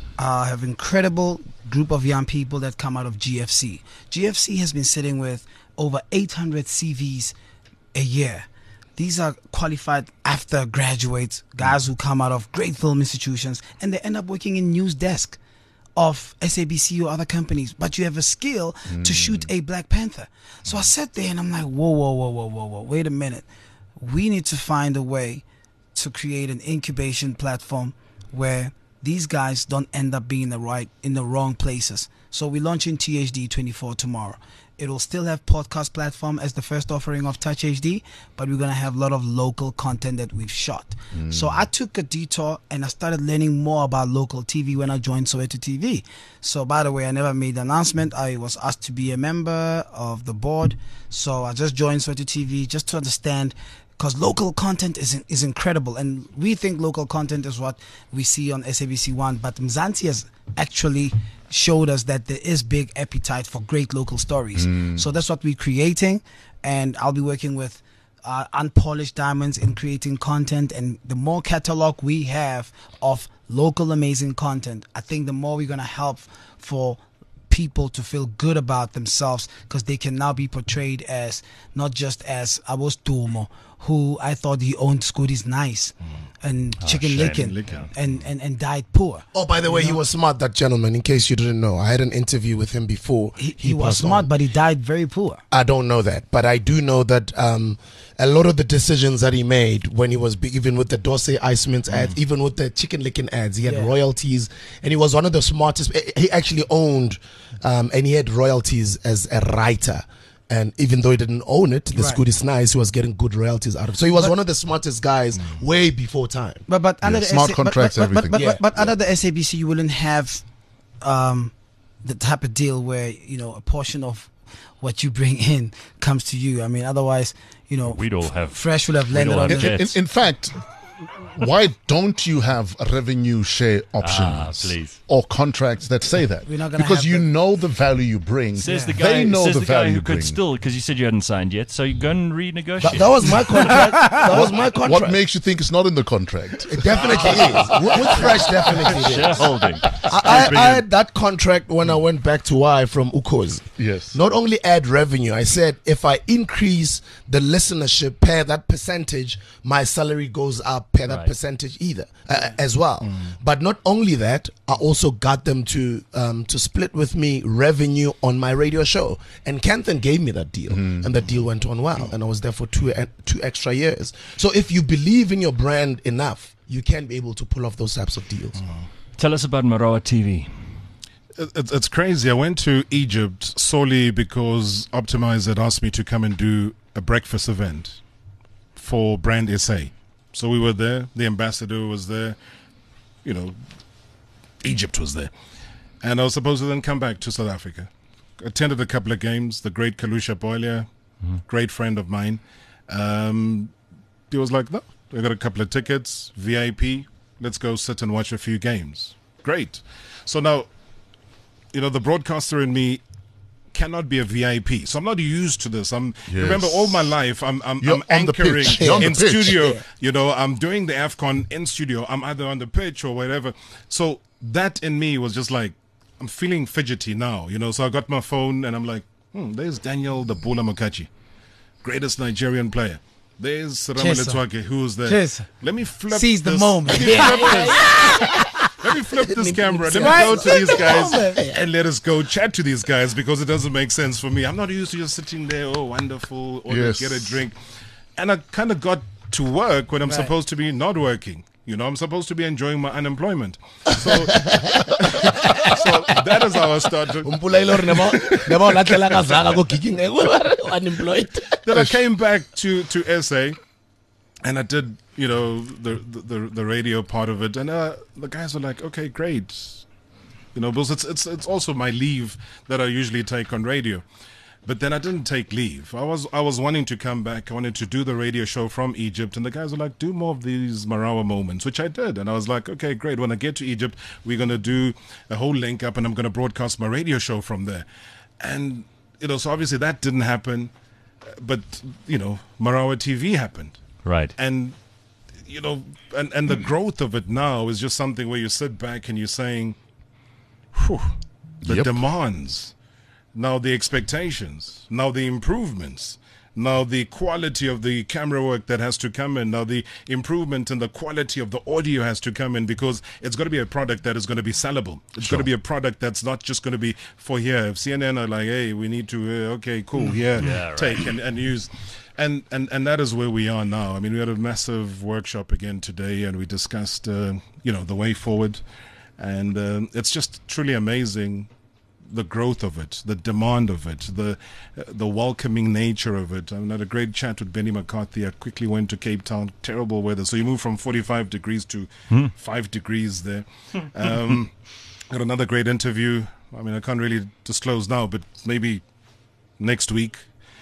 Speaker 6: I have an incredible group of young people that come out of GFC. GFC has been sitting with over 800 CVs a year. These are qualified after graduates, guys who come out of great film institutions, and they end up working in news desk of SABC or other companies, but you have a skill to shoot a Black Panther. So I sat there and I'm like, whoa, wait a minute. We need to find a way to create an incubation platform where these guys don't end up being in the wrong places. So we're launching THD 24 tomorrow. It will still have podcast platform as the first offering of Touch HD, but we're going to have a lot of local content that we've shot. So I took a detour and I started learning more about local TV when I joined Soweto TV. So by the way, I never made the announcement. I was asked to be a member of the board. So I just joined Soweto TV just to understand, because local content is incredible, and we think local content is what we see on SABC1, but Mzansi has actually showed us that there is big appetite for great local stories. So that's what we're creating, and I'll be working with Unpolished Diamonds in creating content, and the more catalog we have of local amazing content, I think the more we're going to help for people to feel good about themselves, because they can now be portrayed as not just as Abos Dumo, who I thought he owned Scooty's Nice and Chicken Licken and died poor.
Speaker 5: Oh, by the way, he was smart, that gentleman, in case you didn't know. I had an interview with him before.
Speaker 6: He was smart, but he died very poor.
Speaker 5: I don't know that, but I do know that a lot of the decisions that he made when he was even with the Dorsey Ice Mints ads, even with the Chicken Licken ads, he had royalties, and he was one of the smartest. He actually owned and he had royalties as a writer. And even though he didn't own it, the Scooty's Nice, he was getting good royalties out of it. So he was one of the smartest guys way before time.
Speaker 6: But under the
Speaker 4: smart contracts, everything.
Speaker 6: But under the SABC, you wouldn't have the type of deal where, you know, a portion of what you bring in comes to you. I mean, otherwise, you know,
Speaker 2: we'd all have
Speaker 6: Fresh would have landed on it.
Speaker 4: In fact, why don't you have revenue share options
Speaker 2: please.
Speaker 4: or contracts that say that?
Speaker 6: We're not gonna
Speaker 4: because
Speaker 6: have
Speaker 4: you
Speaker 6: them.
Speaker 4: know the value you bring.
Speaker 2: Says the guy,
Speaker 4: they know
Speaker 2: says
Speaker 4: the
Speaker 2: the guy
Speaker 4: value
Speaker 2: who
Speaker 4: you
Speaker 2: could
Speaker 4: bring.
Speaker 2: still, because you said you hadn't signed yet, so you go and renegotiate.
Speaker 5: That was my contract. That was my contract.
Speaker 4: What makes you think it's not in the contract?
Speaker 5: It definitely is. With Fresh, definitely is.
Speaker 2: Shareholding.
Speaker 5: I had that contract when I went back to Y from Ukos.
Speaker 4: Yes.
Speaker 5: Not only add revenue, I said if I increase the listenership per that percentage, my salary goes up per that percentage either as well. But not only that, I also got them to split with me revenue on my radio show. And Kanthan gave me that deal, and the deal went on well, and I was there for two extra years. So if you believe in your brand enough, you can be able to pull off those types of deals.
Speaker 2: Tell us about Marawa TV.
Speaker 7: It's crazy. I went to Egypt solely because Optimize had asked me to come and do a breakfast event for Brand SA. So we were there. The ambassador was there. You know, Egypt was there. And I was supposed to then come back to South Africa. Attended a couple of games. The great Kalusha Boilia, great friend of mine. He was like, no, I got a couple of tickets, VIP. Let's go sit and watch a few games. Great. So now, you know, the broadcaster in me cannot be a VIP. So I'm not used to this. Remember, all my life I'm anchoring in studio. You know, I'm doing the AFCON in studio. I'm either on the pitch or whatever. So that in me was just like, I'm feeling fidgety now, you know. So I got my phone and I'm like, there's Daniel the Bula Mokachi, greatest Nigerian player. There's Sarama Letwake, who's there.
Speaker 6: Cheers.
Speaker 7: Let me flip
Speaker 6: Seize the moment.
Speaker 7: Let me flip this camera. Let me go to these guys and let us go chat to these guys, because it doesn't make sense for me. I'm not used to just sitting there, oh, wonderful, or get a drink. And I kind of got to work when I'm supposed to be not working. You know, I'm supposed to be enjoying my unemployment. So, so that is how I started. Then I came back to SA, and I did, you know, the radio part of it, and the guys were like, okay, great, you know, because it's also my leave that I usually take on radio. But then I didn't take leave. I was wanting to come back. I wanted to do the radio show from Egypt, and the guys were like, do more of these Marawa moments, which I did. And I was like, okay, great. When I get to Egypt, we're going to do a whole link up, and I'm going to broadcast my radio show from there. And, you know, so obviously that didn't happen. but Marawa TV happened.
Speaker 2: Right.
Speaker 7: And and the growth of it now is just something where you sit back and you're saying, whew, the
Speaker 4: Yep.
Speaker 7: demands, now the expectations, now the improvements, now the quality of the camera work that has to come in, now the improvement in the quality of the audio has to come in, because it's got to be a product that is going to be sellable. It's got to be a product that's not just going to be for here. If CNN are like, hey, we need to, okay, cool, take and use. And that is where we are now. I mean, we had a massive workshop again today, and we discussed, the way forward. And it's just truly amazing, the growth of it, the demand of it, the welcoming nature of it. I had a great chat with Benny McCarthy. I quickly went to Cape Town, terrible weather. So you move from 45 degrees to 5 degrees there. Got another great interview. I mean, I can't really disclose now, but maybe next week,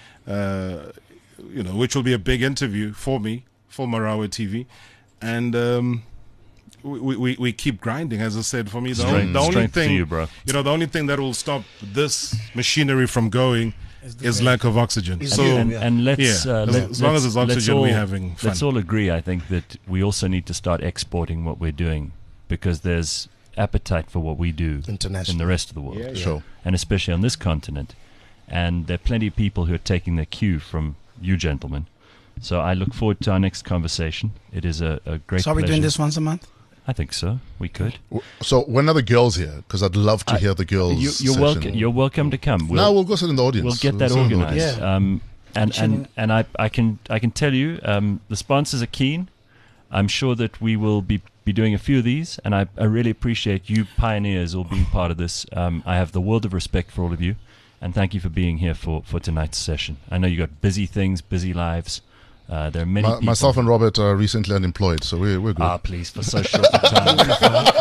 Speaker 7: which will be a big interview for me, for Marawa TV. And we keep grinding. As I said, for me, the only thing,
Speaker 2: to you, bro.
Speaker 7: the only thing that will stop this machinery from going is lack of oxygen. So
Speaker 2: And let's
Speaker 7: as long as there's oxygen, we're having fun.
Speaker 2: Let's all agree, I think, that we also need to start exporting what we're doing, because there's appetite for what we do in the rest of the world.
Speaker 4: Sure.
Speaker 2: And especially on this continent. And there are plenty of people who are taking their cue from you gentlemen. So I look forward to our next conversation. It is a great
Speaker 6: So are we
Speaker 2: pleasure.
Speaker 6: doing this once a month?
Speaker 2: I think so. We could.
Speaker 4: So when are the girls here? Because I'd love to hear the girls.
Speaker 2: You're
Speaker 4: session.
Speaker 2: welcome. You're welcome to come.
Speaker 4: We'll go sit in the audience.
Speaker 2: We'll get that
Speaker 4: sit in the
Speaker 2: organized.
Speaker 4: audience.
Speaker 2: And I can tell you, the sponsors are keen. I'm sure that we will be doing a few of these, and I really appreciate you pioneers all being part of this. I have the world of respect for all of you, and thank you for being here for tonight's session. I know you got busy things, busy lives. There are many people.
Speaker 4: Myself and Robert are recently unemployed, so we're good.
Speaker 2: Please, for so short a time.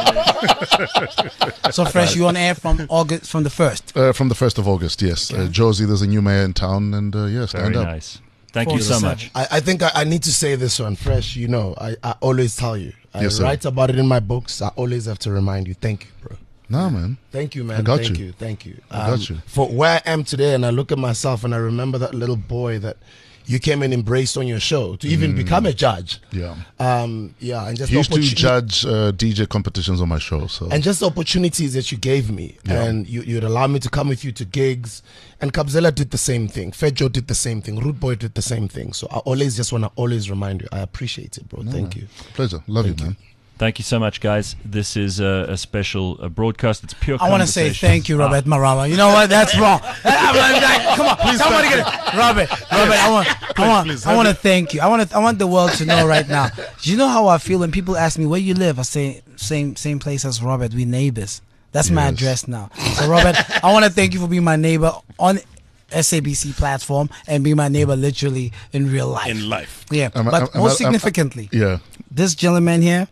Speaker 6: So Fresh, you on air from the 1st.
Speaker 4: From the 1st of August, yes. Josie, there's a new mayor in town, and stand
Speaker 2: Very
Speaker 4: up.
Speaker 2: nice. Thank you so much.
Speaker 5: I think I need to say this one, Fresh. I always tell you. I
Speaker 4: Yes, sir.
Speaker 5: write about it in my books. I always have to remind you. Thank you, bro.
Speaker 4: Nah, man.
Speaker 5: Thank you, man.
Speaker 4: I got
Speaker 5: Thank
Speaker 4: you.
Speaker 5: you. Thank you.
Speaker 4: I got you.
Speaker 5: For where I am today, and I look at myself and I remember that little boy that you came and embraced on your show to even become a judge.
Speaker 4: Yeah.
Speaker 5: And just
Speaker 4: He used to
Speaker 5: opportuni-
Speaker 4: judge DJ competitions on my show. So
Speaker 5: and just the opportunities that you gave me,
Speaker 4: Yeah.
Speaker 5: and you'd allow me to come with you to gigs, and Kabzela did the same thing, Fejo did the same thing, Root Boy did the same thing. So I always just want to remind you, I appreciate it, bro. Thank you.
Speaker 4: pleasure. Love you, man.
Speaker 2: Thank you so much, guys. This is a special broadcast. It's pure
Speaker 6: I want to say
Speaker 2: conversation.
Speaker 6: thank you, Robert Marawa. You know what? That's wrong. Come on, please. Somebody get it. Robert, I want to thank you. I want the world to know right now. Do you know how I feel when people ask me where you live? I say same place as Robert. We neighbors. That's my
Speaker 4: Yes.
Speaker 6: address now. So Robert, I want to thank you for being my neighbor on SABC platform and being my neighbor literally in real life.
Speaker 7: In life.
Speaker 6: Yeah,
Speaker 4: Am I-
Speaker 6: but
Speaker 4: am I-
Speaker 6: most significantly,
Speaker 4: Yeah.
Speaker 6: this gentleman here,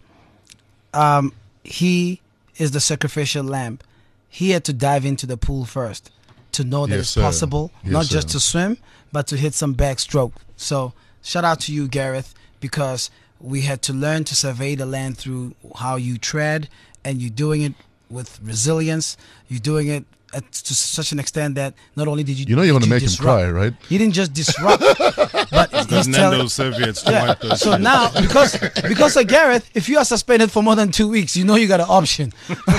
Speaker 6: he is the sacrificial lamb. He had to dive into the pool first to know that
Speaker 4: Yes,
Speaker 6: it's
Speaker 4: sir.
Speaker 6: possible,
Speaker 4: Yes,
Speaker 6: not
Speaker 4: sir.
Speaker 6: just to swim, but to hit some backstroke. So shout out to you, Gareth, because we had to learn to survey the land through how you tread, and you're doing it with resilience. You're doing it to such an extent that not only did you
Speaker 4: You know you're going to
Speaker 6: did
Speaker 4: make him
Speaker 6: disrupt-
Speaker 4: cry, right?
Speaker 6: He didn't just disrupt, but he's telling.
Speaker 7: Nando serviettes to wipe those
Speaker 6: So
Speaker 7: shoes.
Speaker 6: now, because of Gareth, if you are suspended for more than 2 weeks, you know you got an option.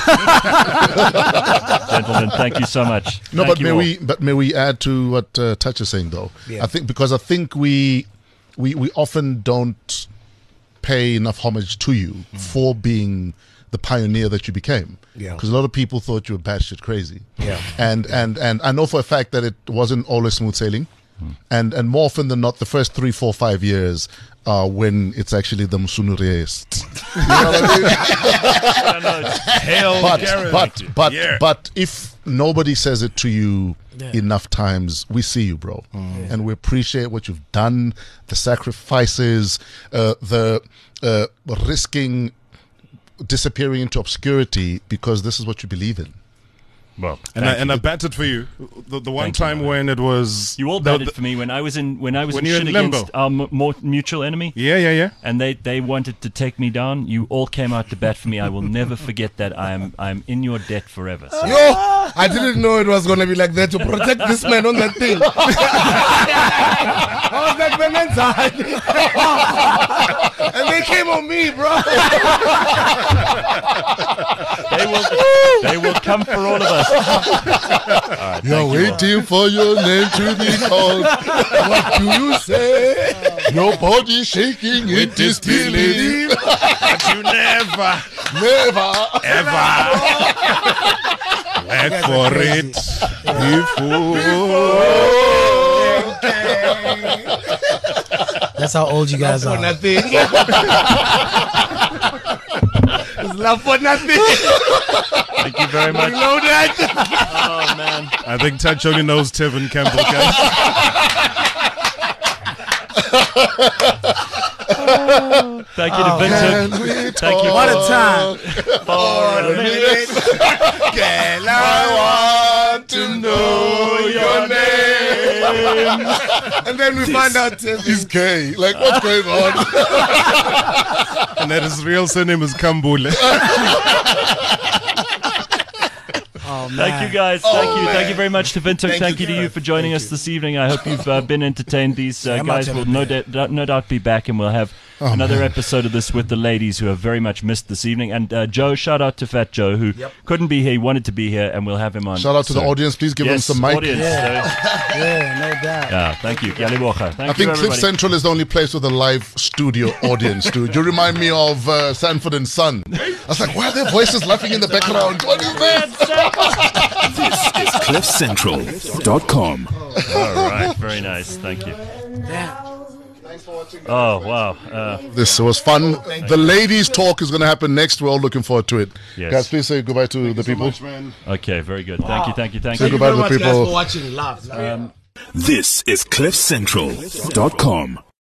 Speaker 2: Gentlemen, thank you so much.
Speaker 4: No,
Speaker 2: Thank
Speaker 4: but
Speaker 2: you all.
Speaker 4: may we add to what Touch is saying though?
Speaker 6: Yeah.
Speaker 4: I think we often don't pay enough homage to you for being the pioneer that you became.
Speaker 5: Yeah.
Speaker 4: Because a lot of people thought you were batshit crazy.
Speaker 5: Yeah.
Speaker 4: And I know for a fact that it wasn't always smooth sailing. And more often than not, the first 3, 4, 5 years are when it's actually the Musunuriest. You know what I mean?
Speaker 7: Hell, Gareth.
Speaker 4: But if nobody says it to you enough times, we see you, bro, and we appreciate what you've done, the sacrifices, the risking disappearing into obscurity because this is what you believe in.
Speaker 2: Well,
Speaker 7: And I batted for you. The one
Speaker 2: Thank you,
Speaker 7: time
Speaker 2: man.
Speaker 7: when it was
Speaker 2: you all batted for me when I was in
Speaker 7: When
Speaker 2: shit
Speaker 7: you're in limbo.
Speaker 2: against our more mutual enemy.
Speaker 7: Yeah.
Speaker 2: And they wanted to take me down. You all came out to bat for me. I will never forget that. I'm in your debt forever. So.
Speaker 5: Yo, I didn't know it was going to be like that to protect this man on that thing. I was like, man, that's hard. And they came on me, bro.
Speaker 2: They will come for all of us. All right,
Speaker 4: You're
Speaker 2: thank you all.
Speaker 4: waiting for your name to be called. What do you say? Your body shaking in disbelief.
Speaker 7: But you never,
Speaker 4: Never.
Speaker 7: ever wait for it before.
Speaker 6: That's how old you guys
Speaker 5: For
Speaker 6: are.
Speaker 5: nothing. It's love for nothing.
Speaker 2: Thank you very much.
Speaker 5: Know that?
Speaker 2: Oh man.
Speaker 7: I think Touch only knows Tevin Campbell, guys.
Speaker 2: Thank you to Vincent. Thank you.
Speaker 6: What a time.
Speaker 2: For a minute.
Speaker 5: Girl, I want to know your name. And then we find out
Speaker 4: He's gay. Like, what's going on?
Speaker 7: And that his real surname is Kambule.
Speaker 6: Oh, man.
Speaker 2: Thank you guys. Thank you very much to Vintuk. Thank you to you for joining us this evening. I hope you've been entertained. These guys will no doubt be back, and we'll have another episode of this with the ladies who have very much missed this evening. And Joe, shout out to Fat Joe, who couldn't be here. He wanted to be here, and we'll have him on.
Speaker 4: Shout out to the
Speaker 2: soon.
Speaker 4: audience. Please give them some mic.
Speaker 2: Audience.
Speaker 6: Yeah, no doubt.
Speaker 2: Yeah, thank you. Yalibocha. Thank
Speaker 4: I
Speaker 2: you,
Speaker 4: think Cliff
Speaker 2: everybody.
Speaker 4: Central is the only place with a live studio audience, dude. You remind me of Sanford and Son. I was like, why are their voices laughing in the background? What is this?
Speaker 1: This is CliffCentral.com.
Speaker 2: All right, very nice. Thank you. Oh, wow.
Speaker 4: This was fun. The ladies' talk is going to happen next. We're all looking forward to it.
Speaker 2: Yes.
Speaker 4: Guys, please say goodbye to the people.
Speaker 2: Okay, very good. Thank you.
Speaker 4: Say
Speaker 2: you.
Speaker 4: goodbye to the
Speaker 5: Guys, for
Speaker 4: people.
Speaker 5: watching. Love.
Speaker 1: This is CliffCentral.com.